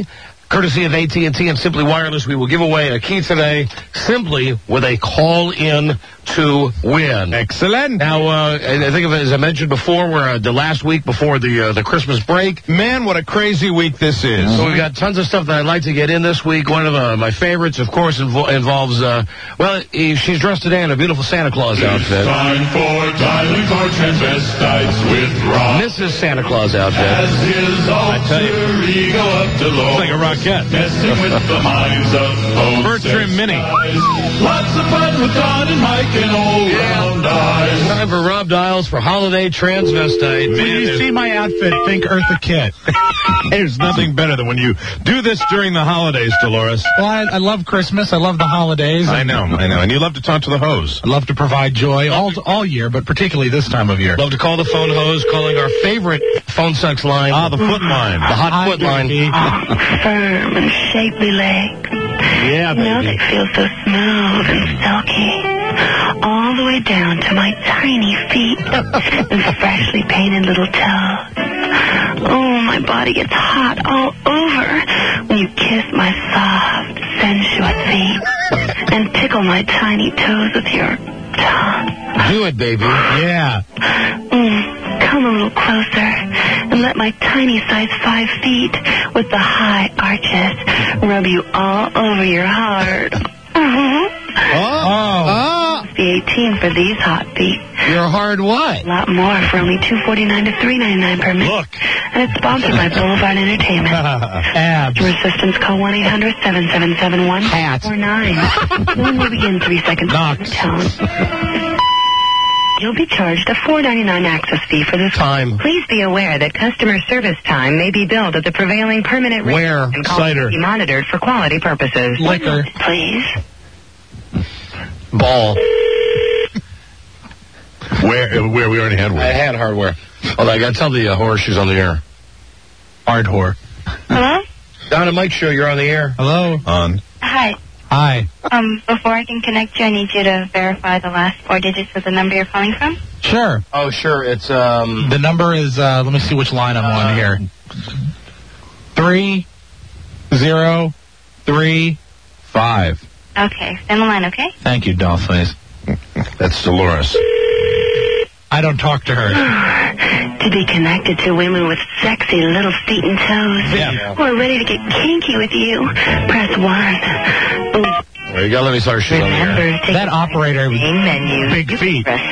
courtesy of AT&T and Simply Wireless. We will give away a key today simply with a call-in to win. Excellent. Now, I think of it, as I mentioned before, we're the last week before the Christmas break. Man, what a crazy week this is. So we've got tons of stuff that I'd like to get in this week. One of my favorites, of course, involves, she's dressed today in a beautiful Santa Claus outfit. Time for dialing for transvestites with Rob. Mrs. Santa Claus outfit. As his alter ego up to low. It's like a rocket. Messing with the minds of folks. Bertram Mini. Lots of fun with Don and Mike and old round eyes. Time for Rob Dials for Holiday Transvestite. When you see my outfit, think Eartha Kitt. There's nothing better than when you do this during the holidays, Dolores. Well, I love Christmas. I love the holidays. I know. And you love to talk to the hose. I love to provide joy all year, but particularly this time of year. Love to call the phone hose, calling our favorite phone sex line. The foot line. The hot foot line. Firm and shapely legs. Yeah, baby. You know, they feel so smooth and silky. All the way down to my tiny feet and freshly painted little toes. Oh, my body gets hot all over when you kiss my soft, sensuous feet and tickle my tiny toes with your tongue. Do it, baby. Yeah. Come a little closer and let my tiny size 5 feet with the high arches rub you all over your heart. The 18 for these hot feet. You're hard what? A lot more for only $249 to $399 per minute. Look. And it's sponsored by Boulevard Entertainment. Abs. For assistance, call 1-800-777-1449. When will begin 3 seconds. Knox. Tone. You'll be charged a $4.99 access fee for this time. Please be aware that customer service time may be billed at the prevailing permanent rate. Where? And calls Cider. may be monitored for quality purposes. Liquor. Please. Ball. Where we already had one. I had hardware. Although I got to tell the horse she's on the air. Hard whore. Hello? Don and Mike show, you're on the air. Hello. On. Hi. Hi. Before I can connect you, I need you to verify the last 4 digits of the number you're calling from. Sure. Oh, sure. It's, The number is, let me see which line I'm on here. 3035. Okay, stay on the line, okay? Thank you, Dollface. That's Dolores. I don't talk to her. To be connected to women with sexy little feet and toes. Yeah. Who are ready to get kinky with you, press 1. there you go. Let me start. She's on the air. Remember, take That operator with main menu. big feet. Press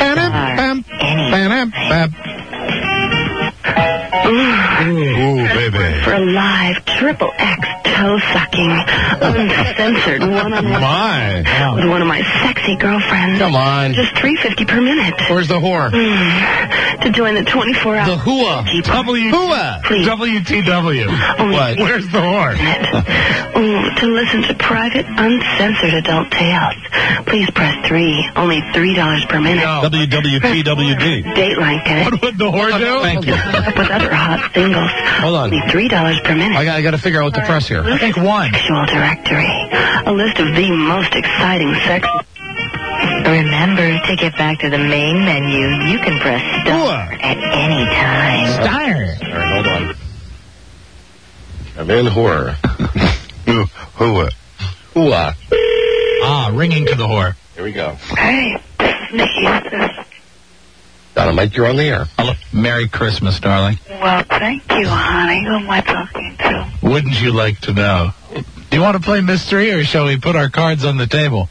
Ooh, baby. for a live triple X toe sucking, uncensored one-on-one My. with one of my sexy girlfriends. Come on. Just $3.50 per minute. Where's the whore? To join the 24-hour. The hooah. Please. WTW. What? Where's the whore? To listen to private, uncensored adult tales. Please press 3. Only $3 per minute. WWPWD. Dateline, get it? What would the whore do? Thank you. With other hot singles. Hold on. Only $3 per minute. I got to figure out what to press here. I think one. Sexual directory. A list of the most exciting sex. Remember, to get back to the main menu, you can press star at any time. Steiner. All right, hold on. I'm in whore. Hooah. Hooah. Ringing to the whore. Here we go. Hey, this is Nikki. Who's this? Donna, Mike, you're on the air. Hello. Merry Christmas, darling. Well, thank you, honey. Who am I talking to? Wouldn't you like to know? Do you want to play mystery, or shall we put our cards on the table?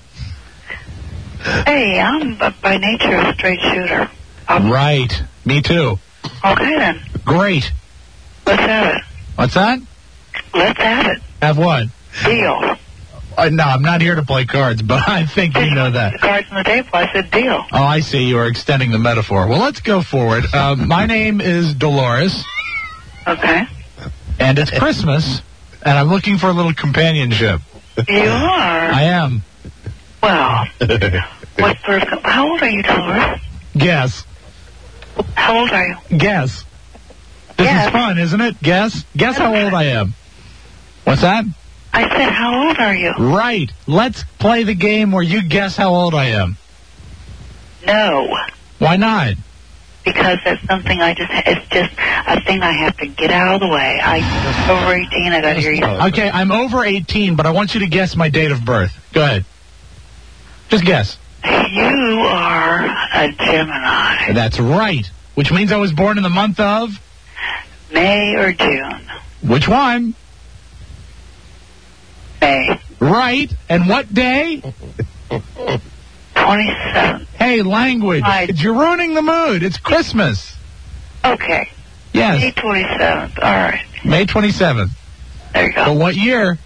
Hey, I'm by nature a straight shooter. Right. Me too. Okay, then. Great. Let's have it. What's that? Let's have it. Have what? Deal. No, I'm not here to play cards, but I think you know that. Cards on the table. I said deal. Oh, I see. You are extending the metaphor. Well, let's go forward. My name is Dolores. Okay. And it's Christmas, and I'm looking for a little companionship. You are? I am. Well, what sort of... How old are you, Dolores? Guess. How old are you? Guess. This is fun, isn't it? Guess. Guess how old I am. What's that? I said, how old are you? Right. Let's play the game where you guess how old I am. No. Why not? because that's something it's just a thing I have to get out of the way. I'm over 18, I gotta hear you. Okay, I'm over 18, but I want you to guess my date of birth. Go ahead. Just guess. You are a Gemini. That's right. Which means I was born in the month of? May or June? Which one? May. Right. And what day? 27th. Hey, language. You're ruining the mood. It's Christmas. Okay. Yes. May 27th. All right. May 27th. There you go. But what year?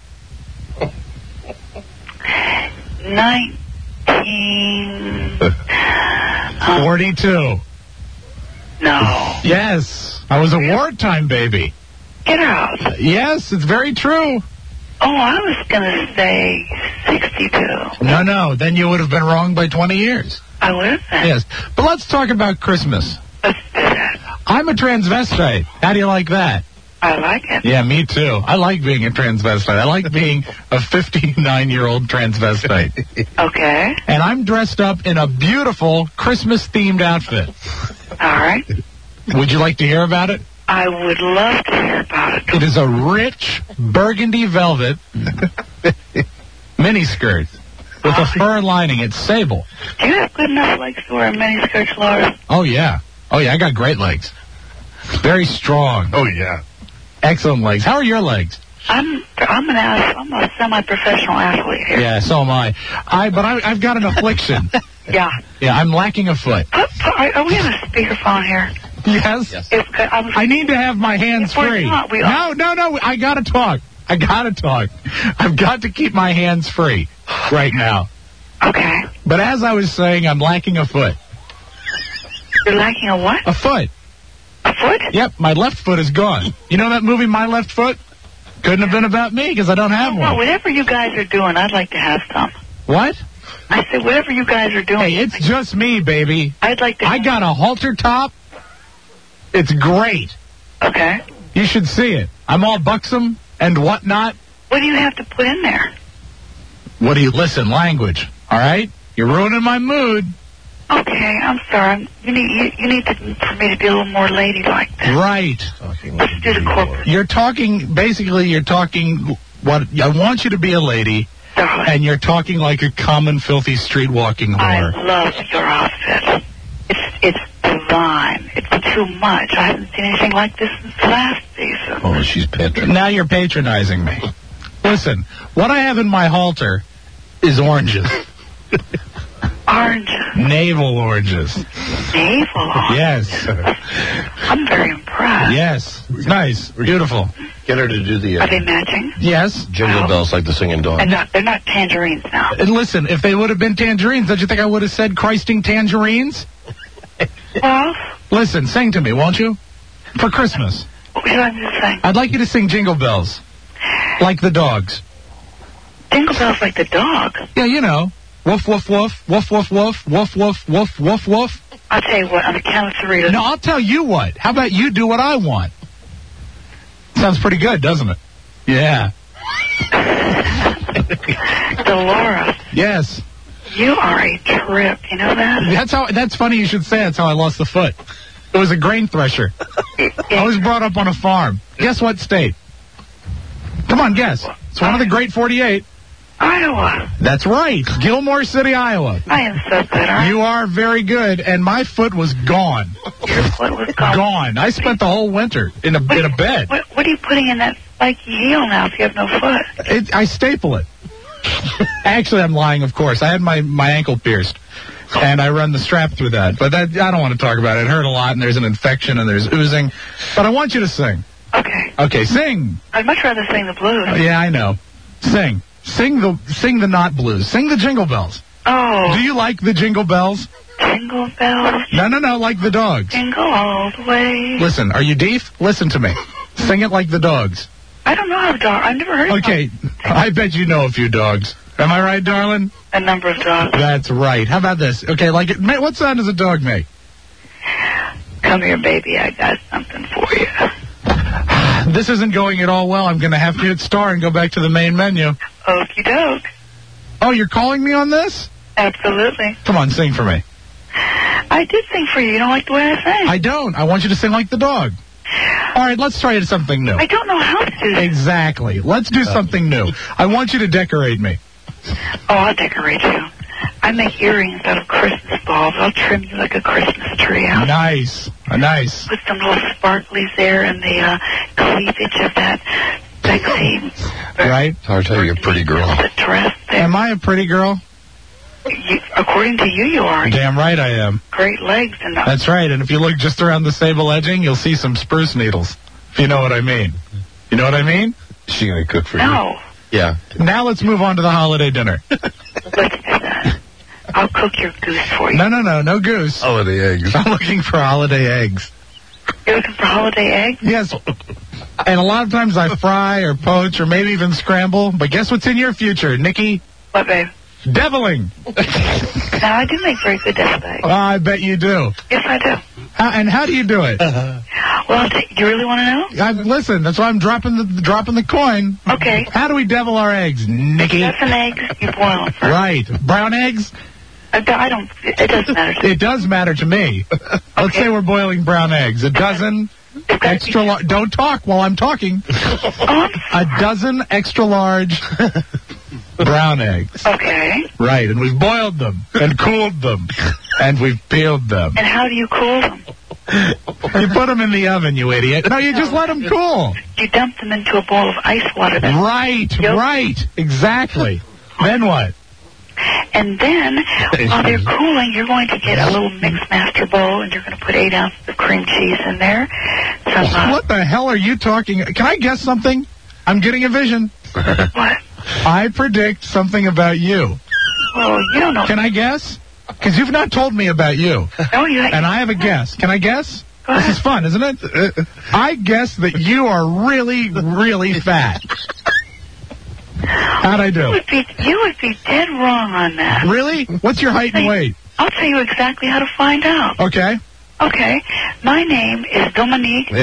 42. No. Yes. I was a wartime baby. Get out. Yes, it's very true. Oh, I was going to say 62. No. Then you would have been wrong by 20 years. I would have been. Yes. But let's talk about Christmas. Let's do that. I'm a transvestite. How do you like that? I like it. Yeah, me too. I like being a transvestite. I like being a 59-year-old transvestite. Okay. And I'm dressed up in a beautiful Christmas-themed outfit. All right. Would you like to hear about it? I would love to hear about it. It is a rich burgundy velvet miniskirt with a fur lining. It's sable. Do you have good enough legs to wear a miniskirt, Laura? Oh, yeah. I got great legs. Very strong. Oh, yeah. Excellent legs. How are your legs? I'm a semi-professional athlete here. Yeah, so am I. But I've got an affliction. Yeah. Yeah, I'm lacking a foot. Are we on a speakerphone here? Yes. I need to have my hands free. No, I gotta talk. I've got to keep my hands free right now. Okay. But as I was saying, I'm lacking a foot. You're lacking a what? A foot. A foot? Yep, my left foot is gone. You know that movie, My Left Foot? Couldn't have been about me because I don't have one. Well, whatever you guys are doing, I'd like to have some. What? I said, whatever you guys are doing. Hey, it's just me, baby. I'd like to. I got a halter top. It's great. Okay. You should see it. I'm all buxom and whatnot. What do you have to put in there? What do you listen? Language. All right? You're ruining my mood. Okay, I'm sorry. You need for me to be a little more ladylike. Right. Let's do the corporate. You're talking what I want you to be a lady, and you're talking like a common filthy street walking whore. I love your outfit. It's divine. It's too much. I haven't seen anything like this since last season. Oh, she's patronizing. Now you're patronizing me. Listen, what I have in my halter is oranges. Oranges. Navel oranges. Navel oranges? Yes. I'm very impressed. Yes. It's nice. Beautiful. Get her to do the... Are they matching? Yes. Jingle bells like the singing dog. And they're not tangerines now. And listen, if they would have been tangerines, don't you think I would have said Christing tangerines? Well... Listen, sing to me, won't you? For Christmas. What would you like me to sing? I'd like you to sing Jingle Bells. Like the dogs. Jingle bells like the dog? Yeah, you know. Woof, woof, woof, woof, woof, woof, woof, woof, woof, woof, woof. I'll tell you what, on the count of three... No, I'll tell you what. How about you do what I want? Sounds pretty good, doesn't it? Yeah. Dolores. Yes. You are a trip, you know that? That's funny you should say that's how I lost the foot. It was a grain thresher. I was brought up on a farm. Guess what state? Come on, guess. It's one of the great 48. Iowa. That's right. Gilmore City, Iowa. I am so good. You are very good, and my foot was gone. Your foot was gone? Gone. I spent the whole winter in a bed. What are you putting in that spiky heel now if you have no foot? I staple it. Actually, I'm lying, of course. I had my ankle pierced, and I run the strap through that. But I don't want to talk about it. It hurt a lot, and there's an infection, and there's oozing. But I want you to sing. Okay. Okay, sing. I'd much rather sing the blues. Yeah, I know. Sing. Sing the not blues. Sing the Jingle Bells. Oh. Do you like the Jingle Bells? Jingle bells. No, like the dogs. Jingle all the way. Listen, are you deaf? Listen to me. Sing it like the dogs. I don't know how dogs. I've never heard of Okay, I bet you know a few dogs. Am I right, darling? A number of dogs. That's right. How about this? Okay, what sound does a dog make? Come here, baby. I got something for you. This isn't going at all well. I'm going to have to hit star and go back to the main menu. Okie doke. Oh, you're calling me on this? Absolutely. Come on, sing for me. I did sing for you. You don't like the way I sang. I don't. I want you to sing like the dog. All right, let's try something new. I don't know how to do that. Exactly. Let's do something new. I want you to decorate me. Oh, I'll decorate you. I make earrings out of Christmas balls. I'll trim you like a Christmas tree out. Nice. Nice. Put some little sparklies there and the cleavage of that sexy. Right? I'll tell you, you're a pretty girl. The dress there. Am I a pretty girl? According to you, you are. Damn right I am. Great legs. And That's right. And if you look just around the sable edging, you'll see some spruce needles. If you know what I mean. You know what I mean? Is she going to cook for No. you? Yeah. Now let's move on to the holiday dinner. Let's do that. I'll cook your goose for you. No goose. Holiday eggs. I'm looking for holiday eggs. You're looking for holiday eggs? Yes. And a lot of times I fry or poach or maybe even scramble. But guess what's in your future, Nikki? What, babe? Deviling. Now, I do make very good deviled eggs. I bet you do. Yes, I do. And how do you do it? Well, do you really want to know? Listen, that's why I'm dropping the coin. Okay. How do we devil our eggs, Nikki? That's an eggs. You boil them first. Right. Brown eggs? It doesn't matter to me. It does matter to me. Let's say we're boiling brown eggs. A dozen extra large. Don't talk while I'm talking. A dozen extra large brown eggs. Okay. Right, and we've boiled them and cooled them and we've peeled them. And how do you cool them? You put them in the oven, you idiot. No, you just let them cool. You dump them into a bowl of ice water. Right, exactly. Then what? And then, while they're cooling, you're going to get a little mixed master bowl, and you're going to put 8 ounces of cream cheese in there. What the hell are you talking? Can I guess something? I'm getting a vision. What? I predict something about you. Well, you don't know. Can I guess? Because you've not told me about you. No, you haven't. And I have a guess. Can I guess? Go ahead. This is fun, isn't it? I guess that you are really, really fat. How'd I do? You would be dead wrong on that. Really? What's your height and weight? I'll tell you exactly how to find out. Okay. Okay. My name is Dominique.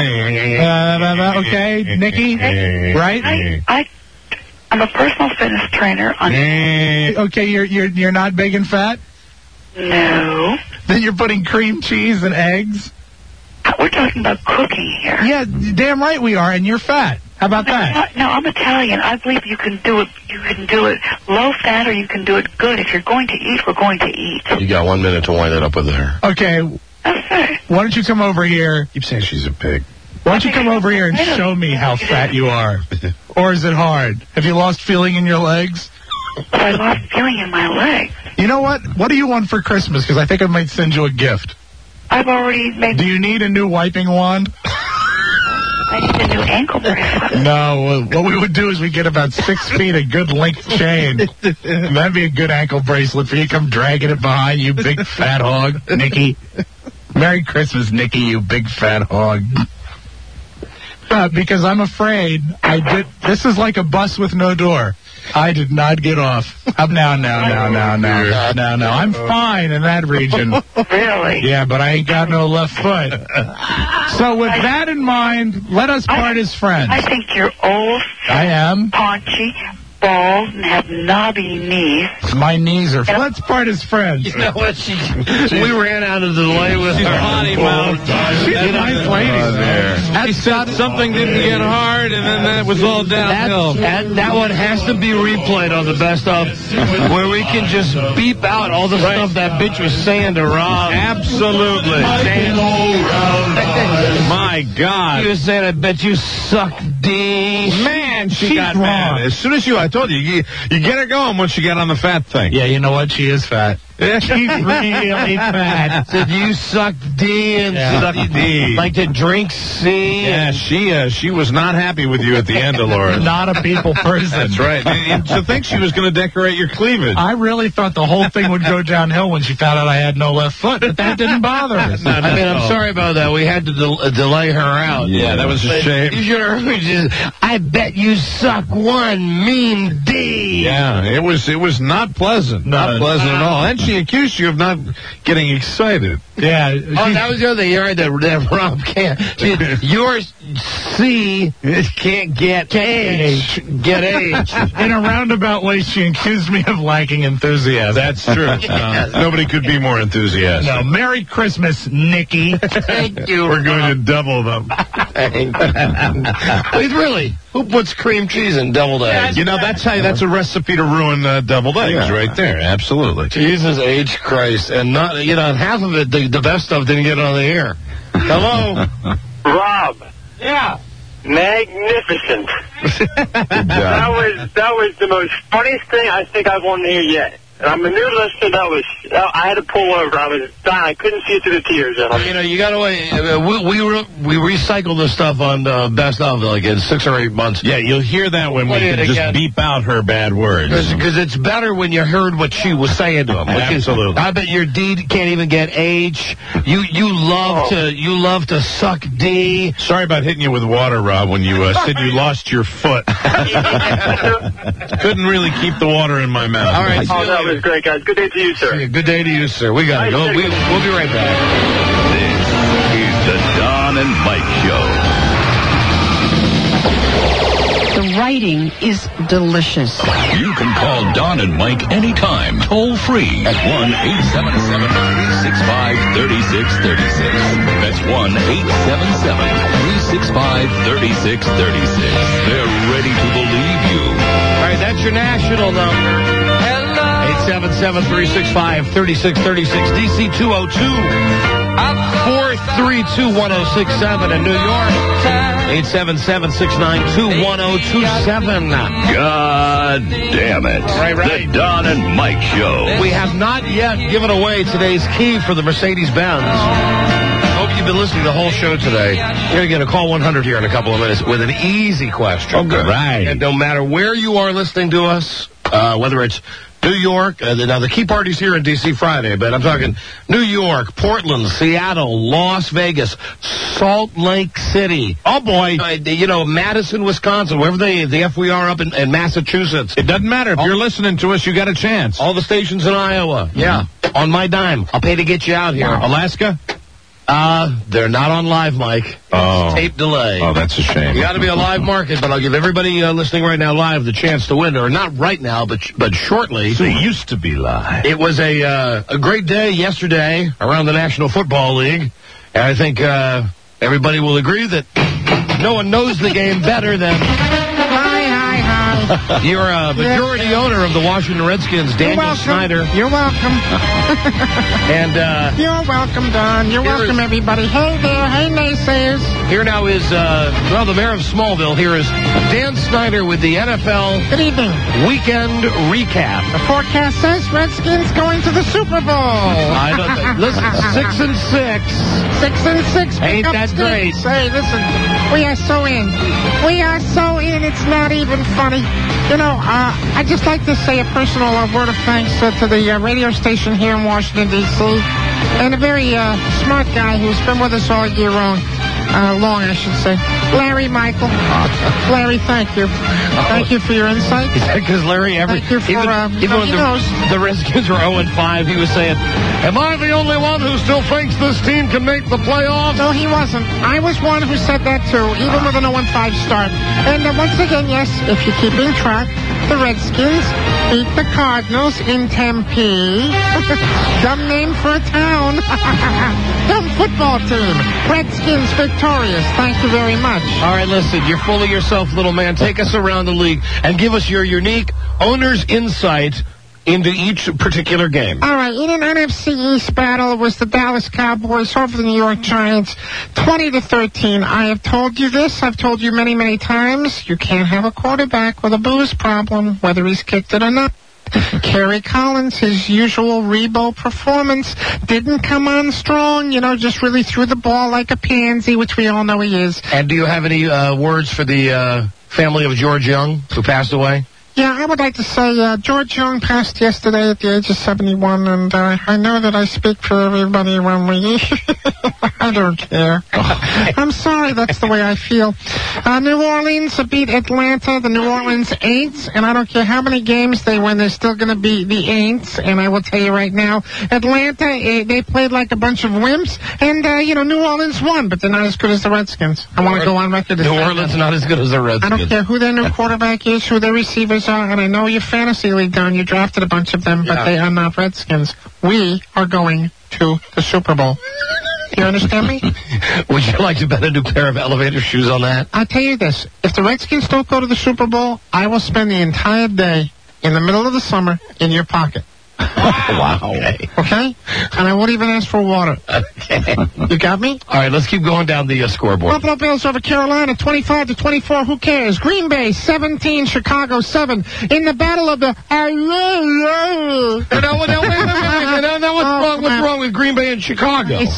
Okay, Nikki. Right? I'm a personal fitness trainer. Okay, you're not big and fat? No. Then you're putting cream cheese and eggs? We're talking about cooking here. Yeah, damn right we are, and you're fat. How about that? No, I'm Italian. I believe you can do it. You can do it low fat, or you can do it good. If you're going to eat, we're going to eat. You got 1 minute to wind it up with her. Okay. Okay. Why don't you come over here? Keep saying she's a pig. Why don't you come over here and show me how fat you are? Or is it hard? Have you lost feeling in your legs? I lost feeling in my legs. You know what? What do you want for Christmas? Because I think I might send you a gift. I've already made... Do you need a new wiping wand? I need a new ankle bracelet. No, what we would do is we get about 6 feet of good length chain. That'd be a good ankle bracelet for you. Come dragging it behind, you big fat hog, Nikki. Merry Christmas, Nikki, you big fat hog. Because I'm afraid this is like a bus with no door. I did not get off. Up now. I'm fine in that region. Really? Yeah, but I ain't got no left foot. So with that in mind, let us part as friends. I think you're old. I am. Paunchy, bald, and have knobby knees. My knees are... Let's part as friends. You know what? We ran out of the delay with her. Potty mouth. She's a nice lady. She said something didn't get hard, and then that was all downhill. That one has to be replayed on the best of, where we can just beep out all the stuff that bitch was saying to Rob. Absolutely. My God. She was saying, I bet you suck D. Man, she got mad. As soon as I told you, you get her going once you get on the fat thing. Yeah, you know what? She is fat. She's really fat. Said you suck D and suck D. Like to drink C. Yeah, she was not happy with you at the end, Dolores. Not a people person. That's right. And to think she was going to decorate your cleavage. I really thought the whole thing would go downhill when she found out I had no left foot, but that didn't bother us. I mean, I'm sorry about that. We had to delay her out. Yeah, that was a shame. You should have heard just, I bet you suck one mean D. Yeah, it was not pleasant. Not pleasant at all. And she accused you of not getting excited. Yeah. Oh, that was the other thing. You heard that Rob can't. C can't get H. Get H. In a roundabout way, she accused me of lacking enthusiasm. That's true. Nobody could be more enthusiastic. No, Merry Christmas, Nikki. Thank you. We're going to double them. Wait, really? Who puts cream cheese in deviled eggs? You know, that's a recipe to ruin deviled eggs right there. Absolutely. Jesus H. Christ. And not, half of it, the best stuff didn't get on the air. Hello? Rob. Yeah. Magnificent. that was the most funniest thing I think I've on there yet. And I'm a new listener. I had to pull over. I was dying. I couldn't see through the tears. You got to wait. We recycle this stuff on Best of like in 6 or 8 months. Yeah, you'll hear that when we can just beep out her bad words. Because it's better when you heard what she was saying to him. Absolutely. I bet your D can't even get H. You love to suck D. Sorry about hitting you with water, Rob, when you said you lost your foot. Couldn't really keep the water in my mouth. All right. That was great, guys. Good day to you, sir. Good day to you, sir. We got to go. We'll be right back. This is the Don and Mike Show. The writing is delicious. You can call Don and Mike anytime, toll free at 1-877-365-3636. That's 1-877-365-3636. They're ready to believe you. All right, that's your national number. 877-365-3636, DC 202-432-1067 in New York. 877-692-1027. God damn it. Right. The Don and Mike Show. We have not yet given away today's key for the Mercedes-Benz. Hope you've been listening to the whole show today. You're going to get a call 100 here in a couple of minutes with an easy question. Oh, good. Right. And no matter where you are listening to us, whether it's New York, now the key party's here in D.C. Friday, but I'm talking New York, Portland, Seattle, Las Vegas, Salt Lake City. Oh, boy. Madison, Wisconsin, wherever the F we are up in Massachusetts. It doesn't matter. If you're listening to us, you got a chance. All the stations in Iowa. Yeah. On my dime. I'll pay to get you out here. Alaska? They're not on live, Mike. Oh. Tape delay. Oh, that's a shame. You got to be a live market, but I'll give everybody listening right now live the chance to win, or not right now, but shortly. They used to be live. It was a great day yesterday around the National Football League, and I think everybody will agree that no one knows the game better than... You're a majority owner of the Washington Redskins, Daniel Snyder. You're welcome. And you're welcome, Don. You're welcome, everybody. Hey there. Hey, naysayers. Here now is, the mayor of Smallville. Here is Dan Snyder with the NFL Good evening. Weekend Recap. The forecast says Redskins going to the Super Bowl. I don't think. Listen, 6-6. 6-6. Ain't that great? Say, listen, we are so in. We are so in, it's not even funny. I'd just like to say a personal word of thanks to the radio station here in Washington, D.C., and a very smart guy who's been with us all year long, I should say. Larry Michael. Larry, thank you. Thank you for your insight. Because Larry, thank you for, even when the Redskins were 0-5, he was saying, am I the only one who still thinks this team can make the playoffs? No, he wasn't. I was one who said that, too, even with an 0-5 start. And once again, yes, if you're keeping track, the Redskins beat the Cardinals in Tempe. Dumb name for a town. Dumb football team. Redskins victorious. Thank you very much. All right, listen, you're full of yourself, little man. Take us around the league and give us your unique owner's insight into each particular game. All right, in an NFC East battle, it was the Dallas Cowboys over the New York Giants, 20-13. I have told you this. I've told you many, many times. You can't have a quarterback with a booze problem, whether he's kicked it or not. Kerry Collins, his usual Rebo performance, didn't come on strong, just really threw the ball like a pansy, which we all know he is. And do you have any words for the family of George Young, who passed away? Yeah, I would like to say George Young passed yesterday at the age of 71, and I know that I speak for everybody when we... I don't care. I'm sorry, that's the way I feel. New Orleans beat Atlanta, the New Orleans Aints, and I don't care how many games they win, they're still going to be the Aints, and I will tell you right now, Atlanta, they played like a bunch of wimps, and, New Orleans won, but they're not as good as the Redskins. I want to go on record. New Orleans not as good as the Redskins. I don't care who their new quarterback is, who their receivers are, and I know your fantasy league down, you drafted a bunch of them, but they are not Redskins. We are going to the Super Bowl. You understand me? Would you like to bet a new pair of elevator shoes on that? I'll tell you this. If the Redskins don't go to the Super Bowl, I will spend the entire day in the middle of the summer in your pocket. Wow. Okay? And I won't even ask for water. Okay. You got me? All right, let's keep going down the scoreboard. Buffalo Bills over Carolina, 25-24. Who cares? Green Bay, 17. Chicago, 7. In the battle of the... What's wrong with Green Bay and Chicago? It's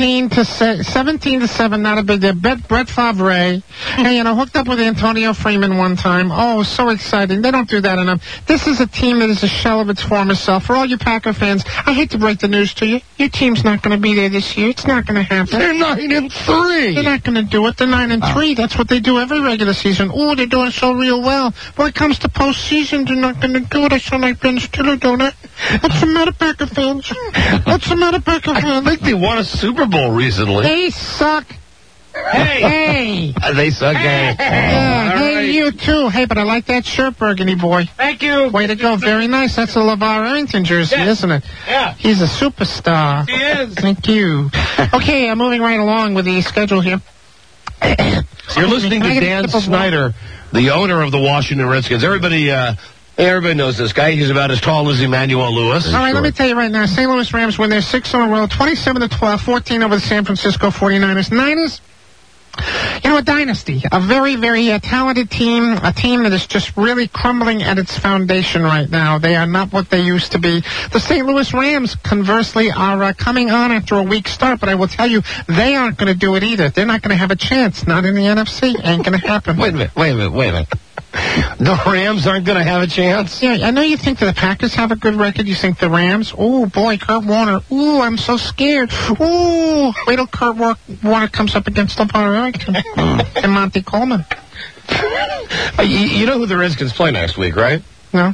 17-7. Not a big deal. Brett Favre. And, hooked up with Antonio Freeman one time. Oh, so exciting. They don't do that enough. This is a team that is a shell of its former self. For all you Packer fans, I hate to break the news to you. Your team's not going to be there this year. It's not going to happen. They're 9-3. They're not going to do it. They're 9-3. That's what they do every regular season. Oh, they're doing so real well. When it comes to postseason, they're not going to do it. I sound like Ben Stiller, don't I? What's the matter, Packer fans? What's the matter, Packer fans? I think they won a Super Bowl recently. They suck. Hey! They suck, hey. Yeah, hey, you too. Hey, but I like that shirt, Burgundy boy. Thank you. Way to go. Very nice. That's a LeVar Arrington jersey, isn't it? Yeah. He's a superstar. He is. Thank you. Okay, I'm moving right along with the schedule here. You're listening to Dan Snyder, the owner of the Washington Redskins. Everybody knows this guy. He's about as tall as Emmanuel Lewis. All right, let me tell you right now. St. Louis Rams win their 6th in a row, 27-12, 14 over the San Francisco 49ers. Niners, a dynasty, a very, very talented team, a team that is just really crumbling at its foundation right now. They are not what they used to be. The St. Louis Rams, conversely, are coming on after a weak start, but I will tell you, they aren't going to do it either. They're not going to have a chance. Not in the NFC. Ain't going to happen. Wait a minute. The Rams aren't going to have a chance? Yeah, I know you think the Packers have a good record. You think the Rams? Oh, boy, Kurt Warner. Ooh, I'm so scared. Ooh, wait till Kurt Warner comes up against LeVar Arrington and Monty Coleman. You know who the Redskins play next week, right? No.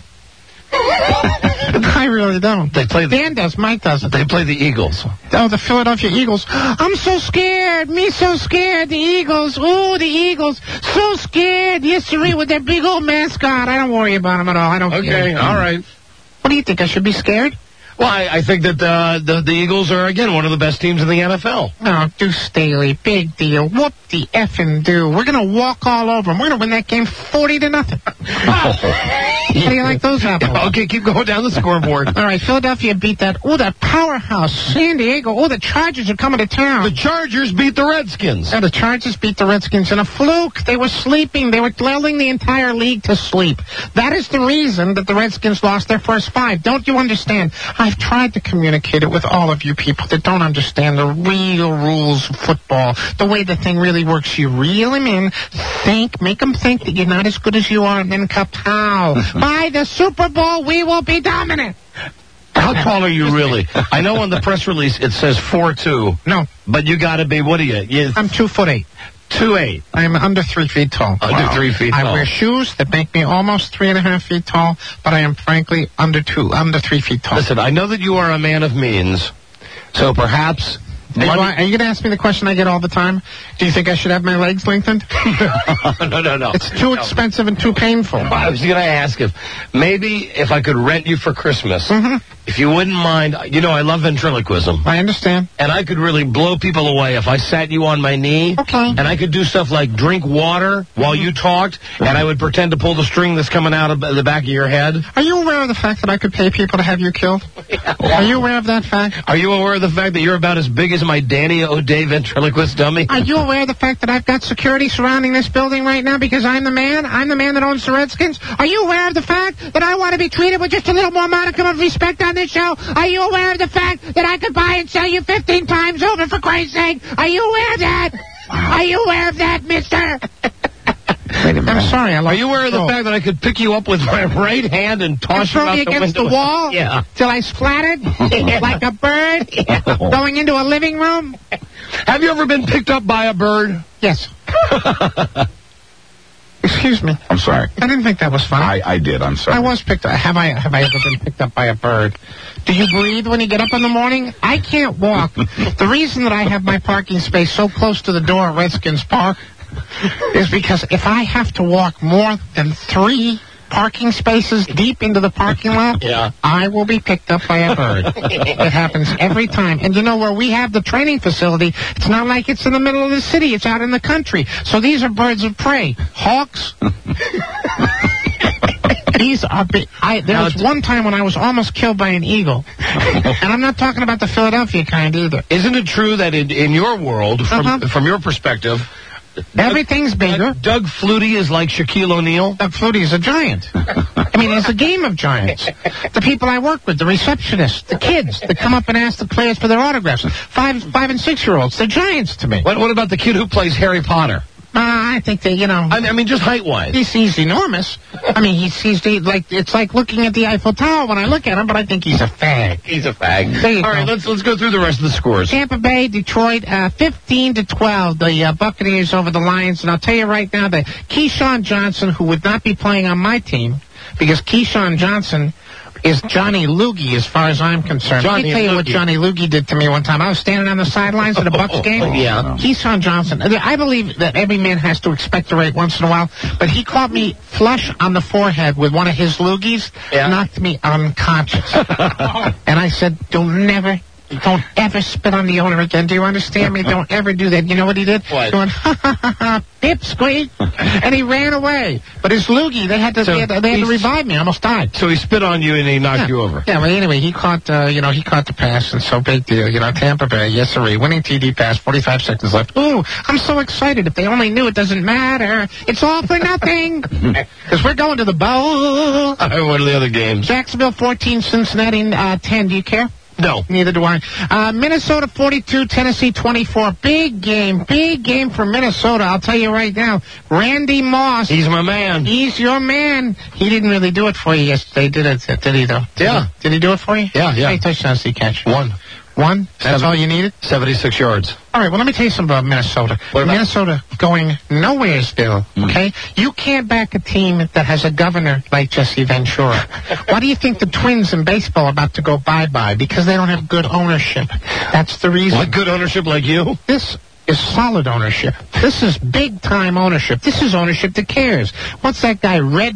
I really don't. Dan does. Mike doesn't. They play the Eagles. Oh, the Philadelphia Eagles. I'm so scared. Me so scared. The Eagles. Ooh, the Eagles. So scared. Yes, sir, with their big old mascot. I don't worry about them at all. I don't care. Okay, all right. What do you think? I should be scared? Well, I think that the Eagles are, again, one of the best teams in the NFL. Oh, Deuce Staley, big deal. Whoop the effing do. We're going to walk all over them. We're going to win that game 40-0. How do you like those apples? Okay, keep going down the scoreboard. All right, Philadelphia beat that. Oh, that powerhouse. San Diego. Oh, the Chargers are coming to town. The Chargers beat the Redskins. Yeah, the Chargers beat the Redskins in a fluke. They were sleeping. They were lulling the entire league to sleep. That is the reason that the Redskins lost their first 5. Don't you understand? I've tried to communicate it with all of you people that don't understand the real rules of football, the way the thing really works. You reel them in, make them think that you're not as good as you are, and then kapow. By the Super Bowl, we will be dominant. How tall are you really? I know on the press release it says 4'2". No. But you got to be, what are you? I'm 2'8". 2'8". I'm under 3 feet tall. Under 3 feet tall. I wear shoes that make me almost 3.5 feet tall, but I am frankly under 3 feet tall. Listen, I know that you are a man of means, so perhaps... Are you going to ask me the question I get all the time? Do you think I should have my legs lengthened? No. It's too expensive and too painful. I was going to ask if I could rent you for Christmas. Mm-hmm. If you wouldn't mind, I love ventriloquism. I understand. And I could really blow people away if I sat you on my knee. Okay. And I could do stuff like drink water while you talked, and I would pretend to pull the string that's coming out of the back of your head. Are you aware of the fact that I could pay people to have you killed? Yeah. Are you aware of that fact? Are you aware of the fact that you're about as big as my Danny O'Day ventriloquist dummy? Are you aware of the fact that I've got security surrounding this building right now because I'm the man? I'm the man that owns the Redskins? Are you aware of the fact that I want to be treated with just a little more modicum of respect on this show? Are you aware of the fact that I could buy and sell you 15 times over, for Christ's sake? Are you aware of that? Are you aware of that, mister? I'm sorry. Are you aware of the fact that I could pick you up with my right hand and toss you throw out me the against the window? wall? Yeah. Till I splattered like a bird going into a living room? Have you ever been picked up by a bird? Yes. Excuse me. I'm sorry. I didn't think that was funny. I did. I'm sorry. I was picked up. Have I ever been picked up by a bird? Do you breathe when you get up in the morning? I can't walk. The reason that I have my parking space so close to the door at Redskins Park is because if I have to walk more than 3 parking spaces deep into the parking lot, I will be picked up by a bird. It happens every time. And you know where we have the training facility, it's not like it's in the middle of the city. It's out in the country. So these are birds of prey. Hawks. These are big. There was one time when I was almost killed by an eagle. And I'm not talking about the Philadelphia kind either. Isn't it true that in your world, from your perspective, everything's bigger. Doug Flutie is like Shaquille O'Neal? Doug Flutie is a giant. I mean, it's a game of giants. The people I work with, the receptionists, the kids that come up and ask the players for their autographs, 5 and 6-year-olds, they're giants to me. What about the kid who plays Harry Potter? I think that, you know... I mean, just height-wise. He's enormous. I mean, it's like looking at the Eiffel Tower when I look at him, but I think he's a fag. He's a fag. All right, let's go through the rest of the scores. Tampa Bay, Detroit, 15-12. The Buccaneers over the Lions. And I'll tell you right now that Keyshawn Johnson, who would not be playing on my team, because Keyshawn Johnson is Johnny Loogie as far as I'm concerned. Let me tell you what Johnny Loogie did to me one time. I was standing on the sidelines at a Bucs game. Keyshawn Johnson. I believe that every man has to expectorate once in a while, but he caught me flush on the forehead with one of his loogies, knocked me unconscious. And I said, don't ever spit on the owner again. Do you understand me? Don't ever do that. You know what he did? What? He went, pipsqueak, and he ran away. But his loogie, they had to revive me. I almost died. So he spit on you and he knocked you over. Yeah, but anyway, he caught the pass, and so big deal. Tampa Bay, yes sir, winning TD pass, 45 seconds left. Ooh, I'm so excited. If they only knew, it doesn't matter. It's all for nothing. Because we're going to the bowl. What are the other games? Jacksonville 14, Cincinnati 10. Do you care? No. Neither do I. Minnesota 42, Tennessee 24. Big game for Minnesota. I'll tell you right now. Randy Moss. He's my man. He's your man. He didn't really do it for you yesterday, did he, though? Yeah. Did he do it for you? Yeah. How many touchdowns did he catch? One? That's all you needed? 76 yards. All right, well, let me tell you something about Minnesota. Minnesota going nowheresville, okay? You can't back a team that has a governor like Jesse Ventura. Why do you think the Twins in baseball are about to go bye-bye? Because they don't have good ownership. That's the reason. What, good ownership like you? This is solid ownership. This is big-time ownership. This is ownership that cares. What's that guy, Red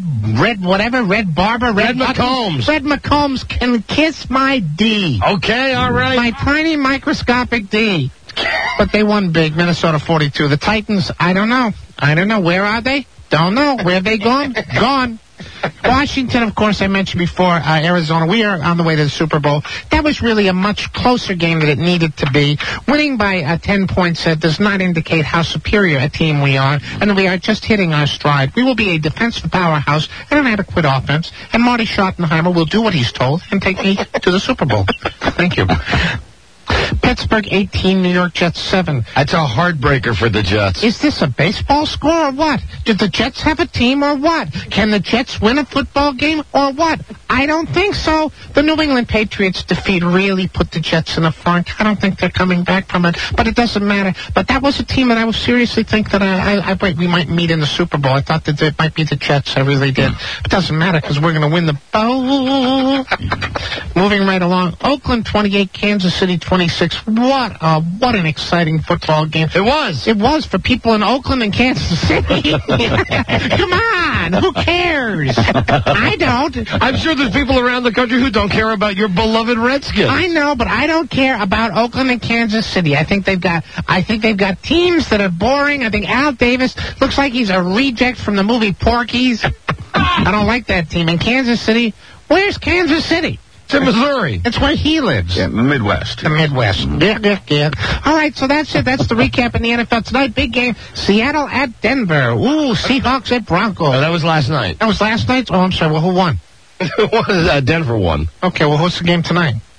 Barber? Red McCombs. Red McCombs can kiss my D. Okay, all right. My tiny microscopic D. But they won big, Minnesota 42. The Titans, I don't know. Where are they? Don't know. Where have they gone? Gone. Washington, of course, I mentioned before, Arizona. We are on the way to the Super Bowl. That was really a much closer game than it needed to be. Winning by 10 points does not indicate how superior a team we are, and we are just hitting our stride. We will be a defensive powerhouse and an adequate offense, and Marty Schottenheimer will do what he's told and take me to the Super Bowl. Thank you. Pittsburgh 18, New York Jets 7. That's a heartbreaker for the Jets. Is this a baseball score or what? Did the Jets have a team or what? Can the Jets win a football game or what? I don't think so. The New England Patriots defeat really put the Jets in the front. I don't think they're coming back from it, but it doesn't matter. But that was a team that I would seriously think that we might meet in the Super Bowl. I thought that it might be the Jets. I really did. It doesn't matter because we're going to win the bowl. Moving right along. Oakland 28, Kansas City 26. What an exciting football game. It was. It was for people in Oakland and Kansas City. Come on. Who cares? I don't. I'm sure there's people around the country who don't care about your beloved Redskins. I know, but I don't care about Oakland and Kansas City. I think they've got teams that are boring. I think Al Davis looks like he's a reject from the movie Porky's. I don't like that team. And Kansas City, where's Kansas City? It's in Missouri. That's where he lives. Yeah, in the Midwest. The Midwest. Yeah. All right, so that's it. That's the recap in the NFL tonight. Big game. Seattle at Denver. Ooh, Seahawks at Broncos. Oh, that was last night. That was last night? Oh, I'm sorry. Well, who won? Denver won. Okay, well, who's the game tonight?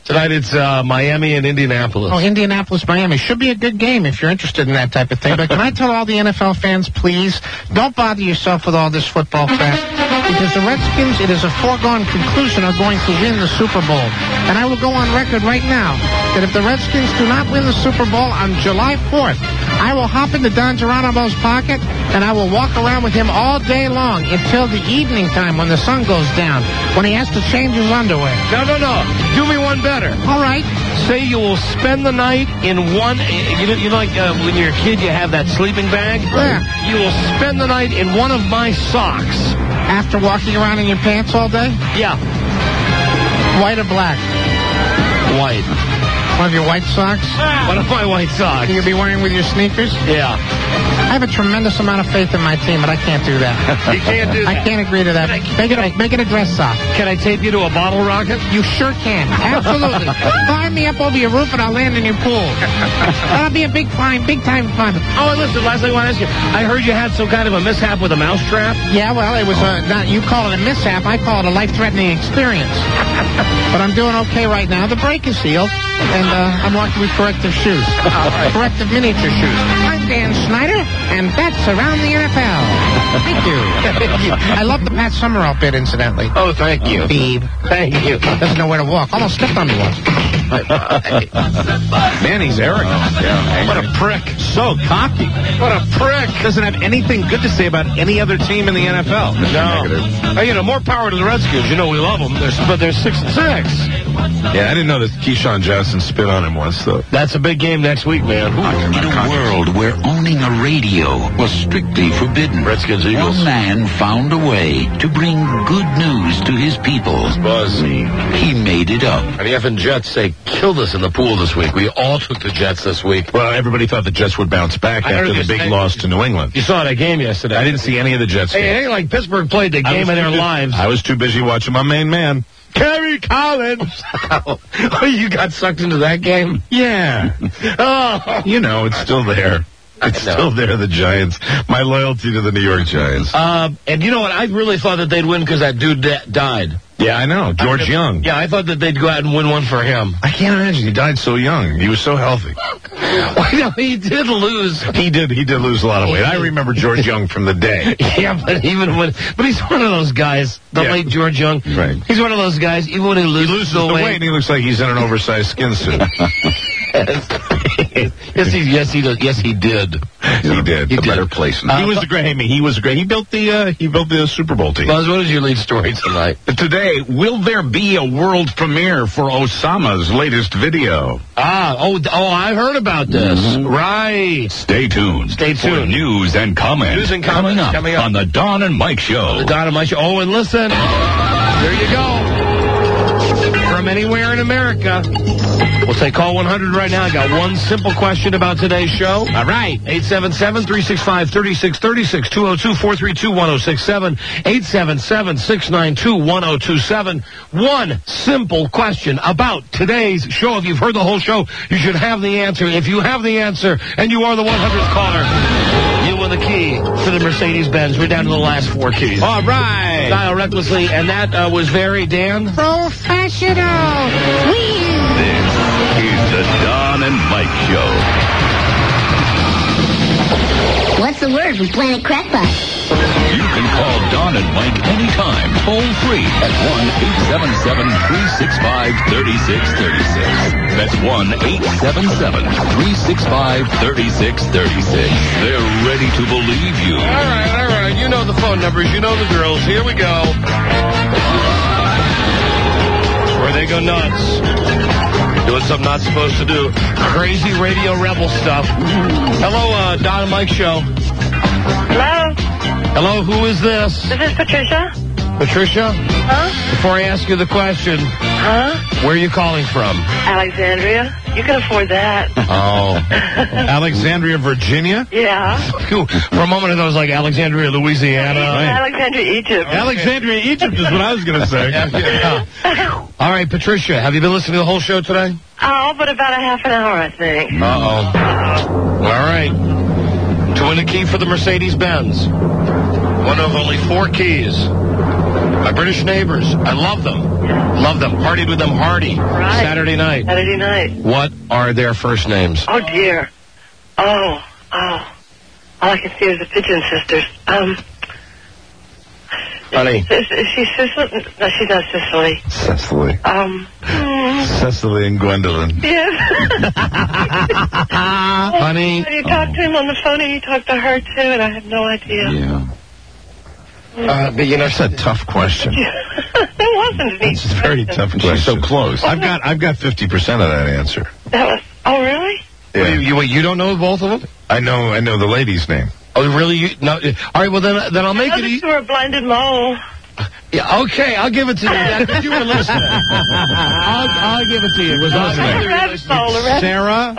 Tonight it's Miami and Indianapolis. Oh, Indianapolis, Miami. Should be a good game if you're interested in that type of thing. But can I tell all the NFL fans, please, don't bother yourself with all this football crap. Because the Redskins, it is a foregone conclusion, are going to win the Super Bowl. And I will go on record right now that if the Redskins do not win the Super Bowl on July 4th, I will hop into Don Geronimo's pocket and I will walk around with him all day long until the evening time when the sun goes down, when he has to change his underwear. No. Do me one better. All right. Say you will spend the night in one, you know like when you're a kid you have that sleeping bag? Yeah. You will spend the night in one of my socks. After walking around in your pants all day? Yeah. White or black? White. One of your white socks? One of my white socks. You'll be wearing with your sneakers? Yeah. I have a tremendous amount of faith in my team, but I can't do that. You can't do that? I can't agree to that. Make it a dress sock. Can I tape you to a bottle rocket? You sure can. Absolutely. Climb me up over your roof and I'll land in your pool. That'll be a big time fun. Oh, listen, last thing I want to ask you. I heard you had some kind of a mishap with a mousetrap. Yeah, well, it was not. You call it a mishap. I call it a life-threatening experience. But I'm doing okay right now. The brake is sealed, and I'm walking with corrective shoes. Corrective miniature shoes. I'm Dan Snyder, and that's Around the NFL. Thank you. I love the Pat Summerall bit, incidentally. Oh, thank you. Beeb. Thank you. Doesn't know where to walk. Almost stepped on me once. Man, he's arrogant. Yeah. What a prick. So cocky. What a prick. Doesn't have anything good to say about any other team in the NFL. No. Hey, more power to the Redskins. You know we love them. But they're 6-6. Yeah, I didn't know that Keyshawn Johnson spit on him once, though. That's a big game next week, man. In a world where owning a radio was strictly forbidden, Redskins Eagles. One man found a way to bring good news to his people. Buzz. He made it up. And the effing Jets, they killed us in the pool this week. We all took the Jets this week. Well, everybody thought the Jets would bounce back after the big loss to New England. You saw that game yesterday. I didn't see any of the Jets games. Hey, it ain't like Pittsburgh played the game of their lives. I was too busy watching my main man. Kerry Collins. Oh, you got sucked into that game? Yeah. Oh. It's still there. It's still there, the Giants. My loyalty to the New York Giants. And you know what? I really thought that they'd win because that dude died. Yeah, I know. George Young. Yeah, I thought that they'd go out and win one for him. I can't imagine. He died so young. He was so healthy. Well, he did lose. He did lose a lot of weight. I remember George Young from the day. Yeah, but he's one of those guys, the late George Young. Right. He's one of those guys, even when he loses the weight, and he looks like he's in an oversized skin suit. Yes, he does. Yes, he did. He did. A better place. He was great. He was great. He built the Super Bowl team. Buzz, what is your lead story tonight? Today, will there be a world premiere for Osama's latest video? I heard about this. Right. Stay tuned. For news and comment. News and comment coming up on the Don and Mike Show. The Don and Mike Show. Oh, and listen, there you go. From anywhere in America. We'll say call 100 right now. I got one simple question about today's show. All right. 877-365-3636, 202-432-1067, 877-692-1027. One simple question about today's show. If you've heard the whole show, you should have the answer. If you have the answer and you are the 100th caller, you win the key for the Mercedes-Benz. We're down to the last 4 keys. All right. Dial recklessly, and that was very, Dan? Professional. This is the Don and Mike Show. What's the word from Planet Crackpot? You can call Don and Mike anytime, toll free at 1-877-365-3636. That's 1-877-365-3636. They're ready to believe you. All right. You know the phone numbers. You know the drills. Here we go. Where they go nuts. Doing something not supposed to do. Crazy radio rebel stuff. Hello, Don and Mike Show. Hello? Hello, who is this? This is Patricia. Patricia? Huh? Before I ask you the question, where are you calling from? Alexandria. You can afford that. Oh. Alexandria, Virginia? Yeah. For a moment, I was like Alexandria, Louisiana. Alexandria, Egypt. Alexandria, Egypt is what I was going to say. All right, Patricia, have you been listening to the whole show today? Oh, but about a half an hour, I think. Uh-oh. All right. To win a key for the Mercedes-Benz. One of only 4 keys. My British neighbors. I love them. Love them. Partied with them Hardy. Right. Saturday night. Saturday night. What are their first names? Oh, dear. Oh. All I can see is the Pigeon Sisters. Honey. Is she Cicely? No, she's not Cicely. Cecily. Cecily and Gwendolyn. Yes. Honey. You talked to him on the phone and you talked to her, too, and I have no idea. Yeah. But you know, that's a tough question. It wasn't me. It's a very tough question. She's so close. I've got 50% of that answer. That was. Oh, really? Yeah. You don't know both of them? I know the lady's name. Oh, really? No. All right. Well, then I'll make it easy. You were blinded mole. Yeah, okay, I'll give it to you. That's you were listening. I'll give it to you. It was Sarah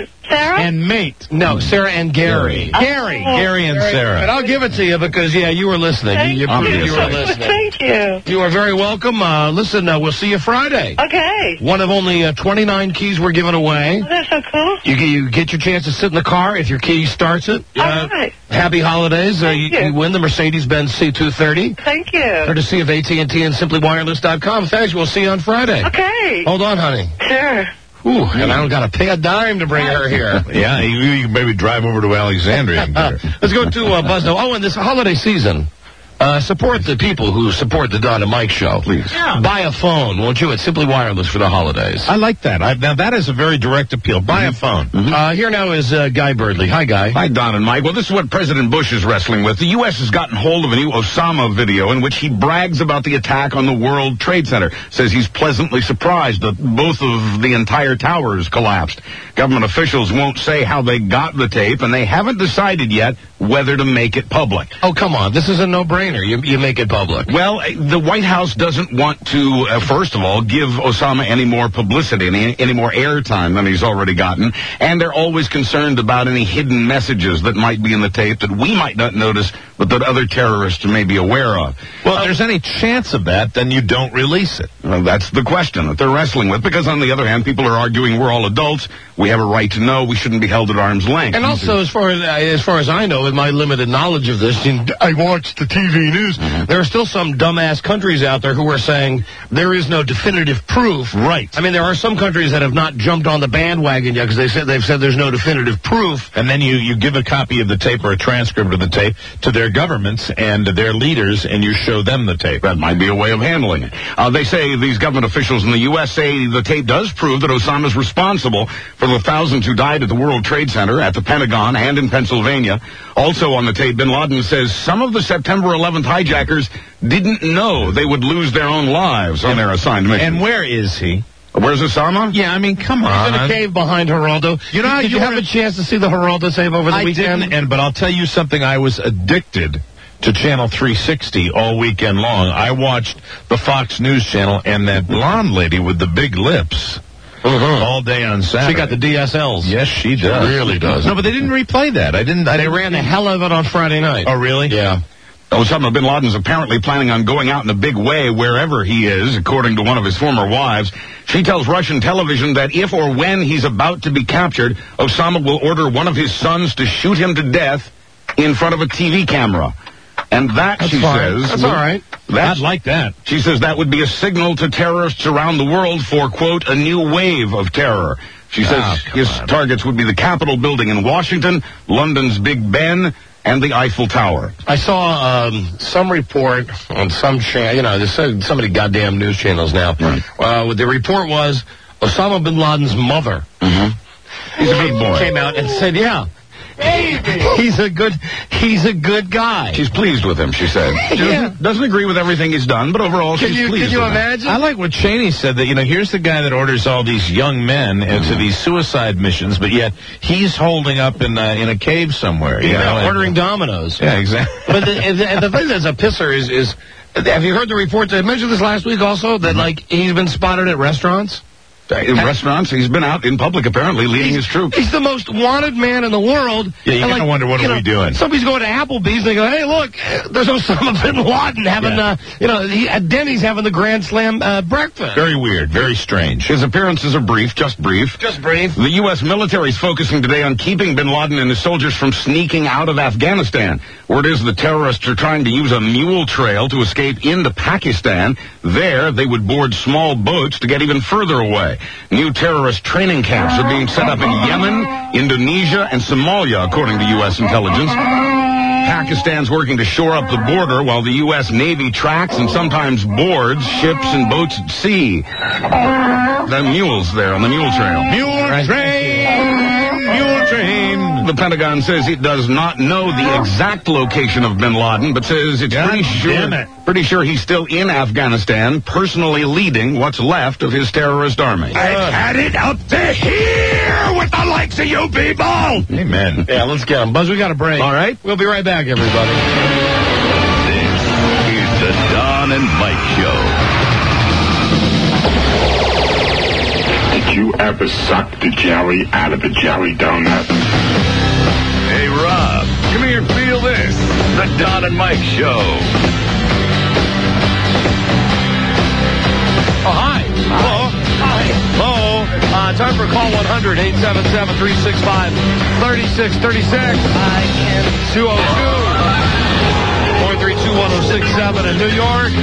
and Mate. No, Sarah and Gary. Gary and Sarah. But I'll give it to you because, yeah, you were listening. You were listening. Thank you. You are very welcome. Listen, we'll see you Friday. Okay. One of only 29 keys we're giving away. Oh, that's so cool. You get your chance to sit in the car if your key starts it. All right. Happy holidays. You win the Mercedes-Benz C230. Thank you. Courtesy of AT&T and SimplyWireless.com. Thanks. We'll see you on Friday. Okay. Hold on, honey. Sure. Ooh, and I don't got to pay a dime to bring her here. Yeah, you can maybe drive over to Alexandria and get her. Let's go to Buzz. Oh, and this holiday season, support the people who support the Don and Mike show. Please. Yeah. Buy a phone, won't you, at Simply Wireless for the holidays. I like that. Now, that is a very direct appeal. Buy a phone. Here now is Guy Birdley. Hi, Guy. Hi, Don and Mike. Well, this is what President Bush is wrestling with. The U.S. has gotten hold of a new Osama video in which he brags about the attack on the World Trade Center. Says he's pleasantly surprised that both of the entire towers collapsed. Government officials won't say how they got the tape, and they haven't decided yet whether to make it public. Oh, come on. This is a no-brainer. You make it public. Well, the White House doesn't want to, first of all, give Osama any more publicity, any more airtime than he's already gotten. And they're always concerned about any hidden messages that might be in the tape that we might not notice, but that other terrorists may be aware of. Well, if there's any chance of that, then you don't release it. Well, that's the question that they're wrestling with, because on the other hand, people are arguing we're all adults. We have a right to know. We shouldn't be held at arm's length. And also, as far as I know, with my limited knowledge of this, I watched the TV news. There are still some dumbass countries out there who are saying there is no definitive proof. Right. I mean, there are some countries that have not jumped on the bandwagon yet because they've said there's no definitive proof. And then you give a copy of the tape or a transcript of the tape to their governments and their leaders, and you show them the tape. That might be a way of handling it. They say, these government officials in the U.S. say the tape does prove that Osama's responsible for the thousands who died at the World Trade Center, at the Pentagon, and in Pennsylvania. Also on the tape, bin Laden says some of the September 11th hijackers didn't know they would lose their own lives on their assigned mission. And where is he? Where's Osama? Yeah, I mean, come on. He's in a cave behind Geraldo. Did you have a chance to see the Geraldo tape over the weekend? I didn't, but I'll tell you something. I was addicted to Channel 360 all weekend long. I watched the Fox News channel and that blonde lady with the big lips. All day on Saturday. She got the DSLs. Yes, she does. She really does. No, but they didn't replay that. They ran the hell of it on Friday night. Oh, really? Yeah. Osama bin Laden's apparently planning on going out in a big way wherever he is, according to one of his former wives. She tells Russian television that if or when he's about to be captured, Osama will order one of his sons to shoot him to death in front of a TV camera. And that, she says... That's all right. I'd like that. She says that would be a signal to terrorists around the world for, quote, a new wave of terror. She says his targets would be the Capitol building in Washington, London's Big Ben, and the Eiffel Tower. I saw some report on some channel, there's so many goddamn news channels now. Right. The report was Osama bin Laden's mother. He's a good boy. Came out and said, yeah. He's a good guy. She's pleased with him, she said. She doesn't agree with everything he's done, but overall she's pleased with him. Can you imagine? I like what Cheney said, that, here's the guy that orders all these young men into these suicide missions, but yet he's holding up in a cave somewhere. Ordering dominoes. Yeah, exactly. But the thing that's a pisser is, have you heard the report? I mentioned this last week also, that, he's been spotted at restaurants. In restaurants, he's been out in public, apparently, leading his troops. He's the most wanted man in the world. Yeah, you kind of wonder, what are we doing? Somebody's going to Applebee's, and they go, hey, look, there's Osama bin Laden having, at Denny's having the Grand Slam breakfast. Very weird, very strange. His appearances are brief, just brief. Just brief. The U.S. military is focusing today on keeping bin Laden and his soldiers from sneaking out of Afghanistan. Word is the terrorists are trying to use a mule trail to escape into Pakistan. There, they would board small boats to get even further away. New terrorist training camps are being set up in Yemen, Indonesia, and Somalia, according to U.S. intelligence. Pakistan's working to shore up the border while the U.S. Navy tracks and sometimes boards ships and boats at sea. The mules there on the mule trail. Mule train. The Pentagon says it does not know the exact location of bin Laden, but says it's pretty sure he's still in Afghanistan, personally leading what's left of his terrorist army. I've had it up to here with the likes of you people. Amen. Yeah, let's get him. Buzz, we got a break. All right. We'll be right back, everybody. This is the Don and Mike Show. Did you ever suck the jelly out of a jelly donut? Hey, Rob, come here and feel this. The Don and Mike Show. Oh, hi. Hello. Hi. Hello. Time for call 1-877-365-3636. 202-432-1067 in New York.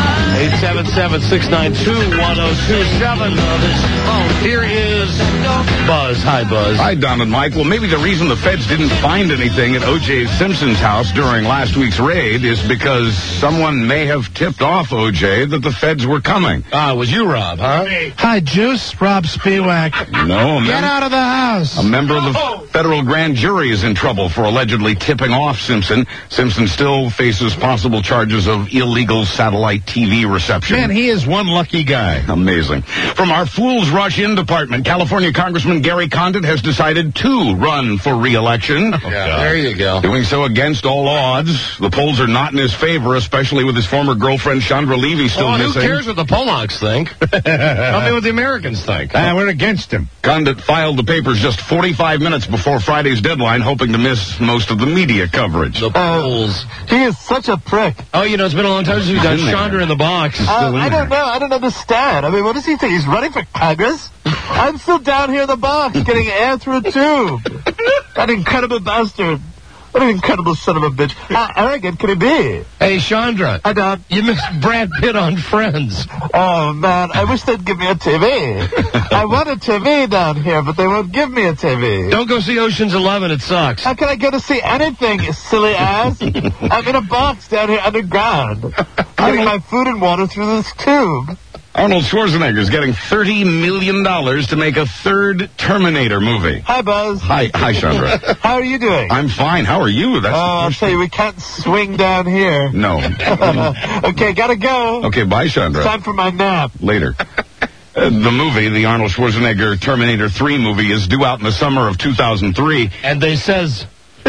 877-692-1027. Here is Buzz. Hi, Buzz. Hi, Don and Mike. Well, maybe the reason the feds didn't find anything at O.J. Simpson's house during last week's raid is because someone may have tipped off O.J. that the feds were coming. It was you, Rob, huh? Hi, Juice. Rob Spiewak. No, Get out of the house. A member of the federal grand jury is in trouble for allegedly tipping off Simpson. Simpson still faces possible charges of illegal satellite TV reception. Man, he is one lucky guy. Amazing. From our Fools Rush In department, California Congressman Gary Condit has decided to run for re-election. There you go. Doing so against all odds. The polls are not in his favor, especially with his former girlfriend Chandra Levy still missing. Who cares what the Polacks think? Tell me what the Americans think. We're against him. Condit filed the papers just 45 minutes before Friday's deadline, hoping to miss most of the media coverage. The polls. He is such a prick. Oh, it's been a long time since we've done Chandra in the box. I don't know. I don't understand. I mean, what does he think? He's running for Congress? I'm still down here in the box getting air through a tube. That incredible bastard. What an incredible son of a bitch. How arrogant could he be? Hey, Chandra. Hi, Don. You missed Brad Pitt on Friends. Oh, man. I wish they'd give me a TV. I want a TV down here, but they won't give me a TV. Don't go see Ocean's 11. It sucks. How can I go to see anything, you silly ass? I'm in a box down here underground. Getting my food and water through this tube. Arnold Schwarzenegger is getting $30 million to make a third Terminator movie. Hi, Buzz. Hi, Chandra. How are you doing? I'm fine. How are you? I'll tell you, we can't swing down here. No. Okay, gotta go. Okay, bye, Chandra. Time for my nap. Later. The movie, the Arnold Schwarzenegger Terminator 3 movie, is due out in the summer of 2003. And they says...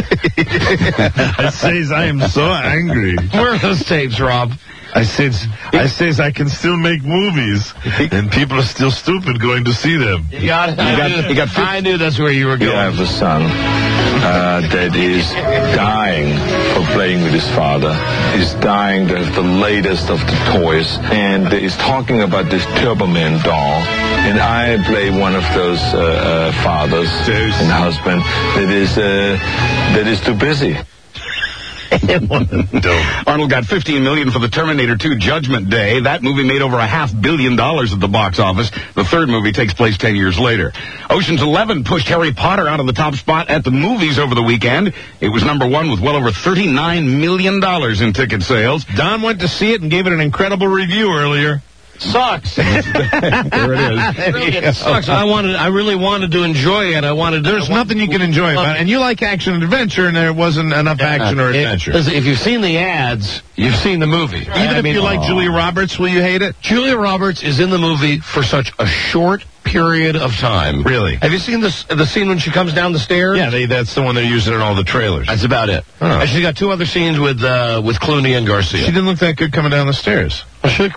I says I am so angry. Where are those tapes, Rob? I says I can still make movies, and people are still stupid going to see them. I knew that's where you were going. I have a son that is dying for playing with his father. He's dying to have the latest of the toys, and he's talking about this Turbo Man doll. And I play one of those fathers and husband that is too busy. Arnold got $15 million for the Terminator 2 Judgment Day. That movie made over $500 million at the box office. The third movie takes place 10 years later. Ocean's 11 pushed Harry Potter out of the top spot at the movies over the weekend. It was number one with well over $39 million in ticket sales. Don went to see it and gave it an incredible review earlier. Sucks. There it is. It sucks. I really wanted to enjoy it. There's nothing you can enjoy about it. And you like action and adventure, and there wasn't enough action or adventure. If you've seen the ads, you've seen the movie. Even if you like Julia Roberts, will you hate it? Julia Roberts is in the movie for such a short period of time. Really? Have you seen the scene when she comes down the stairs? Yeah, that's the one they're using in all the trailers. That's about it. Oh. And she's got two other scenes with Clooney and Garcia. She didn't look that good coming down the stairs. She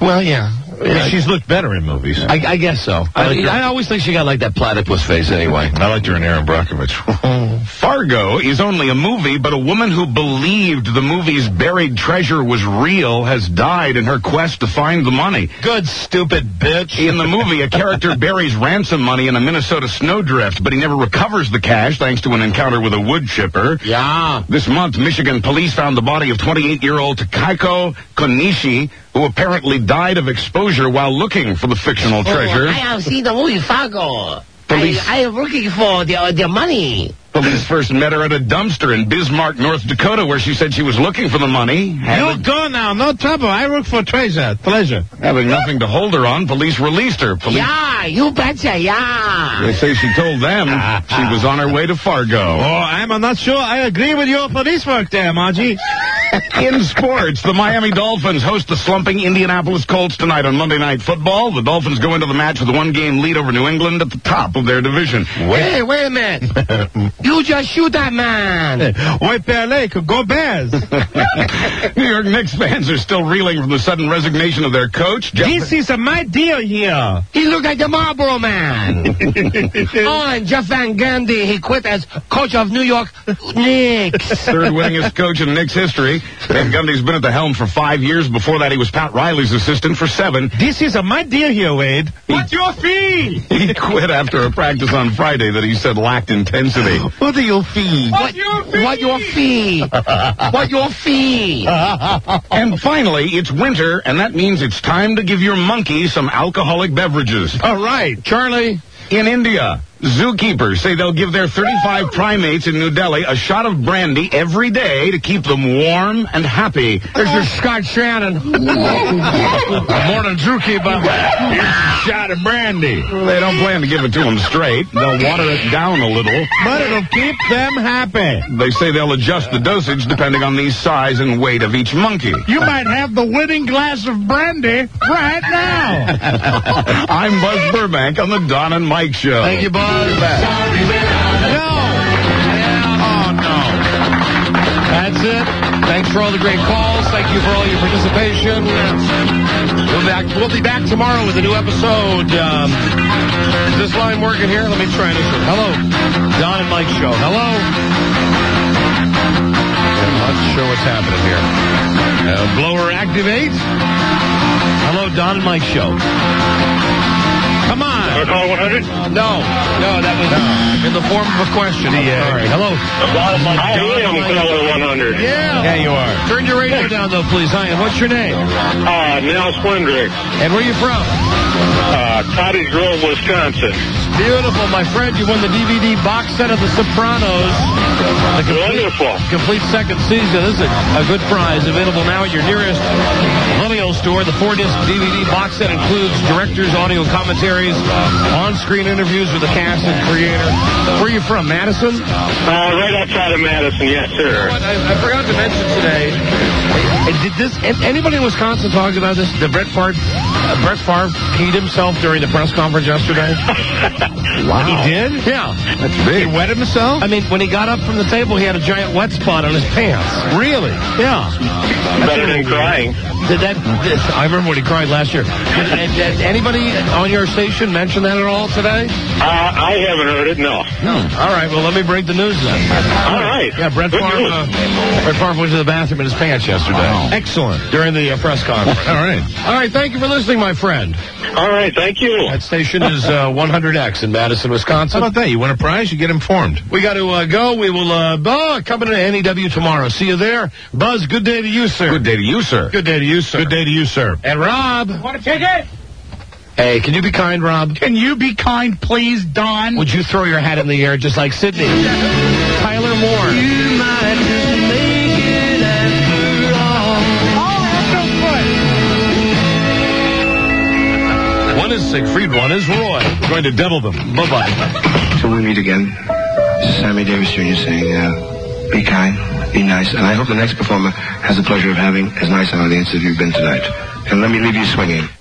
Well, yeah. She's looked better in movies. I guess so. I always think she got like that platypus face anyway. I liked her in Aaron Brockovich. Fargo is only a movie, but a woman who believed the movie's buried treasure was real has died in her quest to find the money. Good, stupid bitch. In the movie, a character buries ransom money in a Minnesota snowdrift, but he never recovers the cash thanks to an encounter with a wood chipper. Yeah. This month, Michigan police found the body of 28-year-old Takako Konishi, who apparently died of exposure while looking for the fictional treasure. I have seen the movie Fargo. Police- I am looking for the money. Police first met her at a dumpster in Bismarck, North Dakota, where she said she was looking for the money. You go now, no trouble. I look for treasure. Having nothing to hold her on, police released her. Yeah, you betcha, yeah. They say she told them she was on her way to Fargo. Oh, I'm not sure. I agree with your police work there, Margie. In sports, the Miami Dolphins host the slumping Indianapolis Colts tonight on Monday Night Football. The Dolphins go into the match with a one-game lead over New England at the top of their division. Hey, wait a minute. You just shoot that man. White Bear Lake, go Bears. New York Knicks fans are still reeling from the sudden resignation of their coach. This is my deal here. He looked like the Marlboro Man. And Jeff Van Gundy, he quit as coach of New York Knicks. Third winningest coach in Knicks history. Van Gundy's been at the helm for 5 years. Before that, he was Pat Riley's assistant for 7. This is my deal here, Wade. What's your fee? He quit after a practice on Friday that he said lacked intensity. What do you fee? What your fee? What your fee? And finally, it's winter, and that means it's time to give your monkey some alcoholic beverages. All right, Charlie. In India, zookeepers say they'll give their 35 primates in New Delhi a shot of brandy every day to keep them warm and happy. There's your Scott Shannon. Morning, zookeeper. Here's a shot of brandy. They don't plan to give it to them straight. They'll water it down a little. But it'll keep them happy. They say they'll adjust the dosage depending on the size and weight of each monkey. You might have the winning glass of brandy right now. I'm Buzz Burbank on the Don and Mike Show. Thank you, Buzz. No. Oh, no. That's it. Thanks for all the great calls. Thank you for all your participation. We'll be back tomorrow with a new episode. Is this line working here? Let me try this one. Hello. Don and Mike Show. Hello. I'm not sure what's happening here. Blower activate. Hello, Don and Mike Show. Come on. Call 100? No, that was in the form of a question. Sorry. Hello. I am caller 100. Yeah, you are. Turn your radio down, though, please. Hi, and what's your name? Nels Wendrick. And where are you from? Cottage Grove, Wisconsin. Beautiful, my friend. You won the DVD box set of The Sopranos. Wonderful. Complete second season. This is a good prize. Available now at your nearest Lilio store. The 4-disc DVD box set includes director's audio commentaries, on-screen interviews with the cast and creator. Where are you from, Madison? Right outside of Madison, yes, sir. I forgot to mention today, did anybody in Wisconsin talk about this? Did Brett Favre peed himself during the press conference yesterday? Wow. He did? Yeah. That's big. He wet himself? I mean, when he got up from the table, he had a giant wet spot on his pants. Really? Yeah. Better than crying. I remember when he cried last year. Did anybody on your station mention that at all today? I haven't heard it, no. All right, well, let me break the news then. All right. Yeah, Brett Favre went to the bathroom in his pants yesterday. Wow. Excellent. During the press conference. All right. All right, thank you for listening, my friend. All right, thank you. That station is 100X in Madison, Wisconsin. How about that? You win a prize, you get informed. We got to go. We will come into NEW tomorrow. See you there. Buzz, good day to you, sir. Good day to you, sir. Good day to you, sir. Good day to you, sir. And Rob. Want a ticket? Hey, can you be kind, Rob? Can you be kind, please, Don? Would you throw your hat in the air just like Sydney? Tyler Moore. You might just make it after all. One is Siegfried, one is Roy. We're going to double them. Bye-bye. Till we meet again, Sammy Davis Jr. saying, be kind, be nice, and I hope the next performer has the pleasure of having as nice an audience as you've been tonight. And let me leave you swinging.